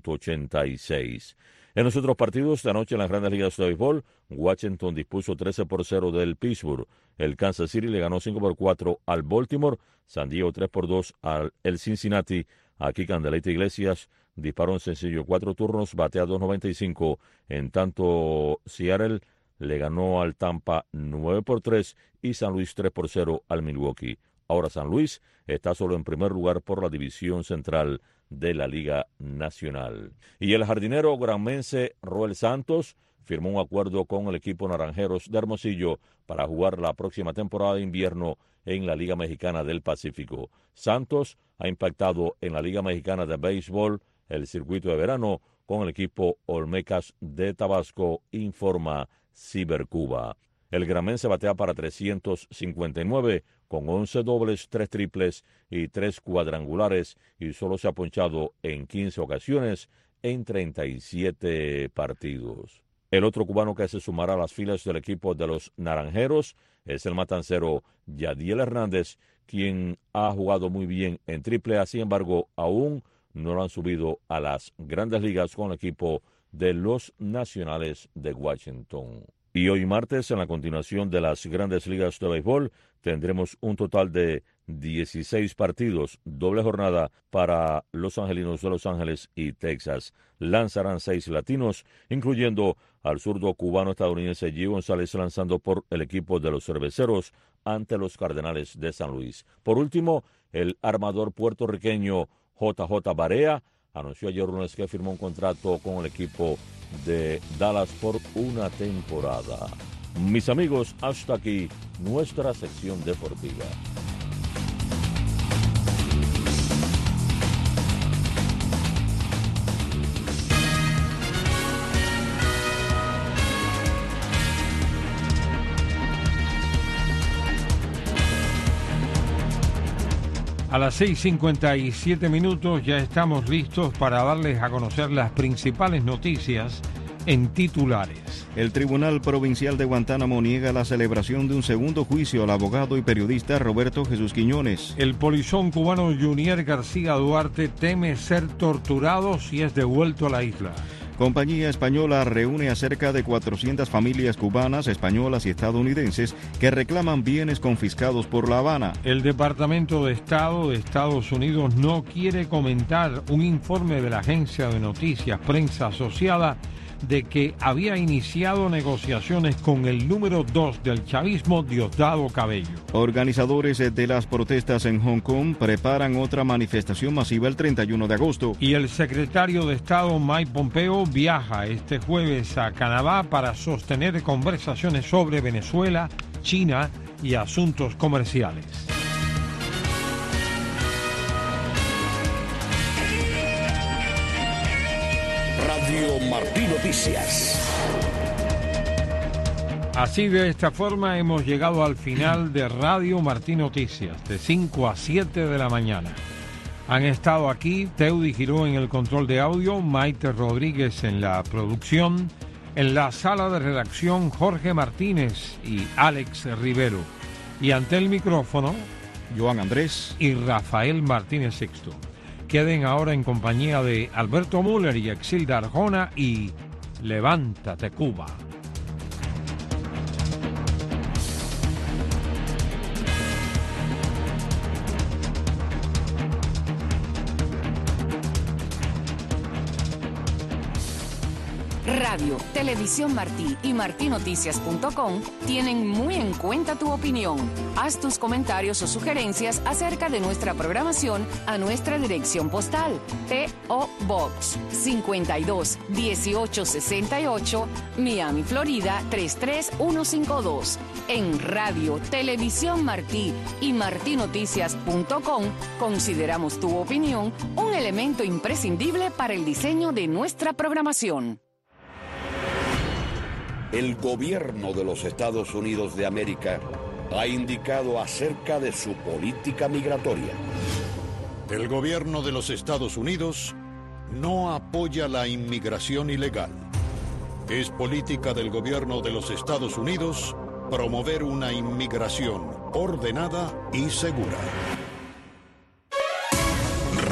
2.86. En los otros partidos de anoche en las Grandes Ligas de Béisbol, Washington dispuso 13-0 del Pittsburgh. El Kansas City le ganó 5-4 al Baltimore, San Diego 3-2 al el Cincinnati. Aquí Candelita Iglesias disparó en sencillo 4 turnos, batea 2.95. En tanto, Seattle le ganó al Tampa 9-3 y San Luis 3-0 al Milwaukee. Ahora San Luis está solo en primer lugar por la división central de la Liga Nacional. Y el jardinero granmense Roel Santos firmó un acuerdo con el equipo Naranjeros de Hermosillo para jugar la próxima temporada de invierno en la Liga Mexicana del Pacífico. Santos ha impactado en la Liga Mexicana de Béisbol el circuito de verano con el equipo Olmecas de Tabasco, informa Cibercuba. El granmense batea para 359 con 11 dobles, 3 triples y 3 cuadrangulares y solo se ha ponchado en 15 ocasiones en 37 partidos. El otro cubano que se sumará a las filas del equipo de los Naranjeros es el matancero Yadiel Hernández, quien ha jugado muy bien en AAA, sin embargo, aún no lo han subido a las Grandes Ligas con el equipo de los Nacionales de Washington. Y hoy martes, en la continuación de las Grandes Ligas de Béisbol, tendremos un total de 16 partidos, doble jornada para los angelinos de Los Ángeles y Texas. Lanzarán 6 latinos, incluyendo al zurdo cubano-estadounidense Gio González lanzando por el equipo de los Cerveceros ante los Cardenales de San Luis. Por último, el armador puertorriqueño JJ Barea anunció ayer lunes que firmó un contrato con el equipo de Dallas por una temporada. Mis amigos, hasta aquí nuestra sección deportiva. A las 6:57 ya estamos listos para darles a conocer las principales noticias en titulares. El Tribunal Provincial de Guantánamo niega la celebración de un segundo juicio al abogado y periodista Roberto Jesús Quiñones. El polizón cubano Junier García Duarte teme ser torturado si es devuelto a la isla. Compañía española reúne a cerca de 400 familias cubanas, españolas y estadounidenses que reclaman bienes confiscados por La Habana. El Departamento de Estado de Estados Unidos no quiere comentar un informe de la agencia de noticias Prensa Asociada de que había iniciado negociaciones con el número 2 del chavismo, Diosdado Cabello. Organizadores de las protestas en Hong Kong preparan otra manifestación masiva el 31 de agosto. Y el secretario de Estado Mike Pompeo viaja este jueves a Canadá para sostener conversaciones sobre Venezuela, China y asuntos comerciales. Radio Martí Noticias. Así, de esta forma hemos llegado al final de Radio Martí Noticias, de 5 a 7 de la mañana. Han estado aquí Teudi Giró en el control de audio, Maite Rodríguez en la producción, en la sala de redacción Jorge Martínez y Alex Rivero. Y ante el micrófono, Joan Andrés y Rafael Martínez Sixto. Queden ahora en compañía de Alberto Müller y Exilda Arjona y Levántate Cuba. Radio, Televisión Martí y martinoticias.com tienen muy en cuenta tu opinión. Haz tus comentarios o sugerencias acerca de nuestra programación a nuestra dirección postal: P.O. Box 52 1868, Miami, Florida 33152. En Radio, Televisión Martí y martinoticias.com consideramos tu opinión un elemento imprescindible para el diseño de nuestra programación. El gobierno de los Estados Unidos de América ha indicado acerca de su política migratoria. El gobierno de los Estados Unidos no apoya la inmigración ilegal. Es política del gobierno de los Estados Unidos promover una inmigración ordenada y segura.